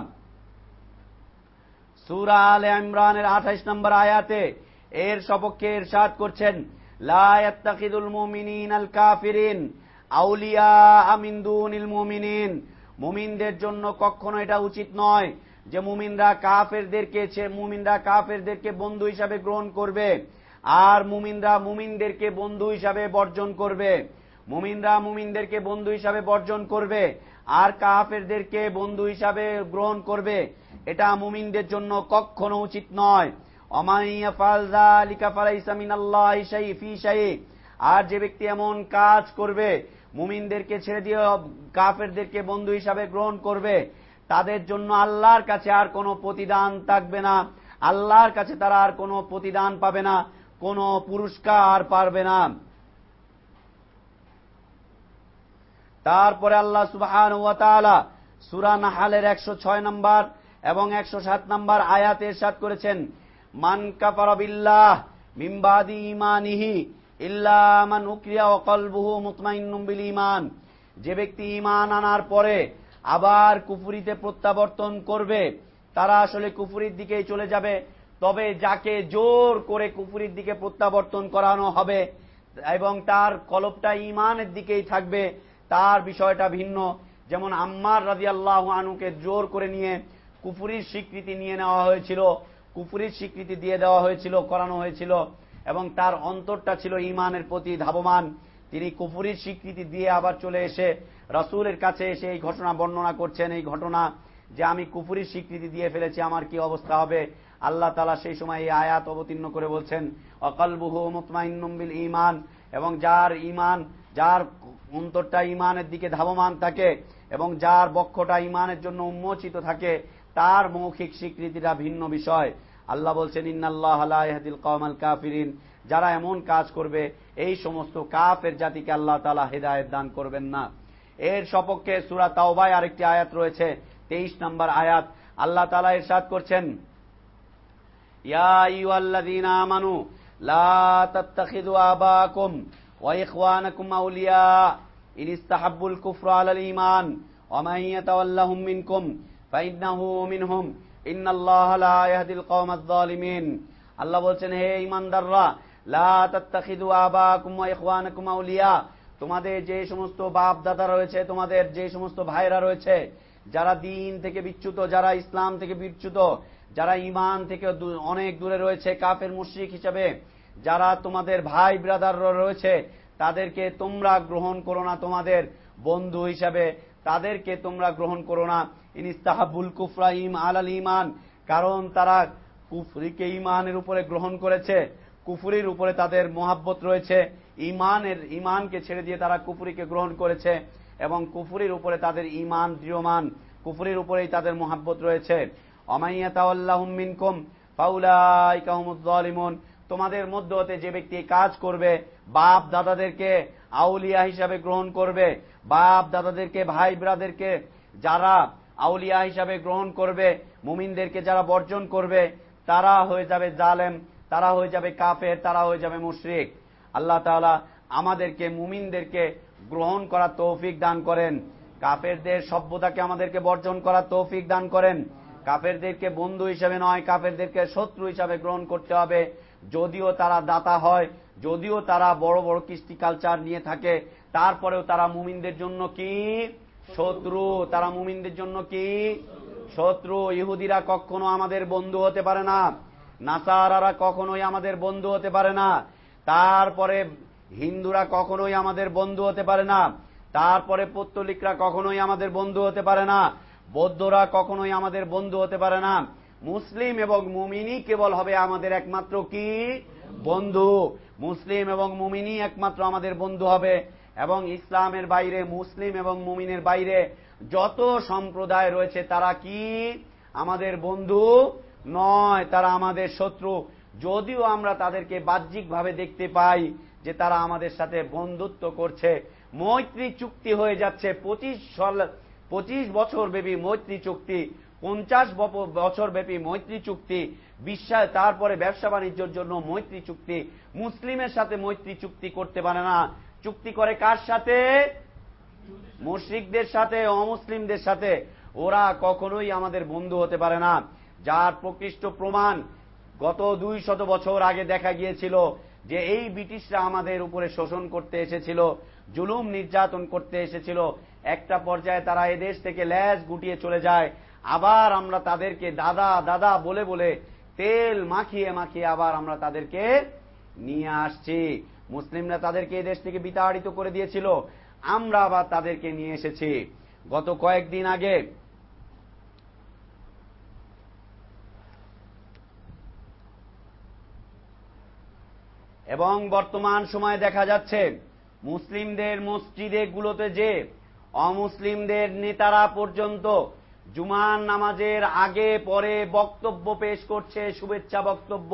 S3: সূরা আলে ইমরানের আঠাশ নম্বর আয়াতে এর সপক্ষে ইরশাদ করছেন, লা ইয়াত্তাখিদুল মুমিনিনাল কাফিরিন আউলিয়া মিন দুনিল মুমিনিন। মুমিনদের জন্য কখনো এটা উচিত নয় যে মুমিনরা কাফেরদেরকে মুমিনরা কাফেরদেরকে বন্ধু হিসাবে গ্রহণ করবে আর মুমিনরা মুমিনদেরকে বন্ধু হিসাবে বর্জন করবে। মুমিনরা মুমিনদেরকে বন্ধু হিসাবে বর্জন করবে আর কাফেরদেরকে বন্ধু হিসাবে গ্রহণ করবে। এটা মুমিনদের জন্য কখনো উচিত নয়। অমাইয়া ফাল যালিকা ফালাইসা মিনাল্লাহি শাই ফি শাই। আর যে ব্যক্তি এমন কাজ করবে, মুমিনদেরকে ছেড়ে দিয়ে কাফেরদেরকে বন্ধু হিসাবে গ্রহণ করবে, তাদের জন্য আল্লাহর কাছে আর কোনো প্রতিদান থাকবে না। আল্লাহর কাছে তারা আর কোনো প্রতিদান পাবে না, কোনো পুরস্কার পাবে না। তারপরে আল্লাহ সুবহানাহু ওয়া তাআলা সূরা নাহলের একশো ছয় নম্বর এবং একশো সাত নম্বর আয়াতে ইরশাদ করেছেন, মান কাফারা বিল্লাহ মিন বাদি ঈমানিহি ইল্লা মান উকরিয়া ওয়া কলবুহু মুতমাইন্নুম বিল ঈমান। যে ব্যক্তি ঈমান আনার পরে আবার কুফরিতে প্রত্যাবর্তন করবে, তারা আসলে কুফরির দিকেই চলে যাবে। তবে যাকে জোর করে কুফরির দিকে প্রত্যাবর্তন করানো হবে এবং তার কলবটা ঈমানের দিকেই থাকবে, তার বিষয়টা ভিন্ন। যেমন আম্মার রাদিয়াল্লাহু আনহুকে জোর করে নিয়ে কুফরির স্বীকৃতি নিয়ে নেওয়া হয়েছিল, কুফরির স্বীকৃতি দিয়ে দেওয়া হয়েছিল, করানো হয়েছিল এবং তার অন্তরটা ছিল ঈমানের প্রতি ধাবমান। তিনি কুফরির স্বীকৃতি দিয়ে আবার চলে এসে রাসূলের কাছে এসে এই ঘটনা বর্ণনা করছেন, এই ঘটনা যে আমি কুফরির স্বীকৃতি দিয়ে ফেলেছি, আমার কি অবস্থা হবে। আল্লাহ তাআলা সেই সময় এই আয়াত অবতীর্ণ করে বলছেন, ওয়াকালবুহু মুতমাইন্নুম বিল ঈমান। এবং যার ঈমান, যার অন্তরটা ঈমানের দিকে ধাবমান থাকে এবং যার বক্ষটা ঈমানের জন্য উন্মোচিত থাকে, তার মৌখিক স্বীকৃতিটা ভিন্ন বিষয়। আল্লাহ বলছেন, ইন্নাল্লাহা লা ইয়াহদিল কওমাল কাফিরিন। যারা এমন কাজ করবে, এই সমস্ত কাফের জাতিকে আল্লাহ তাআলা হেদায়েত দান করবেন না। এর সপক্ষে সূরা তাওবায় আরেকটি আয়াত রয়েছে, তেইশ নম্বর আয়াত। আল্লাহ তাআলা ইরশাদ করছেন, ইয়া আইয়ুহাল্লাযীনা আমানু লা তাত্তাখিযু আবাকুম ওয়া ইখওয়ানাকুম আউলিয়া ইন ইসতাহাব্বুল কুফরা আলাল ঈমান ওয়া মান ইয়াতাওয়াল্লাহুম মিনকুম ফাইন্নাহু মিনহুম ইন্নাল্লাহা লা ইয়াহদিল কওমাজ যালিমিন। আল্লাহ বলছেন, হে ঈমানদাররা, লা তাত্তাখিযু আবাকুম ওয়া ইখওয়ানাকুম আউলিয়া। তোমাদের যে সমস্ত বাপ দাদা রয়েছে, তোমাদের যে সমস্ত ভাইরা রয়েছে, যারা দ্বীন থেকে বিচ্যুত, যারা ইসলাম থেকে বিচ্যুত, যারা ঈমান থেকে অনেক দূরে রয়েছে, কাফের মুশরিক হিসাবে যারা তোমাদের ভাই ব্রাদার রয়েছে, তাদেরকে তোমরা গ্রহণ করো না তোমাদের বন্ধু হিসাবে, তাদেরকে তোমরা গ্রহণ করো না। ইন ইসতাহাব্বুল কুফরা ইম আলাল ঈমান। কারণ তারা কুফরিকে ঈমানের উপরে গ্রহণ করেছে, কুফরির উপরে তাদের মহাব্বত রয়েছে। ঈমানের ঈমানকে ছেড়ে দিয়ে তারা কুফরিকে গ্রহণ করেছে এবং কুফরির উপরে তাদের ঈমান দৃঢ়মান, কুফরির উপরেই তাদের মহাব্বত রয়েছে। ওয়ামাইয়া তাওয়াল্লাহুম মিনকুম ফাউলাইকা হুমুজ যালিমুন। তোমাদের মধ্য হতে যে ব্যক্তি কাজ করবে, বাপ দাদাদেরকে আউলিয়া হিসাবে গ্রহণ করবে, বাপ দাদাদেরকে, ভাই ব্রাদারদেরকে যারা আউলিয়া হিসাবে গ্রহণ করবে, মুমিনদেরকে যারা বর্জন করবে, তারা হয়ে যাবে জালেম, তারা হয়ে যাবে কাফের, তারা হয়ে যাবে মুশরিক। আল্লাহ তাআলা আমাদেরকে মুমিনদেরকে গ্রহণ করার তৌফিক দান করেন। কাফেরদের সভ্যতাকে আমাদেরকে বর্জন করার তৌফিক দান করেন। কাফেরদেরকে বন্ধু হিসেবে নয়, কাফেরদেরকে শত্রু হিসাবে গ্রহণ করতে হবে। যদিও তারা দাতা হয়, যদিও তারা বড় বড় কৃষ্টি কালচার নিয়ে থাকে, তারপরেও তারা মুমিনদের জন্য কি শত্রু, তারা মুমিনদের জন্য কি শত্রু। ইহুদিরা কখনো আমাদের বন্ধু হতে পারে না, নাসারারা কখনোই আমাদের বন্ধু হতে পারে না, তারপরে হিন্দুরা কখনোই আমাদের বন্ধু হতে পারে না, তারপরে পৌত্তলিকরা কখনোই আমাদের বন্ধু হতে পারে না, বৌদ্ধরা কখনোই আমাদের বন্ধু হতে পারে না। মুসলিম এবং মুমিনই কেবল হবে আমাদের একমাত্র কি বন্ধু। মুসলিম এবং মুমিনই একমাত্র আমাদের বন্ধু হবে। এবং ইসলামের বাইরে, মুসলিম এবং মুমিনের বাইরে যত সম্প্রদায় রয়েছে তারা কি আমাদের বন্ধু নয়, তারা আমাদের শত্রু। যদিও আমরা তাদেরকে বাহ্যিকভাবে দেখতে পাই যে তারা আমাদের সাথে বন্ধুত্ব করছে, মৈত্রী চুক্তি হয়ে যাচ্ছে, পঁচিশ পঁচিশ বছর ব্যাপী মৈত্রী চুক্তি, পঞ্চাশ বছর ব্যাপী মৈত্রী চুক্তি, বিশ্বাস, তারপরে ব্যবসা বাণিজ্যের জন্য মৈত্রী চুক্তি। মুসলিমের সাথে মৈত্রী চুক্তি করতে পারে না, চুক্তি করে কার সাথে? মুশরিকদের সাথে, অমুসলিমদের সাথে। ওরা কখনোই আমাদের বন্ধু হতে পারে না। যার প্রকৃষ্ট প্রমাণ গত দুই শত বছর আগে দেখা গিয়েছিল যে এই ব্রিটিশরা আমাদের উপরে শোষণ করতে এসেছিল, জুলুম নির্যাতন করতে এসেছিল। একটা পর্যায়ে তারা এদেশ থেকে ল্যাজ গুটিয়ে চলে যায়, আবার আমরা তাদেরকে দাদা দাদা বলে বলে তেল মাখিয়ে মাখিয়ে আবার আমরা তাদেরকে নিয়ে আসছি। মুসলিমরা তাদেরকে এদেশ থেকে বিতাড়িত করে দিয়েছিল, আমরা আবার তাদেরকে নিয়ে এসেছি। গত কয়েকদিন আগে এবং বর্তমান সময়ে দেখা যাচ্ছে মুসলিমদের মসজিদে গুলোতে যে অমুসলিমদের নেতারা পর্যন্ত জুমার নামাজের আগে পরে বক্তব্য পেশ করছে, শুভেচ্ছা বক্তব্য।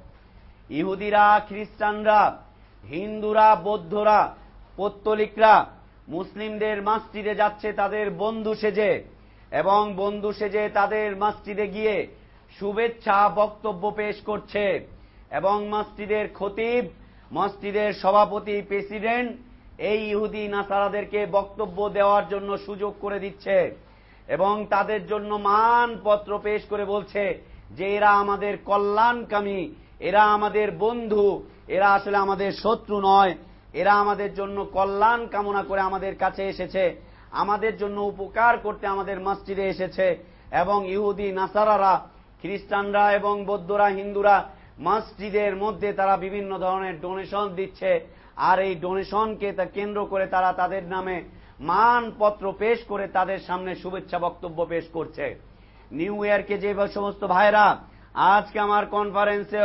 S3: ইহুদিরা, খ্রিস্টানরা, হিন্দুরা, বৌদ্ধরা, পৌত্তলিকরা মুসলিমদের মসজিদে যাচ্ছে তাদের বন্ধু সেজে, এবং বন্ধু সেজে তাদের মসজিদে গিয়ে শুভেচ্ছা বক্তব্য পেশ করছে। এবং মসজিদের খতিব, মসজিদের সভাপতি, প্রেসিডেন্ট এই ইহুদি নাসারাদেরকে বক্তব্য দেওয়ার জন্য সুযোগ করে দিচ্ছে এবং তাদের জন্য মানপত্র পেশ করে বলছে যে এরা আমাদের কল্যাণকামী, এরা আমাদের বন্ধু, এরা আসলে আমাদের শত্রু নয়, এরা আমাদের জন্য কল্যাণ কামনা করে আমাদের কাছে এসেছে, আমাদের জন্য উপকার করতে আমাদের মসজিদে এসেছে। এবং ইহুদি নাসারারা, খ্রিস্টানরা এবং বৌদ্ধরা, হিন্দুরা মসজিদের মধ্যে তারা বিভিন্ন ধরনের ডোনেশন দিচ্ছে, আর এই ডোনেশনকে কেন্দ্র করে তারা তাদের নামে মানপত্র পেশ করে তাদের সামনে শুভেচ্ছা বক্তব্য পেশ করছে। নিউ ইয়র্কে যে সমস্ত ভাইরা আজকে আমার কনফারেন্সে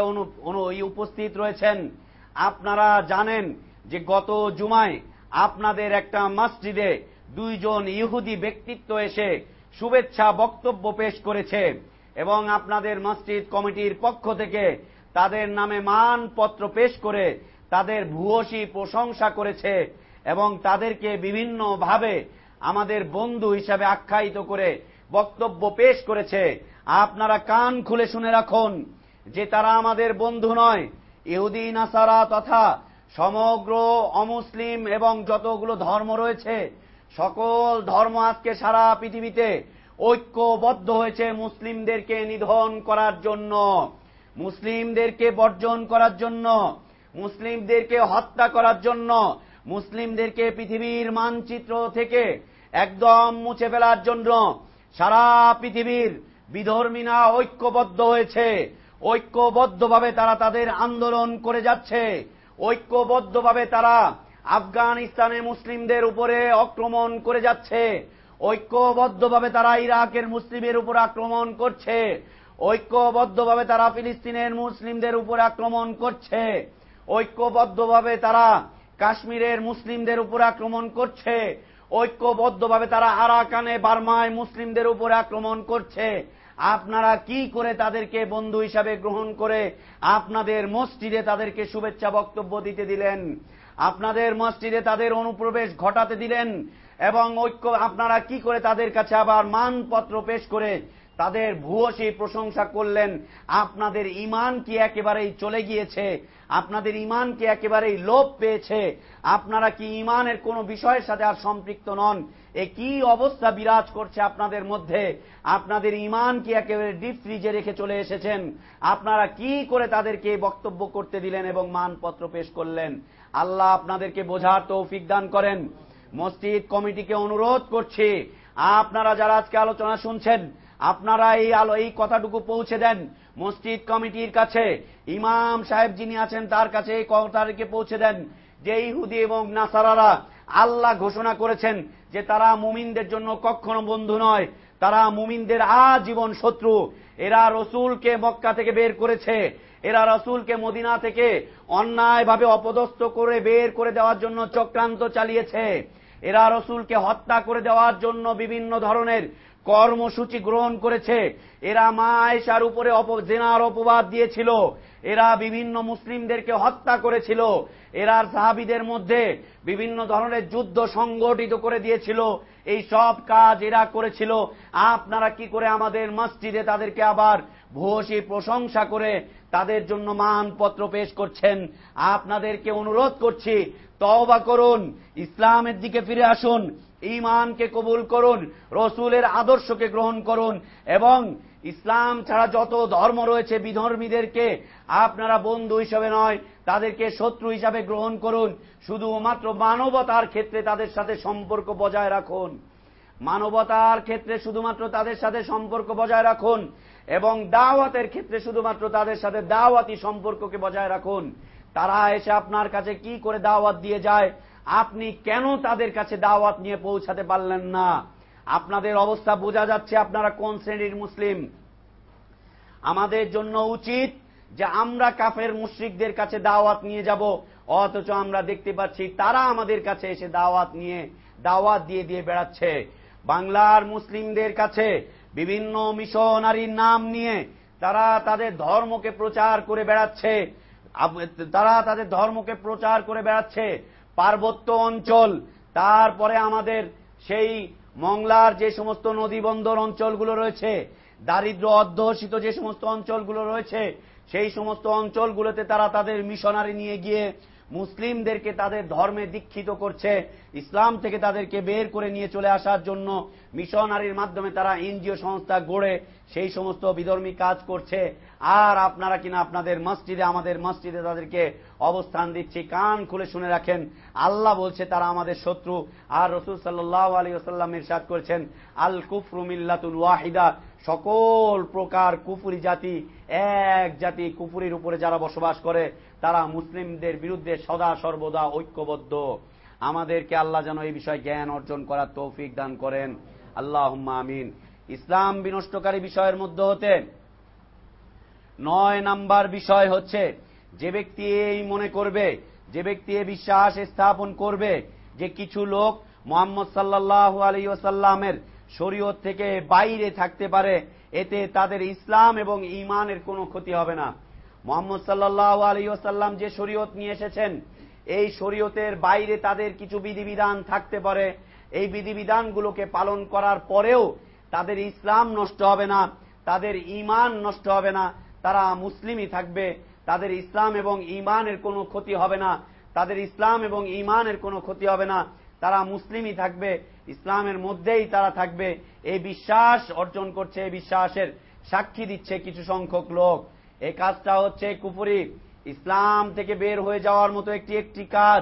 S3: উপস্থিত রয়েছেন, আপনারা জানেন যে গত জুমায় আপনাদের একটা মসজিদে দুইজন ইহুদি ব্যক্তিত্ব এসে শুভেচ্ছা বক্তব্য পেশ করেছে এবং আপনাদের মসজিদ কমিটির পক্ষ থেকে তাদের নামে মানপত্র পেশ করে তাদের ভূয়সী প্রশংসা করেছে এবং তাদেরকে বিভিন্নভাবে আমাদের বন্ধু হিসাবে আখ্যায়িত করে বক্তব্য পেশ করেছে। আপনারা কান খুলে শুনে রাখুন যে তারা আমাদের বন্ধু নয়। ইহুদি নাসারা তথা সমগ্র অমুসলিম এবং যতগুলো ধর্ম রয়েছে, সকল ধর্ম আজকে সারা পৃথিবীতে ঐক্যবদ্ধ হয়েছে মুসলিমদেরকে নিধন করার জন্য, মুসলিমদেরকে বর্জন করার জন্য, মুসলিমদেরকে হত্যা করার জন্য, মুসলিমদেরকে পৃথিবীর মানচিত্র থেকে একদম মুছে ফেলার জন্য সারা পৃথিবীর বিধর্মীরা ঐক্যবদ্ধ হয়েছে। ঐক্যবদ্ধভাবে তারা তাদের আন্দোলন করে যাচ্ছে, ঐক্যবদ্ধভাবে তারা আফগানিস্তানে মুসলিমদের উপরে আক্রমণ করে যাচ্ছে, ঐক্যবদ্ধভাবে তারা ইরাকের মুসলিমের উপর আক্রমণ করছে, ঐক্যবদ্ধভাবে তারা ফিলিস্তিনের মুসলিমদের উপর আক্রমণ করছে, ঐক্যবদ্ধভাবে তারা কাশ্মীরের মুসলিমদের উপর আক্রমণ করছে, ঐক্যবদ্ধভাবে তারা আরাকানে বার্মায় মুসলিমদের উপর আক্রমণ করছে। আপনারা কি করে তাদেরকে বন্ধু হিসাবে গ্রহণ করে আপনাদের মসজিদে তাদেরকে শুভেচ্ছা বক্তব্য দিতে দিলেন, আপনাদের মসজিদে তাদের অনুপ্রবেশ ঘটাতে দিলেন এবং ঐক্য আপনারা কি করে তাদের কাছে আবার মানপত্র পেশ করে তাদের ভূয়সী প্রশংসা করলেন, আপনাদের ঈমান কি একেবারেই চলে গিয়েছে? আপনাদের ঈমান কি একেবারেই লোপ পেয়েছে? আপনারা কি ঈমানের কোনো বিষয়ের সাথে আর সম্পৃক্ত নন? এ কি অবস্থা বিরাজ করছে আপনাদের মধ্যে? আপনাদের ঈমান কি একেবারে ডিপ ফ্রিজে রেখে চলে এসেছেন? আপনারা কি করে তাদেরকে বক্তব্য করতে দিলেন এবং মানপত্র পেশ করলেন? আল্লাহ আপনাদেরকে বোঝার তৌফিক দান করেন। মসজিদ কমিটিকে অনুরোধ করছি, আপনারা যারা আজকে আলোচনা শুনছেন, আপনারা এই আলো এই কথাটুকু পৌঁছে দেন মসজিদ কমিটির কাছে, ইমাম সাহেব যিনি আছেন তার কাছে এই কথাটাকে পৌঁছে দেন যে ইহুদি এবং নাসারারা আল্লাহ ঘোষণা করেছেন যে তারা মুমিনদের জন্য কখনো বন্ধু নয়, তারা মুমিনদের আজীবন শত্রু। এরা রসুলকে মক্কা থেকে বের করেছে, এরা রসুলকে মদিনা থেকে অন্যায়ভাবে অপদস্থ করে বের করে দেওয়ার জন্য চক্রান্ত চালিয়েছে, এরা রসুলকে হত্যা করে দেওয়ার জন্য বিভিন্ন ধরনের কর্মসূচি গ্রহণ করেছে, এরা মা আয়েশার উপরে জিনার অপবাদ দিয়েছিল, এরা বিভিন্ন মুসলিমদেরকে হত্যা করেছিল, এরা সাহাবীদের মধ্যে বিভিন্ন ধরনের যুদ্ধ সংগঠিত করে দিয়েছিল। এই সব কাজ এরা করেছিল। আপনারা কি করে আমাদের মসজিদে তাদেরকে আবার ভূয়সী প্রশংসা করে তাদের জন্য মানপত্র পেশ করছেন? আপনাদেরকে অনুরোধ করছি, তওবা করুন, ইসলামের দিকে ফিরে আসুন, ঈমানকে কবুল করুন, রসুলের আদর্শকে গ্রহণ করুন এবং ইসলাম ছাড়া যত ধর্ম রয়েছে বিধর্মীদেরকে আপনারা বন্ধু হিসাবে নয়, তাদেরকে শত্রু হিসাবে গ্রহণ করুন। শুধুমাত্র মানবতার ক্ষেত্রে তাদের সাথে সম্পর্ক বজায় রাখুন, মানবতার ক্ষেত্রে শুধুমাত্র তাদের সাথে সম্পর্ক বজায় রাখুন এবং দাওয়াতের ক্ষেত্রে শুধুমাত্র তাদের সাথে দাওয়াতি সম্পর্ককে বজায় রাখুন। তারা এসে আপনার কাছে কি করে দাওয়াত দিয়ে যায়, আপনি কেন তাদের কাছে দাওয়াত নিয়ে পৌঁছাতে পারলেন না? আপনাদের অবস্থা বোঝা যাচ্ছে আপনারা কোন শ্রেণীর মুসলিম। আমাদের জন্য উচিত যে আমরা কাফের মুশরিকদের কাছে দাওয়াত নিয়ে যাব, অথচ আমরা দেখতে পাচ্ছি তারা আমাদের কাছে এসে দাওয়াত নিয়ে দাওয়াত দিয়ে দিয়ে বেড়াচ্ছে। বাংলার মুসলিমদের কাছে বিভিন্ন মিশনারির নাম নিয়ে তারা তাদের ধর্মকে প্রচার করে বেড়াচ্ছে, তারা তাদের ধর্মকে প্রচার করে বেড়াচ্ছে পার্বত্য অঞ্চল, তারপরে আমাদের সেই মংলার যে সমস্ত নদী বন্দর অঞ্চলগুলো রয়েছে, দারিদ্র অধ্যুষিত যে সমস্ত অঞ্চলগুলো রয়েছে, সেই সমস্ত অঞ্চলগুলোতে তারা তাদের মিশনারি নিয়ে গিয়ে মুসলিমদেরকে তাদের ধর্মে দীক্ষিত করছে, ইসলাম থেকে তাদেরকে বের করে নিয়ে চলে আসার জন্য মিশনারির মাধ্যমে তারা এনজিও সংস্থা গড়ে সেই সমস্ত বিধর্মী কাজ করছে। আর আপনারা কিনা আপনাদের মসজিদে, আমাদের মসজিদে তাদেরকে অবস্থান দিচ্ছি। কান খুলে শুনে রাখেন, আল্লাহ বলছে তারা আমাদের শত্রু, আর রাসূল সাল্লাল্লাহু আলাইহি ওয়াসাল্লাম ইরশাদ করেছেন, আল কুফরু মিল্লাতুন ওয়াহিদা, সকল প্রকার কুফরি জাতি এক জাতি, কুফরির উপরে যারা বসবাস করে তারা মুসলিমদের বিরুদ্ধে সদা সর্বদা ঐক্যবদ্ধ। আমাদেরকে আল্লাহ যেন এই বিষয়ে জ্ঞান অর্জন করার তৌফিক দান করেন, আল্লাহুম্মা আমিন। ইসলাম বিনষ্টকারী বিষয়ের মধ্যে হতে নয় নাম্বার বিষয় হচ্ছে, যে ব্যক্তি এই মনে করবে, যে ব্যক্তি এই বিশ্বাস স্থাপন করবে যে কিছু লোক মুহাম্মদ সাল্লাল্লাহু আলাইহি ওয়াসাল্লামের শরীয়ত থেকে বাইরে থাকতে পারে, এতে তাদের ইসলাম এবং ঈমানের কোনো ক্ষতি হবে না। মুহাম্মদ সাল্লাল্লাহু আলাইহি ওয়াসাল্লাম যে শরীয়ত নিয়ে এসেছেন, এই শরীয়তের বাইরে তাদের কিছু বিধিবিধান থাকতে পারে, এই বিধিবিধানগুলোকে পালন করার পরেও তাদের ইসলাম নষ্ট হবে না, তাদের ঈমান নষ্ট হবে না, তারা মুসলিমই থাকবে, তাদের ইসলাম এবং ঈমানের কোনো ক্ষতি হবে না, তাদের ইসলাম এবং ঈমানের কোনো ক্ষতি হবে না, তারা মুসলিমই থাকবে, ইসলামের মধ্যেই তারা থাকবে। এই বিশ্বাস অর্জন করছে, এই বিশ্বাসের সাক্ষী দিচ্ছে কিছু সংখ্যক লোক। এই কাজটা হচ্ছে কুফরি, ইসলাম থেকে বের হয়ে যাওয়ার মতো একটি একটি কাজ,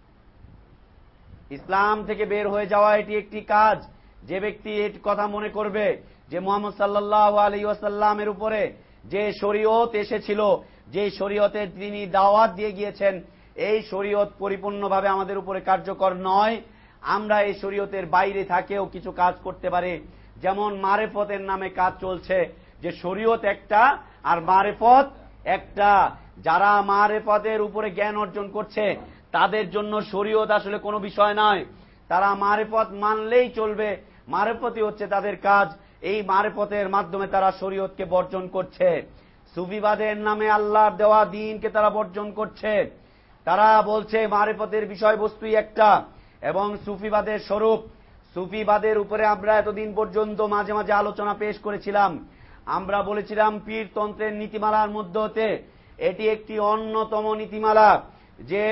S3: ইসলাম থেকে বের হয়ে যাওয়া এটি একটি কাজ। যে ব্যক্তি এই কথা মনে করবে যে মুহাম্মদ সাল্লাল্লাহু আলাইহি ওয়াসাল্লামের উপরে যে শরীয়ত এসেছিল, যে শরীয়তে তিনি দাওয়াত দিয়ে গিয়েছেন, এই শরীয়ত পরিপূর্ণভাবে আমাদের উপরে কার্যকর নয়, আমরা এই শরীয়তের বাইরে থাকেও কিছু কাজ করতে পারি। যেমন মারেফতের নামে কাজ চলছে, যে শরীয়ত একটা আর মারেফত একটা। যারা মারেফতের উপরে জ্ঞান অর্জন করছে তাদের জন্য শরীয়ত আসলে কোনো বিষয় নয়, তারা মারেফত মানলেই চলবে, মারেফতই হচ্ছে তাদের কাজ। এই মারেফতের মাধ্যমে তারা শরীয়তকে বর্জন করছে, সুফিবাদের নামে আল্লাহর দেওয়া দ্বীনকে তারা বর্জন করছে। তারা বলছে মারেফতের বিষয়বস্তুই একটা এবং সুফিবাদের স্বরূপ, সুফিবাদের উপরে আমরা এতদিন পর্যন্ত মাঝে মাঝে আলোচনা পেশ করেছিলাম। আমরা বলেছিলাম পীরতন্ত্রের নীতিমালার মধ্যে হতে এটি একটি অন্যতম নীতিমালা যে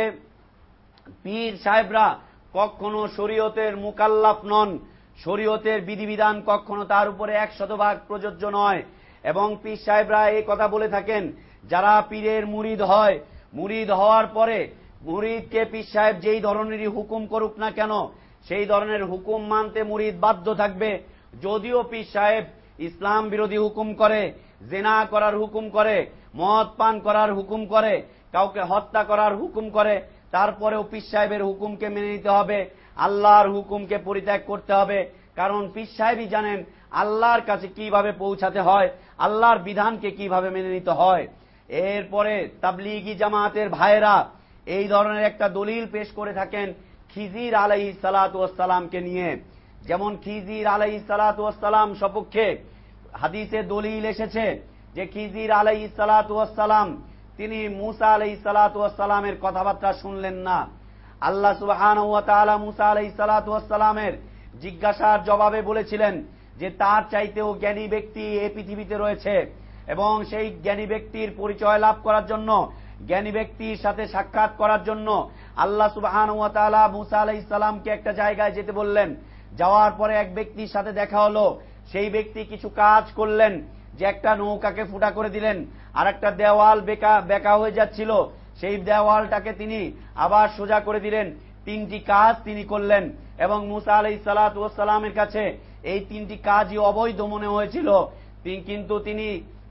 S3: পীর সাহেবরা কখনো শরীয়তের মুকাল্লাফ নন, শরীয়তের বিধিবিধান কখনো তার উপরে এক শতভাগ প্রযোজ্য নয়। এবং পীর সাহেবরা এই কথা বলে থাকেন, যারা পীরের মুরিদ হয়, মুরিদ হওয়ার পরে মুরিদকে পীর সাহেব যেই ধরনেরই হুকুম করুক না কেন সেই ধরনের হুকুম মানতে মুরিদ বাধ্য থাকবে। যদিও পীর সাহেব ইসলাম বিরোধী হুকুম করে, জেনা করার হুকুম করে, মদ পান করার হুকুম করে, কাউকে হত্যা করার হুকুম করে, তারপরেও পীর সাহেবের হুকুমকে মেনে নিতে হবে, আল্লাহর হুকুমকে পরিত্যাগ করতে হবে। কারণ পীর সাহেবই জানেন আল্লাহর কাছে কিভাবে পৌঁছাতে হয়, আল্লাহর বিধানকে কিভাবে মেনে নিতে হয়। এরপরে তাবলীগী জামাতের ভাইয়েরা এই ধরনের একটা দলিল পেশ করে থাকেন খিজির আলাইহিস সালাতু ওয়াস সালামকে নিয়ে। যেমন খিজির আলাইহিস সালাতু ওয়াস সালাম সপক্ষে হাদিসে দলিল এসেছে যে খিজির আলাইহিস সালাতু ওয়াস সালাম তিনি মূসা আলাইহিস সালাতু ওয়াস সালামের কথাবার্তা শুনলেন না। আল্লাহ সুবহানাহু ওয়া তাআলা মূসা আলাইহিস সালাতু ওয়াস সালামের জিজ্ঞাসার জবাবে বলেছিলেন যে তার চাইতেও জ্ঞানী ব্যক্তি এই পৃথিবীতে রয়েছে, এবং সেই জ্ঞানী ব্যক্তির পরিচয় লাভ করার জন্য, জ্ঞানী ব্যক্তির সাথে সাক্ষাৎ করার জন্য আল্লাহ সুবহানাহু ওয়া তাআলা মূসা আলাইহিস সালামকে একটা জায়গায় যেতে বললেন। যাওয়ার পরে এক ব্যক্তির সাথে দেখা হলো, সেই ব্যক্তি কিছু কাজ করলেন, যে একটা নৌকাকে ফুটা করে দিলেন, আর একটা দেওয়াল বেঁকা বেঁকা হয়ে যাচ্ছিল, সেই দেওয়ালটাকে তিনি আবার সোজা করে দিলেন। তিনটি কাজ তিনি করলেন, এবং মূসা আলাইহিস সালাতু ওয়াস সালামের কাছে এই তিনটি কাজই অবৈধ মনে হয়েছিল। কিন্তু তিনি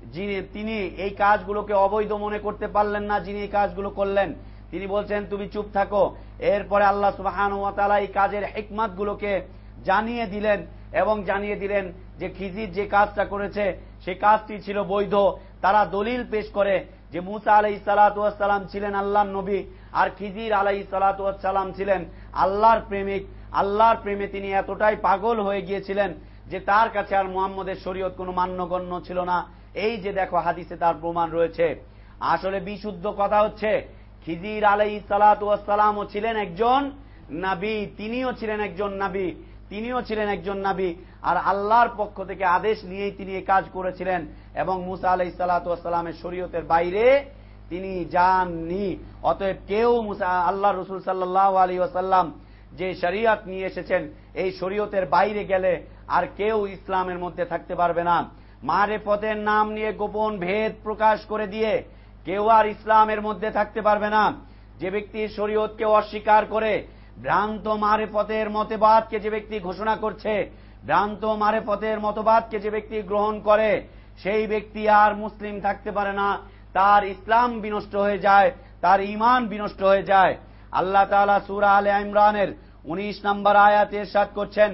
S3: তিনি এই কাজগুলোকে অবৈধ মনে করতে পারলেন না। যিনি এই কাজগুলো করলেন তিনি বলছেন তুমি চুপ থাকো। এরপরে আল্লাহ সুবহানাহু ওয়া তাআলা এই কাজের হিকমতগুলোকে জানিয়ে দিলেন, এবং জানিয়ে দিলেন যে খিজির যে কাজটা করেছে সেই কাজটি ছিল বৈধ। তারা দলিল পেশ করে যে মূসা আলাইহিস সালাতু ওয়াস সালাম ছিলেন আল্লাহর নবী, আর খিজির আলাইহিস সালাতু ওয়াস সালাম ছিলেন আল্লাহর প্রেমিক। আল্লাহর প্রেমে তিনি এতটাই পাগল হয়ে গিয়েছিলেন যে তার কাছে আর মুহাম্মদের শরীয়ত কোনো মান্যগণ্য ছিল না। এই যে দেখো হাদিসে তার প্রমাণ রয়েছে। আসলে বিশুদ্ধ কথা হচ্ছে খিজির আলাইহিস সালাতু ওয়াস সালামও ছিলেন একজন নবী, তিনিও ছিলেন একজন নবী, তিনিও ছিলেন একজন নবী, আর আল্লাহর পক্ষ থেকে আদেশ নিয়েই তিনি এই কাজ করেছিলেন, এবং মূসা আলাইহিস সালাতু ওয়াস সালামের শরীয়তের বাইরে তিনি যাননি। অতএব কেউ মূসা আল্লাহ রাসূল সাল্লাল্লাহু আলাইহি ওয়াসাল্লাম যে শরীয়ত নিয়ে এসেছেন এই শরীয়তের বাইরে গেলে আর কেউ ইসলামের মধ্যে থাকতে পারবে না। মারেফতের নাম নিয়ে গোপন ভেদ প্রকাশ করে দিয়ে কেউ আর ইসলামের মধ্যে থাকতে পারবে না। যে ব্যক্তি শরীয়তকে অস্বীকার করে ভ্রান্ত মারেফতের মতবাদকে যে ব্যক্তি ঘোষণা করছে, ভ্রান্ত মারেফতের মতবাদকে যে ব্যক্তি গ্রহণ করে, সেই ব্যক্তি আর মুসলিম থাকতে পারে না। তার ইসলাম বিনষ্ট হয়ে যায়, তার ঈমান বিনষ্ট হয়ে যায়। আল্লাহ তাআলা সূরা আলে ইমরানের উনিশ নম্বর আয়াতে ইরশাদ করছেন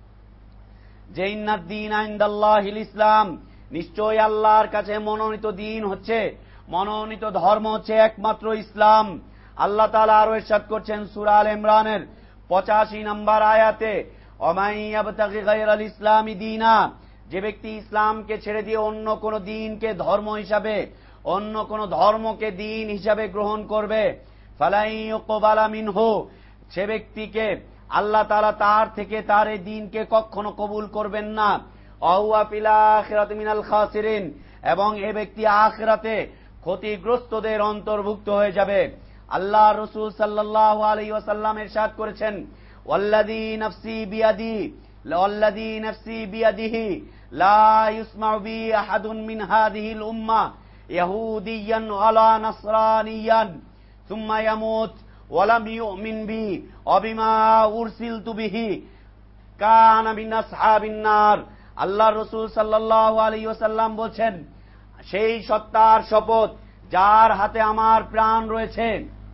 S3: যে ইন্নাদ-দীন ইনদাল্লাহিল ইসলাম, নিশ্চয়ই আল্লাহর কাছে মনোনীত দিন হচ্ছে, মনোনীত ধর্ম হচ্ছে একমাত্র ইসলাম। আল্লাহ তাআলা আরো ইরশাদ করছেন সূরা আলে ইমরানের পঁচাশি নম্বর আয়াতে ওমাই ইয়াবতাগি গায়রাল ইসলামি দীনা, যে ব্যক্তি ইসলামকে ছেড়ে দিয়ে অন্য কোন দিনকে ধর্ম হিসাবে, অন্য কোন ধর্মকে দিন হিসাবে গ্রহণ করবে, ফালাই ইউকবালা মিনহু, সে ব্যক্তিকে আল্লাহ তাআলা তার থেকে তার এই দিনকে কখনো কবুল করবেন না। ওয়া ফিল আখিরাতি মিনাল খাসিরিন, এবং এই ব্যক্তি আখিরাতে ক্ষতিগ্রস্তদের অন্তর্ভুক্ত হয়ে যাবে। আল্লাহ রাসূল সাল্লাল্লাহু আলাইহি ওয়াসাল্লাম ইরশাদ করেছেন ওয়াল্লাযী নাফসি বিয়াদি ওয়াল্লাযী নাফসি বিয়াদিহি লা ইসমাউ বি আহাদুন মিন হাযিহিল উম্মাহ ইয়াহুদিয়ান ওয়ালা নাসরানিয়ান সুম্মা ইয়ামুত ওয়ালাম ইউমিন বি ওয়া বিমা উরসিলতু বিহি কানা মিন আসহাবিন নার। আল্লাহ রাসূল সাল্লাল্লাহু আলাইহি ওয়াসাল্লাম বলেন, সেই সত্তার শপথ যার হাতে আমার প্রাণ রয়েছে,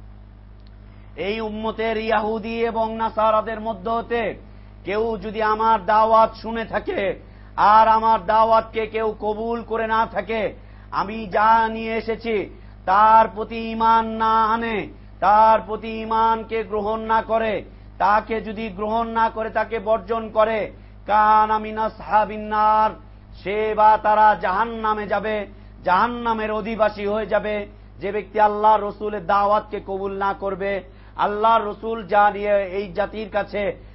S3: এই উম্মতের ইহুদি এবং নাসারাদের মধ্য হতে কেউ যদি আমার দাওয়াত শুনে থাকে আর আমার দাওয়াতকে কেউ কবুল করে না থাকে, আমি যা নিয়ে এসেছি তার প্রতি ঈমান না আনে, তার প্রতি ঈমানকে গ্রহণ না করে, তাকে যদি গ্রহণ না করে তাকে বর্জন করে, কানা মিন আসহাবিন নার, সে বা তারা জাহান্নামে যাবে, জাহান্নামের অধিবাসী হয়ে যাবে। যে ব্যক্তি আল্লাহ রসুলের দাওয়াতকে কবুল না করবে, আল্লাহ রসুল যা নিয়ে এই জাতির কাছে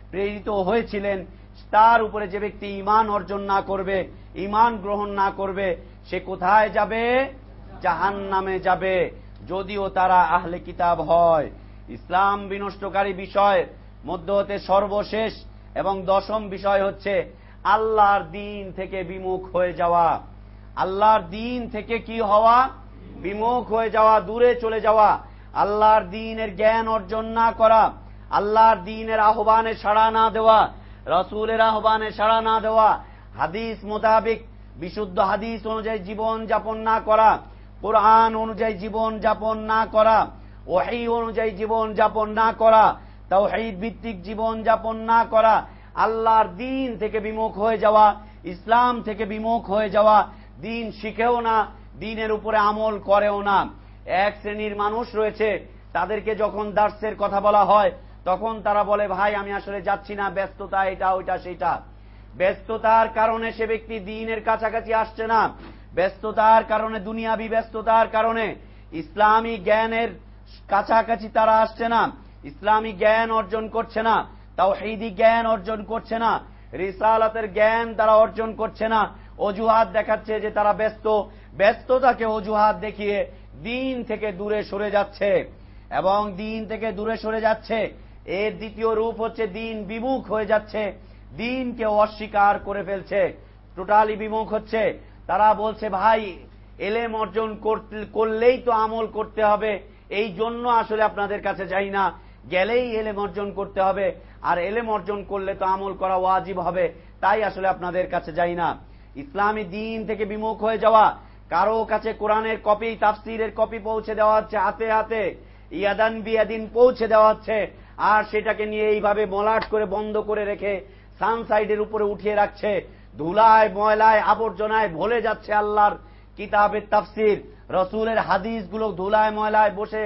S3: প্রেরিত হয়েছিলেন তার উপরে যে ব্যক্তি ঈমান অর্জন না করবে, ঈমান গ্রহণ না করবে, সে কোথায় যাবে? জাহান্নামে যাবে, যদিও তারা আহলে কিতাব হয়। ইসলাম বিনষ্টকারী বিষয় মধ্য হতে সর্বশেষ এবং দশম বিষয় হচ্ছে আল্লাহর দ্বীন থেকে বিমুখ হয়ে যাওয়া। আল্লাহর দ্বীন থেকে কি হওয়া? বিমুখ হয়ে যাওয়া, দূরে চলে যাওয়া, আল্লাহর দ্বীনের জ্ঞান অর্জন না করা, আল্লাহর দ্বীনের আহ্বানে সাড়া না দেওয়া, রাসূলের আহ্বানে সাড়া না দেওয়া, হাদিস মোতাবেক বিশুদ্ধ হাদিস অনুযায়ী জীবন যাপন না করা, কোরআন অনুযায়ী জীবন যাপন না করা, ওহী অনুযায়ী জীবন যাপন না করা, তাওহীদ ভিত্তিক জীবন যাপন না করা, আল্লাহর দ্বীন থেকে বিমুখ হয়ে যাওয়া, ইসলাম থেকে বিমুখ হয়ে যাওয়া, দ্বীন শিখেও না, দ্বীনের উপরে আমল করেও না। এক শ্রেণীর মানুষ রয়েছে, তাদেরকে যখন দার্সের কথা বলা হয় তখন তারা বলে, ভাই আমি আসলে যাচ্ছি না, ব্যস্ততা, এটা ওইটা সেটা। ব্যস্ততার কারণে সে ব্যক্তি দ্বীনের কাছাকাছি আসছে না, ব্যস্ততার কারণে, দুনিয়াবি ব্যস্ততার কারণে ইসলামী জ্ঞানের কাছাকাছি তারা আসছে না, ইসলামী জ্ঞান অর্জন করছে না, তাওহীদি জ্ঞান অর্জন করছে না, রিসালাতের জ্ঞান তারা অর্জন করছে না। অজুহাত দেখাচ্ছে যে তারা ব্যস্ত, ব্যস্ততাকে অজুহাত দেখিয়ে দ্বীন থেকে দূরে সরে যাচ্ছে এবং দ্বীন থেকে দূরে সরে যাচ্ছে। এর দ্বিতীয় রূপ হচ্ছে দ্বীন বিমুখ হয়ে যাচ্ছে, দ্বীনকে অস্বীকার করে ফেলছে, টোটালি বিমুখ হচ্ছে। তারা বলছে, ভাই এলেম অর্জন করলেই তো আমল করতে হবে, এই জন্য আসলে আপনাদের কাছে যাই না, গেলেই এলেম অর্জন করতে হবে, আর এলেম অর্জন করলে তো আমল করা ওয়াজিব হবে, তাই আসলে আপনাদের কাছে যাই না। ইসলামী দ্বীন থেকে বিমুখ হয়ে যাওয়া, কারো কাছে কোরআনের কপি, তাফসীরের কপি পৌঁছে দেওয়া হচ্ছে হাতে হাতে, ইয়াদান বিয়াদিন পৌঁছে দেওয়া হচ্ছে, আর সেটাকে নিয়ে এইভাবে মলাট করে বন্ধ করে রেখে সানসাইডের উপরে উঠিয়ে রাখছে, ধুলায় ময়লায় আবর্জনায় ভরে যাচ্ছে আল্লাহর কিতাবের তাফসীর, রাসূলের হাদিসগুলো ধুলায় ময়লায় বসে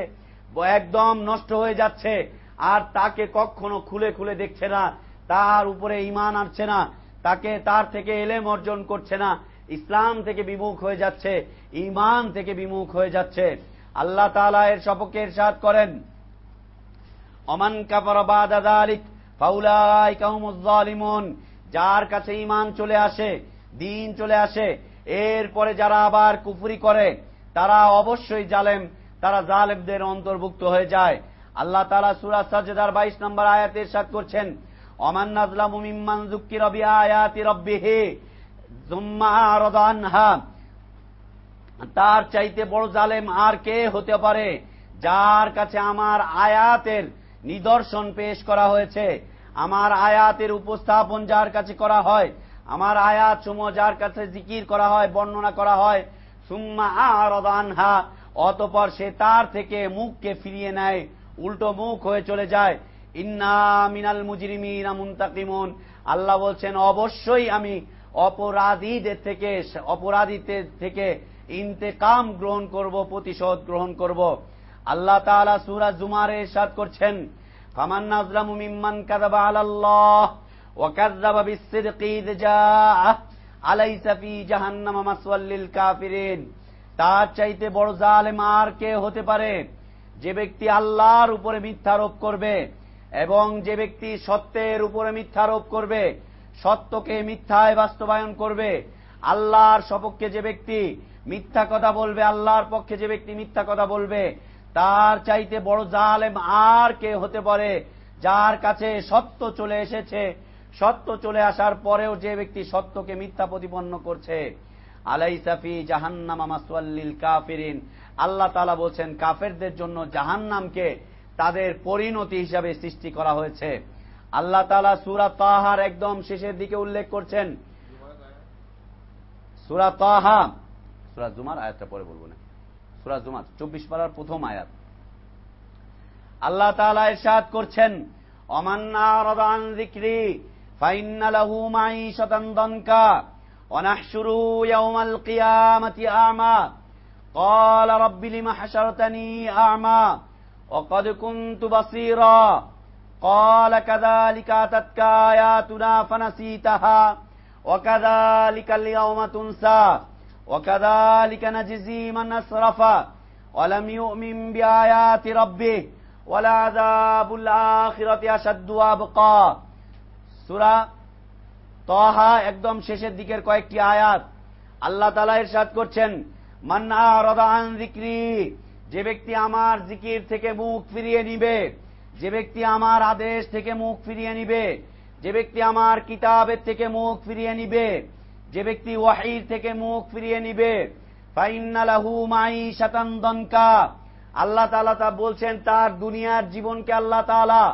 S3: একদম নষ্ট হয়ে যাচ্ছে, আর তাকে কখনো খুলে খুলে দেখছে না, তার উপরে ঈমান আনছে না, তাকে তার থেকে ইলম অর্জন করছে না, ইসলাম থেকে বিমুখ হয়ে যাচ্ছে, ঈমান থেকে বিমুখ হয়ে যাচ্ছে। আল্লাহ তাআলা এর সপক্ষে ইরশাদ করেন, ওমান কাফারা বাদা যালিক ফাউলাইকা হুমুজ যালিমুন, যার কাছে ঈমান চলে আসে, দ্বীন চলে আসে, এরপরে যারা আবার কুফরি করে তারা অবশ্যই জালেম, তারা জালেমদের অন্তর্ভুক্ত হয়ে যায়। আল্লাহ তাআলা সূরা সাজদার বাইশ নম্বর আয়াতে ইরশাদ করছেন, ওমান নাযলামু মিম্মান যুক্কিরা বিআয়াতি রাব্বিহি সুম্মা আরাদা আনহা, তার চাইতে বড় জালেম আর কে হতে পারে, যার কাছে আমার আয়াতের নিদর্শন পেশ করা হয়েছে, আমার আয়াতের উপস্থাপন যার কাছে করা হয়, আমার আয়াত সমূহ যার কাছে জিকির করা হয়, বর্ণনা করা হয়, সুম্মা আরাদা আনহা, অতঃপর সে তার থেকে মুখকে ফিরিয়ে নেয়, উল্টো মুখ হয়ে চলে যায়, ইন্না মিনাল মুজরিমিনা মুনতাকিমুন, আল্লাহ বলছেন অবশ্যই আমি অপরাধীদের থেকে অপরাধীদের থেকে ইন্তেকাম গ্রহণ করব, প্রতিশোধ গ্রহণ করব। আল্লাহ তাআলা সূরা জুমারে ইরশাদ করছেন, ফামান নাযলামু মিম্মান কাযাবা আলাল্লাহ ওয়া কাযাবা বিস-সিদকি ইয জাআ আলাইসা ফি জাহান্নাম মাসওয়াল লিল কাফিরিন, তার চাইতে বড় জালেম আর কে হতে পারে, যে ব্যক্তি আল্লাহর উপরে মিথ্যারোপ করবে এবং যে ব্যক্তি সত্যের উপরে মিথ্যারোপ করবে, সত্যকে মিথ্যায় বাস্তবায়ন করবে, আল্লাহর সপক্ষে যে ব্যক্তি মিথ্যা কথা বলবে, আল্লাহর পক্ষে যে ব্যক্তি মিথ্যা কথা বলবে, তার চাইতে বড় জালেম আর কে হতে পারে, যার কাছে সত্য চলে এসেছে, সত্য চলে আসার পরেও যে ব্যক্তি সত্যকে মিথ্যা প্রতিপন্ন করছে। আলাইসা ফি জাহান্নাম মাসওয়াল লিল কাফিরিন, আল্লাহ তাআলা বলছেন কাফেরদের জন্য জাহান্নামকে তাদের পরিণতি হিসাবে সৃষ্টি করা হয়েছে। আল্লাহ তাআলা সূরা তাহার একদম শেষের দিকে উল্লেখ করছেন, সূরা তাহা, সূরা জুমার আয়াতটা পরে বলবো না, সূরা জুমার চব্বিশ পারার প্রথম আয়াত, আল্লাহ তাআলা ইরশাদ করছেন, ওমান আরাদা আন যিকরি ফাইন্না লাহু মাঈশাতান দানকা ওয়া নাহশুরু ইয়াওমাল কিয়ামাতি আ'মা ক্বালা রাব্বি লিমা হাশারতানি আ'মা ওয়া ক্বাদ কুনতু বাসীরা ক্বালা কাযালিকা আতাতকা আয়াতুনা ফানাসীতাহা ওয়া কাযালিকাল ইয়াওমা তুনসা ওয়া কাযালিকা নাজজি মান আসরাফা ওয়া লাম ইউমিন বিআয়াতি রাব্বিহি ওয়া লা'যাবুল আখিরাতি আশাদ্দু ওয়া আবকা সূরা তাহা একদম শেষের দিকের কয়েকটি আয়াত আল্লাহ তাআলা ইরশাদ করছেন, মান আরাদা আন যিকরি, যে ব্যক্তি আমার জিকির থেকে মুখ ফিরিয়ে নিবে, যে ব্যক্তি আমার আদেশ থেকে মুখ ফিরিয়ে নিবে, যে ব্যক্তি আমার কিতাবের থেকে মুখ ফিরিয়ে নিবে, যে ব্যক্তি ওয়াহির থেকে মুখ ফিরিয়ে নিবে, ফাইন্না লাহু মাঈশাতান দনকা, আল্লাহ তাআলা তা বলছেন তার দুনিয়ার জীবনকে আল্লাহ তাআলা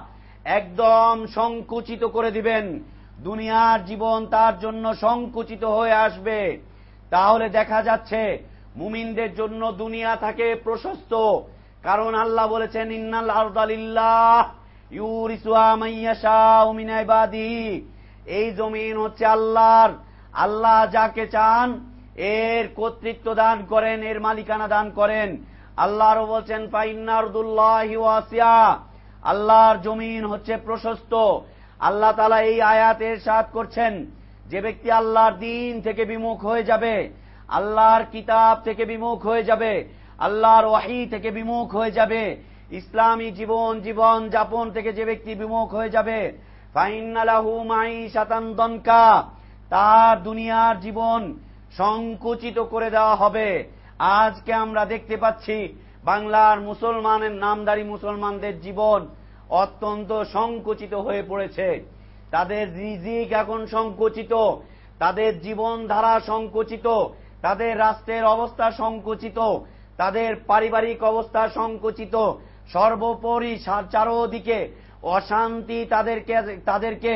S3: একদম সংকুচিত করে দিবেন, দুনিয়ার জীবন তার জন্য সংকুচিত হয়ে আসবে। তাহলে দেখা যাচ্ছে মুমিনদের জন্য দুনিয়া থাকে প্রশস্ত, কারণ আল্লাহ বলেছেন ইন্নাল আরদা লিল্লাহ ইউরিসুহা মান ইয়াশাউ মিন ইবাদিহি, এই জমিন হচ্ছে আল্লাহর, আল্লাহ যাকে চান এর কর্তৃত্ব দান করেন, এর মালিকানা দান করেন। আল্লাহও বলছেন ফাইন্না আরদুল্লাহি ওয়াসিয়া, আল্লাহর জমিন হচ্ছে প্রশস্ত। আল্লাহ তাআলা এই আয়াতে ইরশাদ করছেন, যে ব্যক্তি আল্লাহর দ্বীন থেকে বিমুখ হয়ে যাবে, আল্লাহর কিতাব থেকে বিমুখ হয়ে যাবে, আল্লাহর ওয়াহী থেকে বিমুখ হয়ে যাবে, ইসলামী জীবন জীবন যাপন থেকে যে ব্যক্তি বিমুখ হয়ে যাবে, ফাইন্না লাহু মাঈশাতান দনকা, তার দুনিয়ার জীবন সংকুচিত করে দেওয়া হবে। আজকে আমরা দেখতে পাচ্ছি বাংলার মুসলমানের নামধারী মুসলমানদের জীবন অত্যন্ত সংকুচিত হয়ে পড়েছে, তাদের রিজিক এখন সংকুচিত, তাদের জীবনধারা সংকুচিত, তাদের রাষ্ট্রের অবস্থা সংকুচিত, তাদের পারিবারিক অবস্থা সংকুচিত, সর্বোপরি চারদিকে অশান্তি তাদেরকে তাদেরকে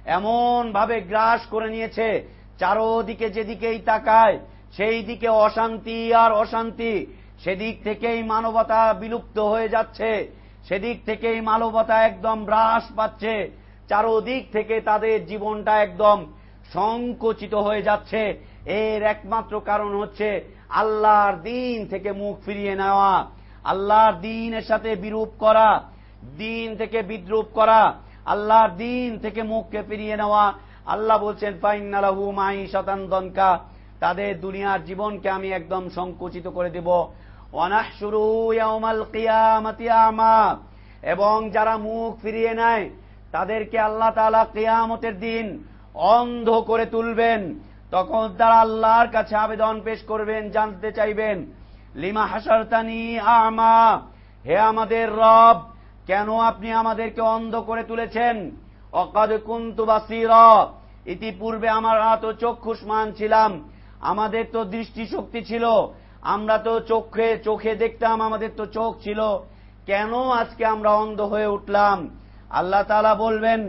S3: এমন ভাবে গ্রাস করে নিয়েছে, চারদিকে যেদিকেই তাকায় সেই দিকে অশান্তি আর অশান্তি, সেদিক থেকেই মানবতা বিলুপ্ত হয়ে যাচ্ছে, সেদিক থেকেই মানবতা একদম হ্রাস পাচ্ছে, চারদিক থেকে তাদের জীবনটা একদম সংকুচিত হয়ে যাচ্ছে। এর একমাত্র কারণ হচ্ছে আল্লাহর দ্বীন থেকে মুখ ফিরিয়ে নেওয়া, আল্লাহর দ্বীনের সাথে বিরূপ করা, দ্বীন থেকে বিদ্রূপ করা, আল্লাহর দ্বীন থেকে মুখকে ফিরিয়ে নেওয়া। আল্লাহ বলছেন ফাইন্না লাহু মাঈশাতান দনকা, তাদের দুনিয়ার জীবনকে আমি একদম সংকুচিত করে দেব। ওয়া নাহশুরুহু ইয়াওমাল কিয়ামাতি আমা, এবং যারা মুখ ফিরিয়ে নেয় তাদেরকে আল্লাহ তাআলা কিয়ামতের দিন অন্ধ করে তুলবেন। তখন তারা আল্লাহর কাছে আবেদন পেশ করবেন, জানতে চাইবেন লিমা হাসারতানি আমা, হে আমাদের রব, কেন আপনি আমাদেরকে অন্ধ করে তুলেছেন? ওয়াকাদ কুনতু বাসীরা, ইতিপূর্বে আমরা তো চক্ষুষ্মান ছিলাম, আমাদের তো দৃষ্টিশক্তি ছিল, আমরা তো চোখে চোখে দেখতাম, আমাদের তো চোখ ছিল, কেন আজকে আমরা অন্ধ হয়ে উঠলাম? আল্লাহ তাআলা বলবেন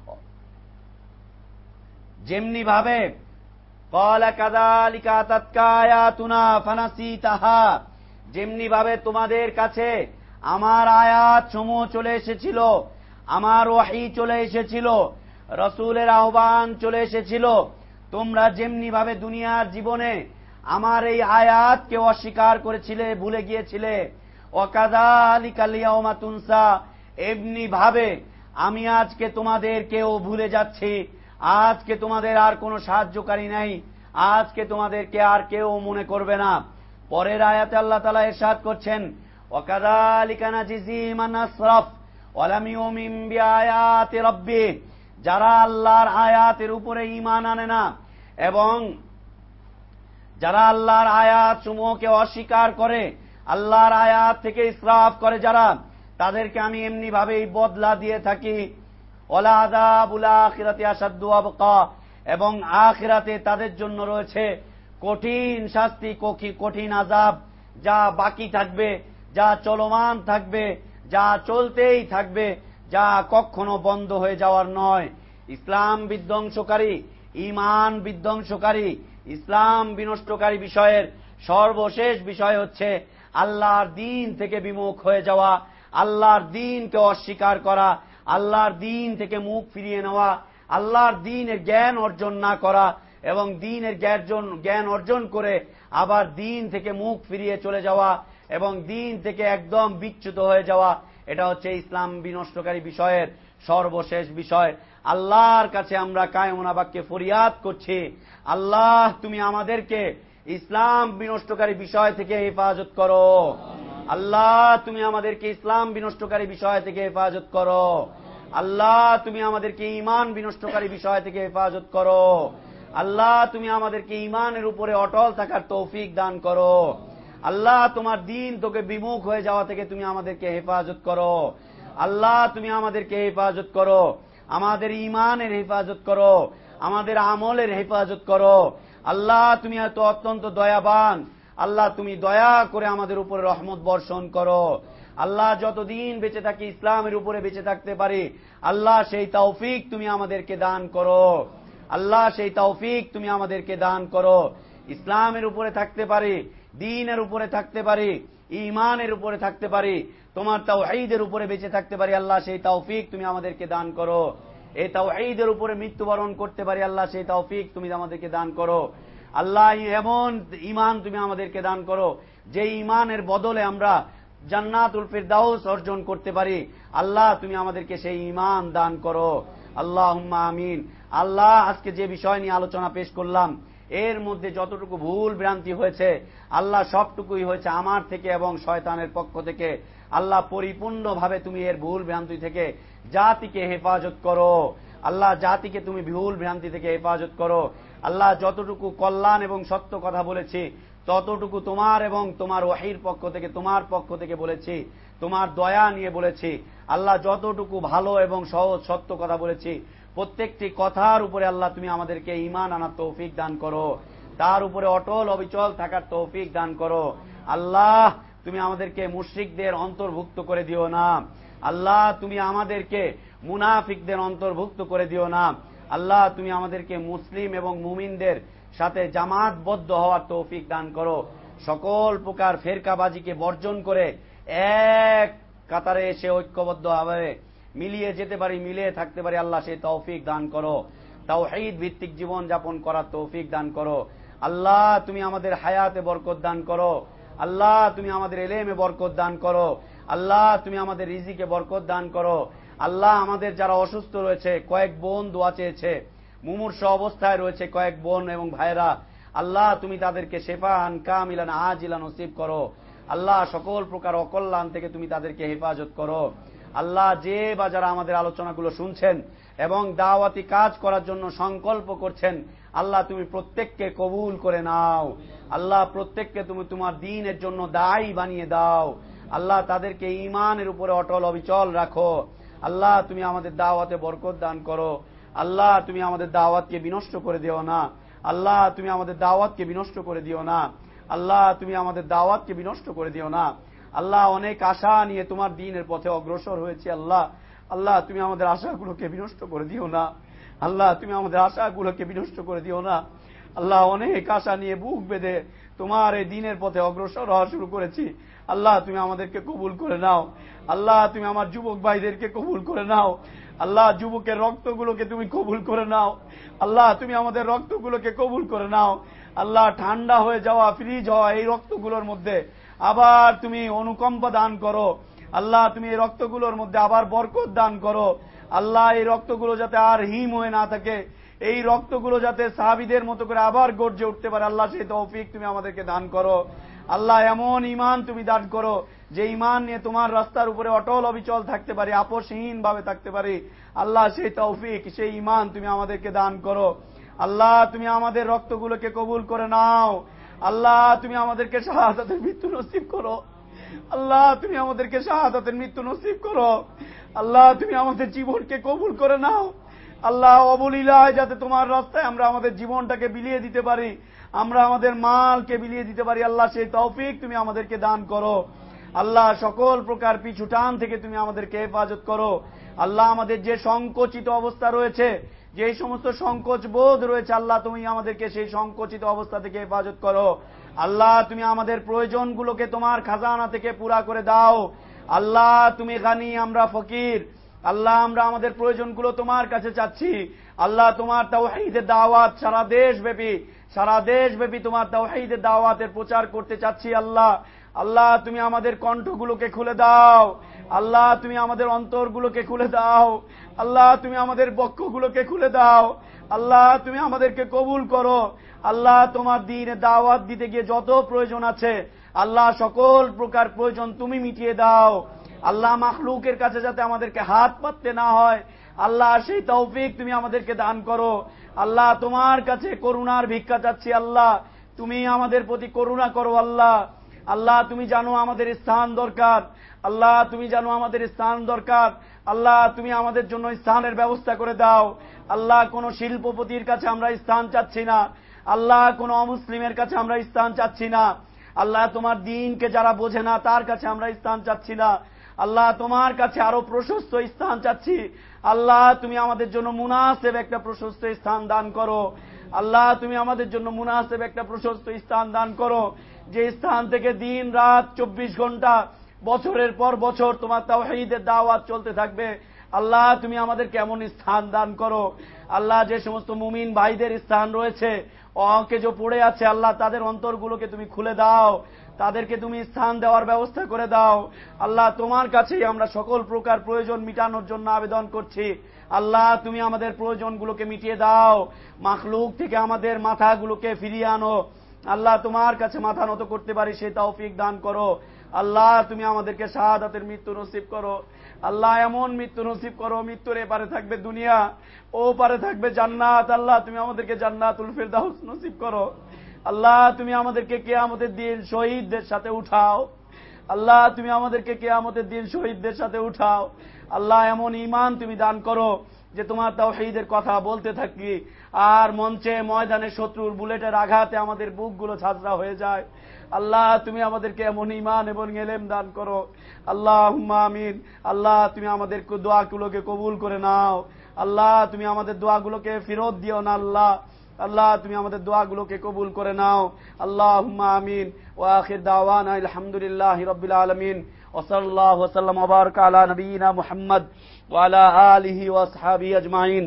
S3: যেমনি ভাবে ক্বালা কাযালিকা আতাতকা আয়াতুনা ফানাসিতাহা, যেমনি ভাবে তোমাদের কাছে আমার আয়াত সমূহ চলে এসেছিল, আমার ওয়াহী চলে এসেছিল, রাসূলের আহ্বান চলে এসেছিল, তোমরা যেমনি ভাবে দুনিয়ার জীবনে আমার এই আয়াতকে অস্বীকার করেছিলে, ভুলে গিয়েছিলে, ওয়াকাযালিকা লিয়াউমা তুনসা, এমনি ভাবে আমি আজকে তোমাদেরকেও ভুলে যাচ্ছি, আজকে তোমাদের আর কোনো সাহায্যকারী নাই, আজকে তোমাদেরকে আর কেউ মনে করবে না। পরের আয়াতে আল্লাহ তাআলা ইরশাদ করছেন ওয়াকাযালিকা নাজিজি মান আসরাফ ওয়া লাম ইউমিন বিআয়াতি রাব্বিহ, যারা আল্লাহর আয়াতের উপরে ঈমান আনে না এবং যারা আল্লাহর আয়াত সমূহকে অস্বীকার করে, আল্লাহর আয়াত থেকে ইসরাফ করে যারা, তাদেরকে আমি এমনি ভাবেই বদলা দিয়ে থাকি। ওয়ালা আযাবুল আখিরাতি আশাদ্দু আবকা, এবং আখিরাতে তাদের জন্য রয়েছে কঠিন শাস্তি, কঠিন আযাব, যা বাকি থাকবে, যা চলমান থাকবে, যা চলতেই থাকবে, যা কখনো বন্ধ হয়ে যাওয়ার নয়। ইসলাম বিধ্বংসকারী, ঈমান বিধ্বংসকারী, ইসলাম বিনষ্টকারী বিষয়ের সর্বশেষ বিষয় হচ্ছে আল্লাহর দ্বীন থেকে বিমুখ হয়ে যাওয়া, আল্লাহর দ্বীনকে অস্বীকার করা, আল্লাহর দ্বীন থেকে মুখ ফিরিয়ে নেওয়া, আল্লাহর দ্বীনের জ্ঞান অর্জন না করা, এবং দ্বীনের জ্ঞান অর্জন করে আবার দ্বীন থেকে মুখ ফিরিয়ে চলে যাওয়া এবং দ্বীন থেকে একদম বিচ্যুত হয়ে যাওয়া, এটা হচ্ছে ইসলাম বিনষ্টকারী বিষয়ের সর্বশেষ বিষয়। আল্লাহর কাছে আমরা কায়মনা বাক্যে ফরিয়াদ করছি, আল্লাহ তুমি আমাদেরকে ইসলাম বিনষ্টকারী বিষয় থেকে হেফাজত করো, আল্লাহ তুমি আমাদেরকে ইসলাম বিনষ্টকারী বিষয় থেকে হেফাজত করো, আল্লাহ তুমি আমাদেরকে ঈমান বিনষ্টকারী বিষয় থেকে হেফাজত করো। আল্লাহ তুমি আমাদেরকে ঈমানের উপরে অটল থাকার তৌফিক দান করো। আল্লাহ তোমার দ্বীন থেকে বিমুখ হয়ে যাওয়া থেকে তুমি আমাদেরকে হেফাজত করো। আল্লাহ তুমি আমাদেরকে হেফাজত করো, আমাদের ঈমানের হেফাজত করো, আমাদের আমলের হেফাজত করো। আল্লাহ তুমি এত অত্যন্ত দয়াবান, আল্লাহ তুমি দয়া করে আমাদের উপরে রহমত বর্ষণ করো। আল্লাহ যতদিন বেঁচে থাকি ইসলামের উপরে বেঁচে থাকতে পারি, আল্লাহ সেই তৌফিক তুমি আমাদেরকে দান করো। আল্লাহ সেই তৌফিক তুমি আমাদেরকে দান করো। ইসলামের উপরে থাকতে পারি, দ্বীনের উপরে থাকতে পারি, ঈমানের উপরে থাকতে পারি, তোমার তাওহীদের উপরে বেঁচে থাকতে পারি, আল্লাহ সেই তৌফিক তুমি আমাদেরকে দান করো। এই তাওহীদের উপরে মৃত্যুবরণ করতে পারি, আল্লাহ সেই তৌফিক তুমি আমাদেরকে দান করো। আল্লাহ এমন ঈমান তুমি আমাদেরকে দান করো যে ঈমানের বদলে আমরা জান্নাতুল ফিরদাউস অর্জন করতে পারি, আল্লাহ তুমি আমাদেরকে সেই ঈমান দান করো। আল্লাহুম্মা আমিন। আল্লাহ আজকে যে বিষয় নিয়ে আলোচনা পেশ করলাম এর মধ্যে যতটুকু ভুল ভ্রান্তি হয়েছে আল্লাহ সবটুকুই হয়েছে আমার থেকে এবং শয়তানের পক্ষ থেকে। আল্লাহ পরিপূর্ণভাবে তুমি এর ভুল ভ্রান্তি থেকে জাতিকে হেফাজত করো। আল্লাহ জাতিকে তুমি ভুল ভ্রান্তি থেকে হেফাজত করো। আল্লাহ যতটুকু কল্যাণ এবং সত্য কথা বলেছি ততটুকু তোমার এবং তোমার ওহীর পক্ষ থেকে, তোমার পক্ষ থেকে বলেছি, তোমার দয়া নিয়ে বলেছি। আল্লাহ যতটুকু ভালো এবং সহজ সত্য কথা বলেছি প্রত্যেকটি কথার উপরে আল্লাহ তুমি আমাদেরকে ঈমান আনার তৌফিক দান করো, তার উপরে অটল অবিচল থাকার তৌফিক দান করো। আল্লাহ তুমি আমাদেরকে মুশরিকদের অন্তর্ভুক্ত করে দিও না। আল্লাহ তুমি আমাদেরকে মুনাফিকদের অন্তর্ভুক্ত করে দিও না। আল্লাহ তুমি আমাদেরকে মুসলিম এবং মুমিনদের সাথে জামাতবদ্ধ হওয়ার তৌফিক দান করো। সকল প্রকার ফেরকাবাজিকে বর্জন করে এক কাতারে এসে ঐক্যবদ্ধভাবে মিলিয়ে যেতে পারি, মিলিয়ে থাকতে পারি, আল্লাহ সেই তৌফিক দান করো। তাওহীদ ভিত্তিক জীবন যাপন করার তৌফিক দান করো। আল্লাহ তুমি আমাদের হায়াতে বরকত দান করো। আল্লাহ তুমি আমাদের ইলমে বরকত দান করো। আল্লাহ তুমি আমাদের রিজিকে বরকত দান করো। আল্লাহ আমাদের যারা অসুস্থ রয়েছে, কয়েক বোন দোয়া চেয়েছে, মুমূর্ষ অবস্থায় রয়েছে কয়েক বোন এবং ভাইরা, আল্লাহ তুমি তাদেরকে শেফাআন কামিলান আজিলা নসিব করো। আল্লাহ সকল প্রকার অকল্যাণ থেকে তুমি তাদেরকে হেফাজত করো। আল্লাহ যে বা যারা আমাদের আলোচনাগুলো শুনছেন এবং দাওয়াতি কাজ করার জন্য সংকল্প করছেন, আল্লাহ তুমি প্রত্যেককে কবুল করে নাও। আল্লাহ প্রত্যেককে তুমি তোমার দ্বীনের জন্য দায়ী বানিয়ে দাও। আল্লাহ তাদেরকে ঈমানের উপরে অটল অবিচল রাখো। আল্লাহ তুমি আমাদের দাওয়াতে বরকত দান করো। আল্লাহ তুমি আমাদের দাওয়াতকে বিনষ্ট করে দিও না। আল্লাহ তুমি আমাদের দাওয়াতকে বিনষ্ট করে দিও না। আল্লাহ তুমি আমাদের দাওয়াতকে বিনষ্ট করে দিও না। আল্লাহ অনেক আশা নিয়ে তোমার দ্বীনের পথে অগ্রসর হয়েছে, আল্লাহ আল্লাহ তুমি আমাদের আশাগুলোকে বিনষ্ট করে দিও না। আল্লাহ তুমি আমাদের আশাগুলোকে বিনষ্ট করে দিও না। আল্লাহ অনেক আশা নিয়ে বুক বেঁধে তোমার এই দ্বীনের পথে অগ্রসর হওয়া শুরু করেছি, আল্লাহ তুমি আমাদেরকে কবুল করে নাও। আল্লাহ তুমি আমার যুবক ভাইদেরকে কবুল করে নাও। আল্লাহ যুবকের রক্তগুলোকে তুমি কবুল করে নাও। আল্লাহ তুমি আমাদের রক্তগুলোকে কবুল করে নাও। আল্লাহ ঠান্ডা হয়ে যাওয়া, ফ্রিজ হওয়া এই রক্তগুলোর মধ্যে আবার তুমি অনুকম্পা দান করো। আল্লাহ তুমি এই রক্তগুলোর মধ্যে আবার বরকত দান করো। আল্লাহ এই রক্তগুলো যাতে আর হিম হয়ে না থাকে, এই রক্তগুলো যাতে সাহাবীদের মতো করে আবার গর্জে উঠতে পারে, আল্লাহ সেই তৌফিক তুমি আমাদেরকে দান করো। আল্লাহ এমন ঈমান তুমি দান করো যে ঈমান নিয়ে তোমার রাস্তার উপরে অটল অবিচল থাকতে পারি, আপোষহীন ভাবে থাকতে পারি। আল্লাহ সেই তৌফিক, সেই ঈমান তুমি আমাদেরকে দান করো। আল্লাহ তুমি আমাদের রক্তগুলোকে কবুল করে নাও। আল্লাহ তুমি আমাদেরকে শাহাদাতের মৃত্যু নসিব করো। আল্লাহ তুমি আমাদেরকে শাহাদাতের মৃত্যু নসিব করো। আল্লাহ তুমি আমাদের জীবনকে কবুল করে নাও। আল্লাহ অবলীলায় যাতে তোমার রাস্তায় আমরা আমাদের জীবনটাকে বিলিয়ে দিতে পারি, আমরা আমাদের মালকে বিলিয়ে দিতে পারি, আল্লাহ সেই তৌফিক তুমি আমাদেরকে দান করো। আল্লাহ সকল প্রকার পিছু টান থেকে তুমি আমাদেরকে হেফাজত করো। আল্লাহ আমাদের যে সংকোচিত অবস্থা রয়েছে, যে সমস্ত সংকোচ বোধ রয়েছে, আল্লাহ তুমি আমাদেরকে সেই সংকোচিত অবস্থা থেকে হেফাজত করো। আল্লাহ তুমি আমাদের প্রয়োজনগুলোকে তোমার খাজানা থেকে পুরা করে দাও। আল্লাহ তুমি গানি, আমরা ফকির। আল্লাহ আমরা আমাদের প্রয়োজনগুলো তোমার কাছে চাচ্ছি। আল্লাহ তোমার তাওহীদের দাওয়াত সারা দেশব্যাপী সারা দেশব্যাপী তোমার তাওহীদের দাওয়াতের প্রচার করতে চাচ্ছি। আল্লাহ আল্লাহ তুমি আমাদের কণ্ঠগুলোকে খুলে দাও। আল্লাহ তুমি আমাদের অন্তরগুলোকে খুলে দাও। আল্লাহ তুমি আমাদের বক্ষগুলোকে খুলে দাও। আল্লাহ তুমি আমাদেরকে কবুল করো। আল্লাহ তোমার দ্বীনে দাওয়াত দিতে গিয়ে যত প্রয়োজন আছে, আল্লাহ সকল প্রকার প্রয়োজন তুমি মিটিয়ে দাও। আল্লাহ মাখলুকের কাছে যাতে আমাদেরকে হাত পাততে না হয়, আল্লাহ সেই তৌফিক তুমি আমাদেরকে দান করো। আল্লাহ তোমার কাছে করুণার ভিক্ষা চাচ্ছি, আল্লাহ তুমি আমাদের প্রতি করুণা করো। আল্লাহ আল্লাহ তুমি জানো আমাদের স্থান দরকার, আল্লাহ তুমি জানো আমাদের স্থান দরকার। আল্লাহ তুমি আমাদের জন্য স্থানের ব্যবস্থা করে দাও। আল্লাহ কোন শিল্পপতির কাছে আমরা স্থান চাচ্ছি না, আল্লাহ কোন অমুসলিমের কাছে আমরা স্থান চাচ্ছি না, আল্লাহ তোমার দ্বীনকে যারা বোঝে না তার কাছে আমরা স্থান চাচ্ছি না, আল্লাহ তোমার কাছে আরো প্রশস্ত স্থান চাচ্ছি। আল্লাহ তুমি আমাদের জন্য মুনাসেব একটা প্রশস্ত স্থান দান করো। আল্লাহ তুমি আমাদের জন্য মুনাসেব একটা প্রশস্ত স্থান দান করো, যে স্থান থেকে দিন রাত চব্বিশ ঘন্টা বছরের পর বছর তোমার তাওহীদের দাওয়াত চলতে থাকবে। আল্লাহ তুমি আমাদের কেমন স্থান দান করো। আল্লাহ যে সমস্ত মুমিন ভাইদের স্থান রয়েছে অকেজো পড়ে আছে, আল্লাহ তাদের অন্তরগুলোকে তুমি খুলে দাও, তাদেরকে তুমি স্থান দেওয়ার ব্যবস্থা করে দাও। আল্লাহ তোমার কাছেই আমরা সকল প্রকার প্রয়োজন মিটানোর জন্য আবেদন করছি। আল্লাহ তুমি আমাদের প্রয়োজনগুলোকে মিটিয়ে দাও, মাখলুক থেকে আমাদের মাথাগুলোকে ফিরিয়ে আনো। আল্লাহ তোমার কাছে মাথা নত করতে পারি সেই তৌফিক দান করো। আল্লাহ তুমি আমাদেরকে শাহাদাতের মৃত্যু নসিব করো। আল্লাহ এমন মৃত্যু নসিব করো, মৃত্যুর এপারে থাকবে দুনিয়া, ও পারে থাকবে জান্নাত। আল্লাহ তুমি আমাদেরকে জান্নাতুল ফিরদাউস নসিব করো। আল্লাহ তুমি আমাদেরকে কিয়ামতের দিন শহীদদের সাথে উঠাও। আল্লাহ তুমি আমাদেরকে কিয়ামতের দিন শহীদদের সাথে উঠাও। আল্লাহ এমন ঈমান তুমি দান করো যে তোমার তাওহীদের কথা বলতে থাকি আর মঞ্চে ময়দানে শত্রুর বুলেটের আঘাতে আমাদের বুকগুলো ছাজরা হয়ে যায়। আল্লাহ তুমি আমাদেরকে এমন ঈমান এবং ইলম দান করো। আল্লাহুম্মা আমিন। আল্লাহ তুমি আমাদের দোয়াগুলোকে কবুল করে নাও। আল্লাহ তুমি আমাদের দোয়াগুলোকে ফেরত দিও না। আল্লাহ আল্লাহ তুমি আমাদের দোয়াগুলোকে কবুল করে নাও। আল্লাহুম্মা আমিন। ওয়া আখির দাওয়ানা আলহামদুলিল্লাহি রাব্বিল আলামিন। ওয়া সাল্লাল্লাহু ওয়া সাল্লাম ওয়া বারাকা আলা নবিয়িনা মুহাম্মদ ওয়া আলা আলিহি ওয়া আসহাবিহি আজমাইন।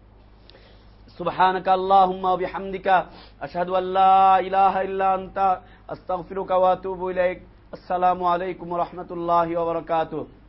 S3: সুবহানাকা আল্লাহুম্মা ওয়া বিহামদিকা আশহাদু আল্লা ইলাহা ইল্লা আনতা আস্তাগফিরুকা ওয়া আতুবু ইলাইক। আসসালামু আলাইকুম ওয়া রাহমাতুল্লাহি ওয়া বারাকাতুহু।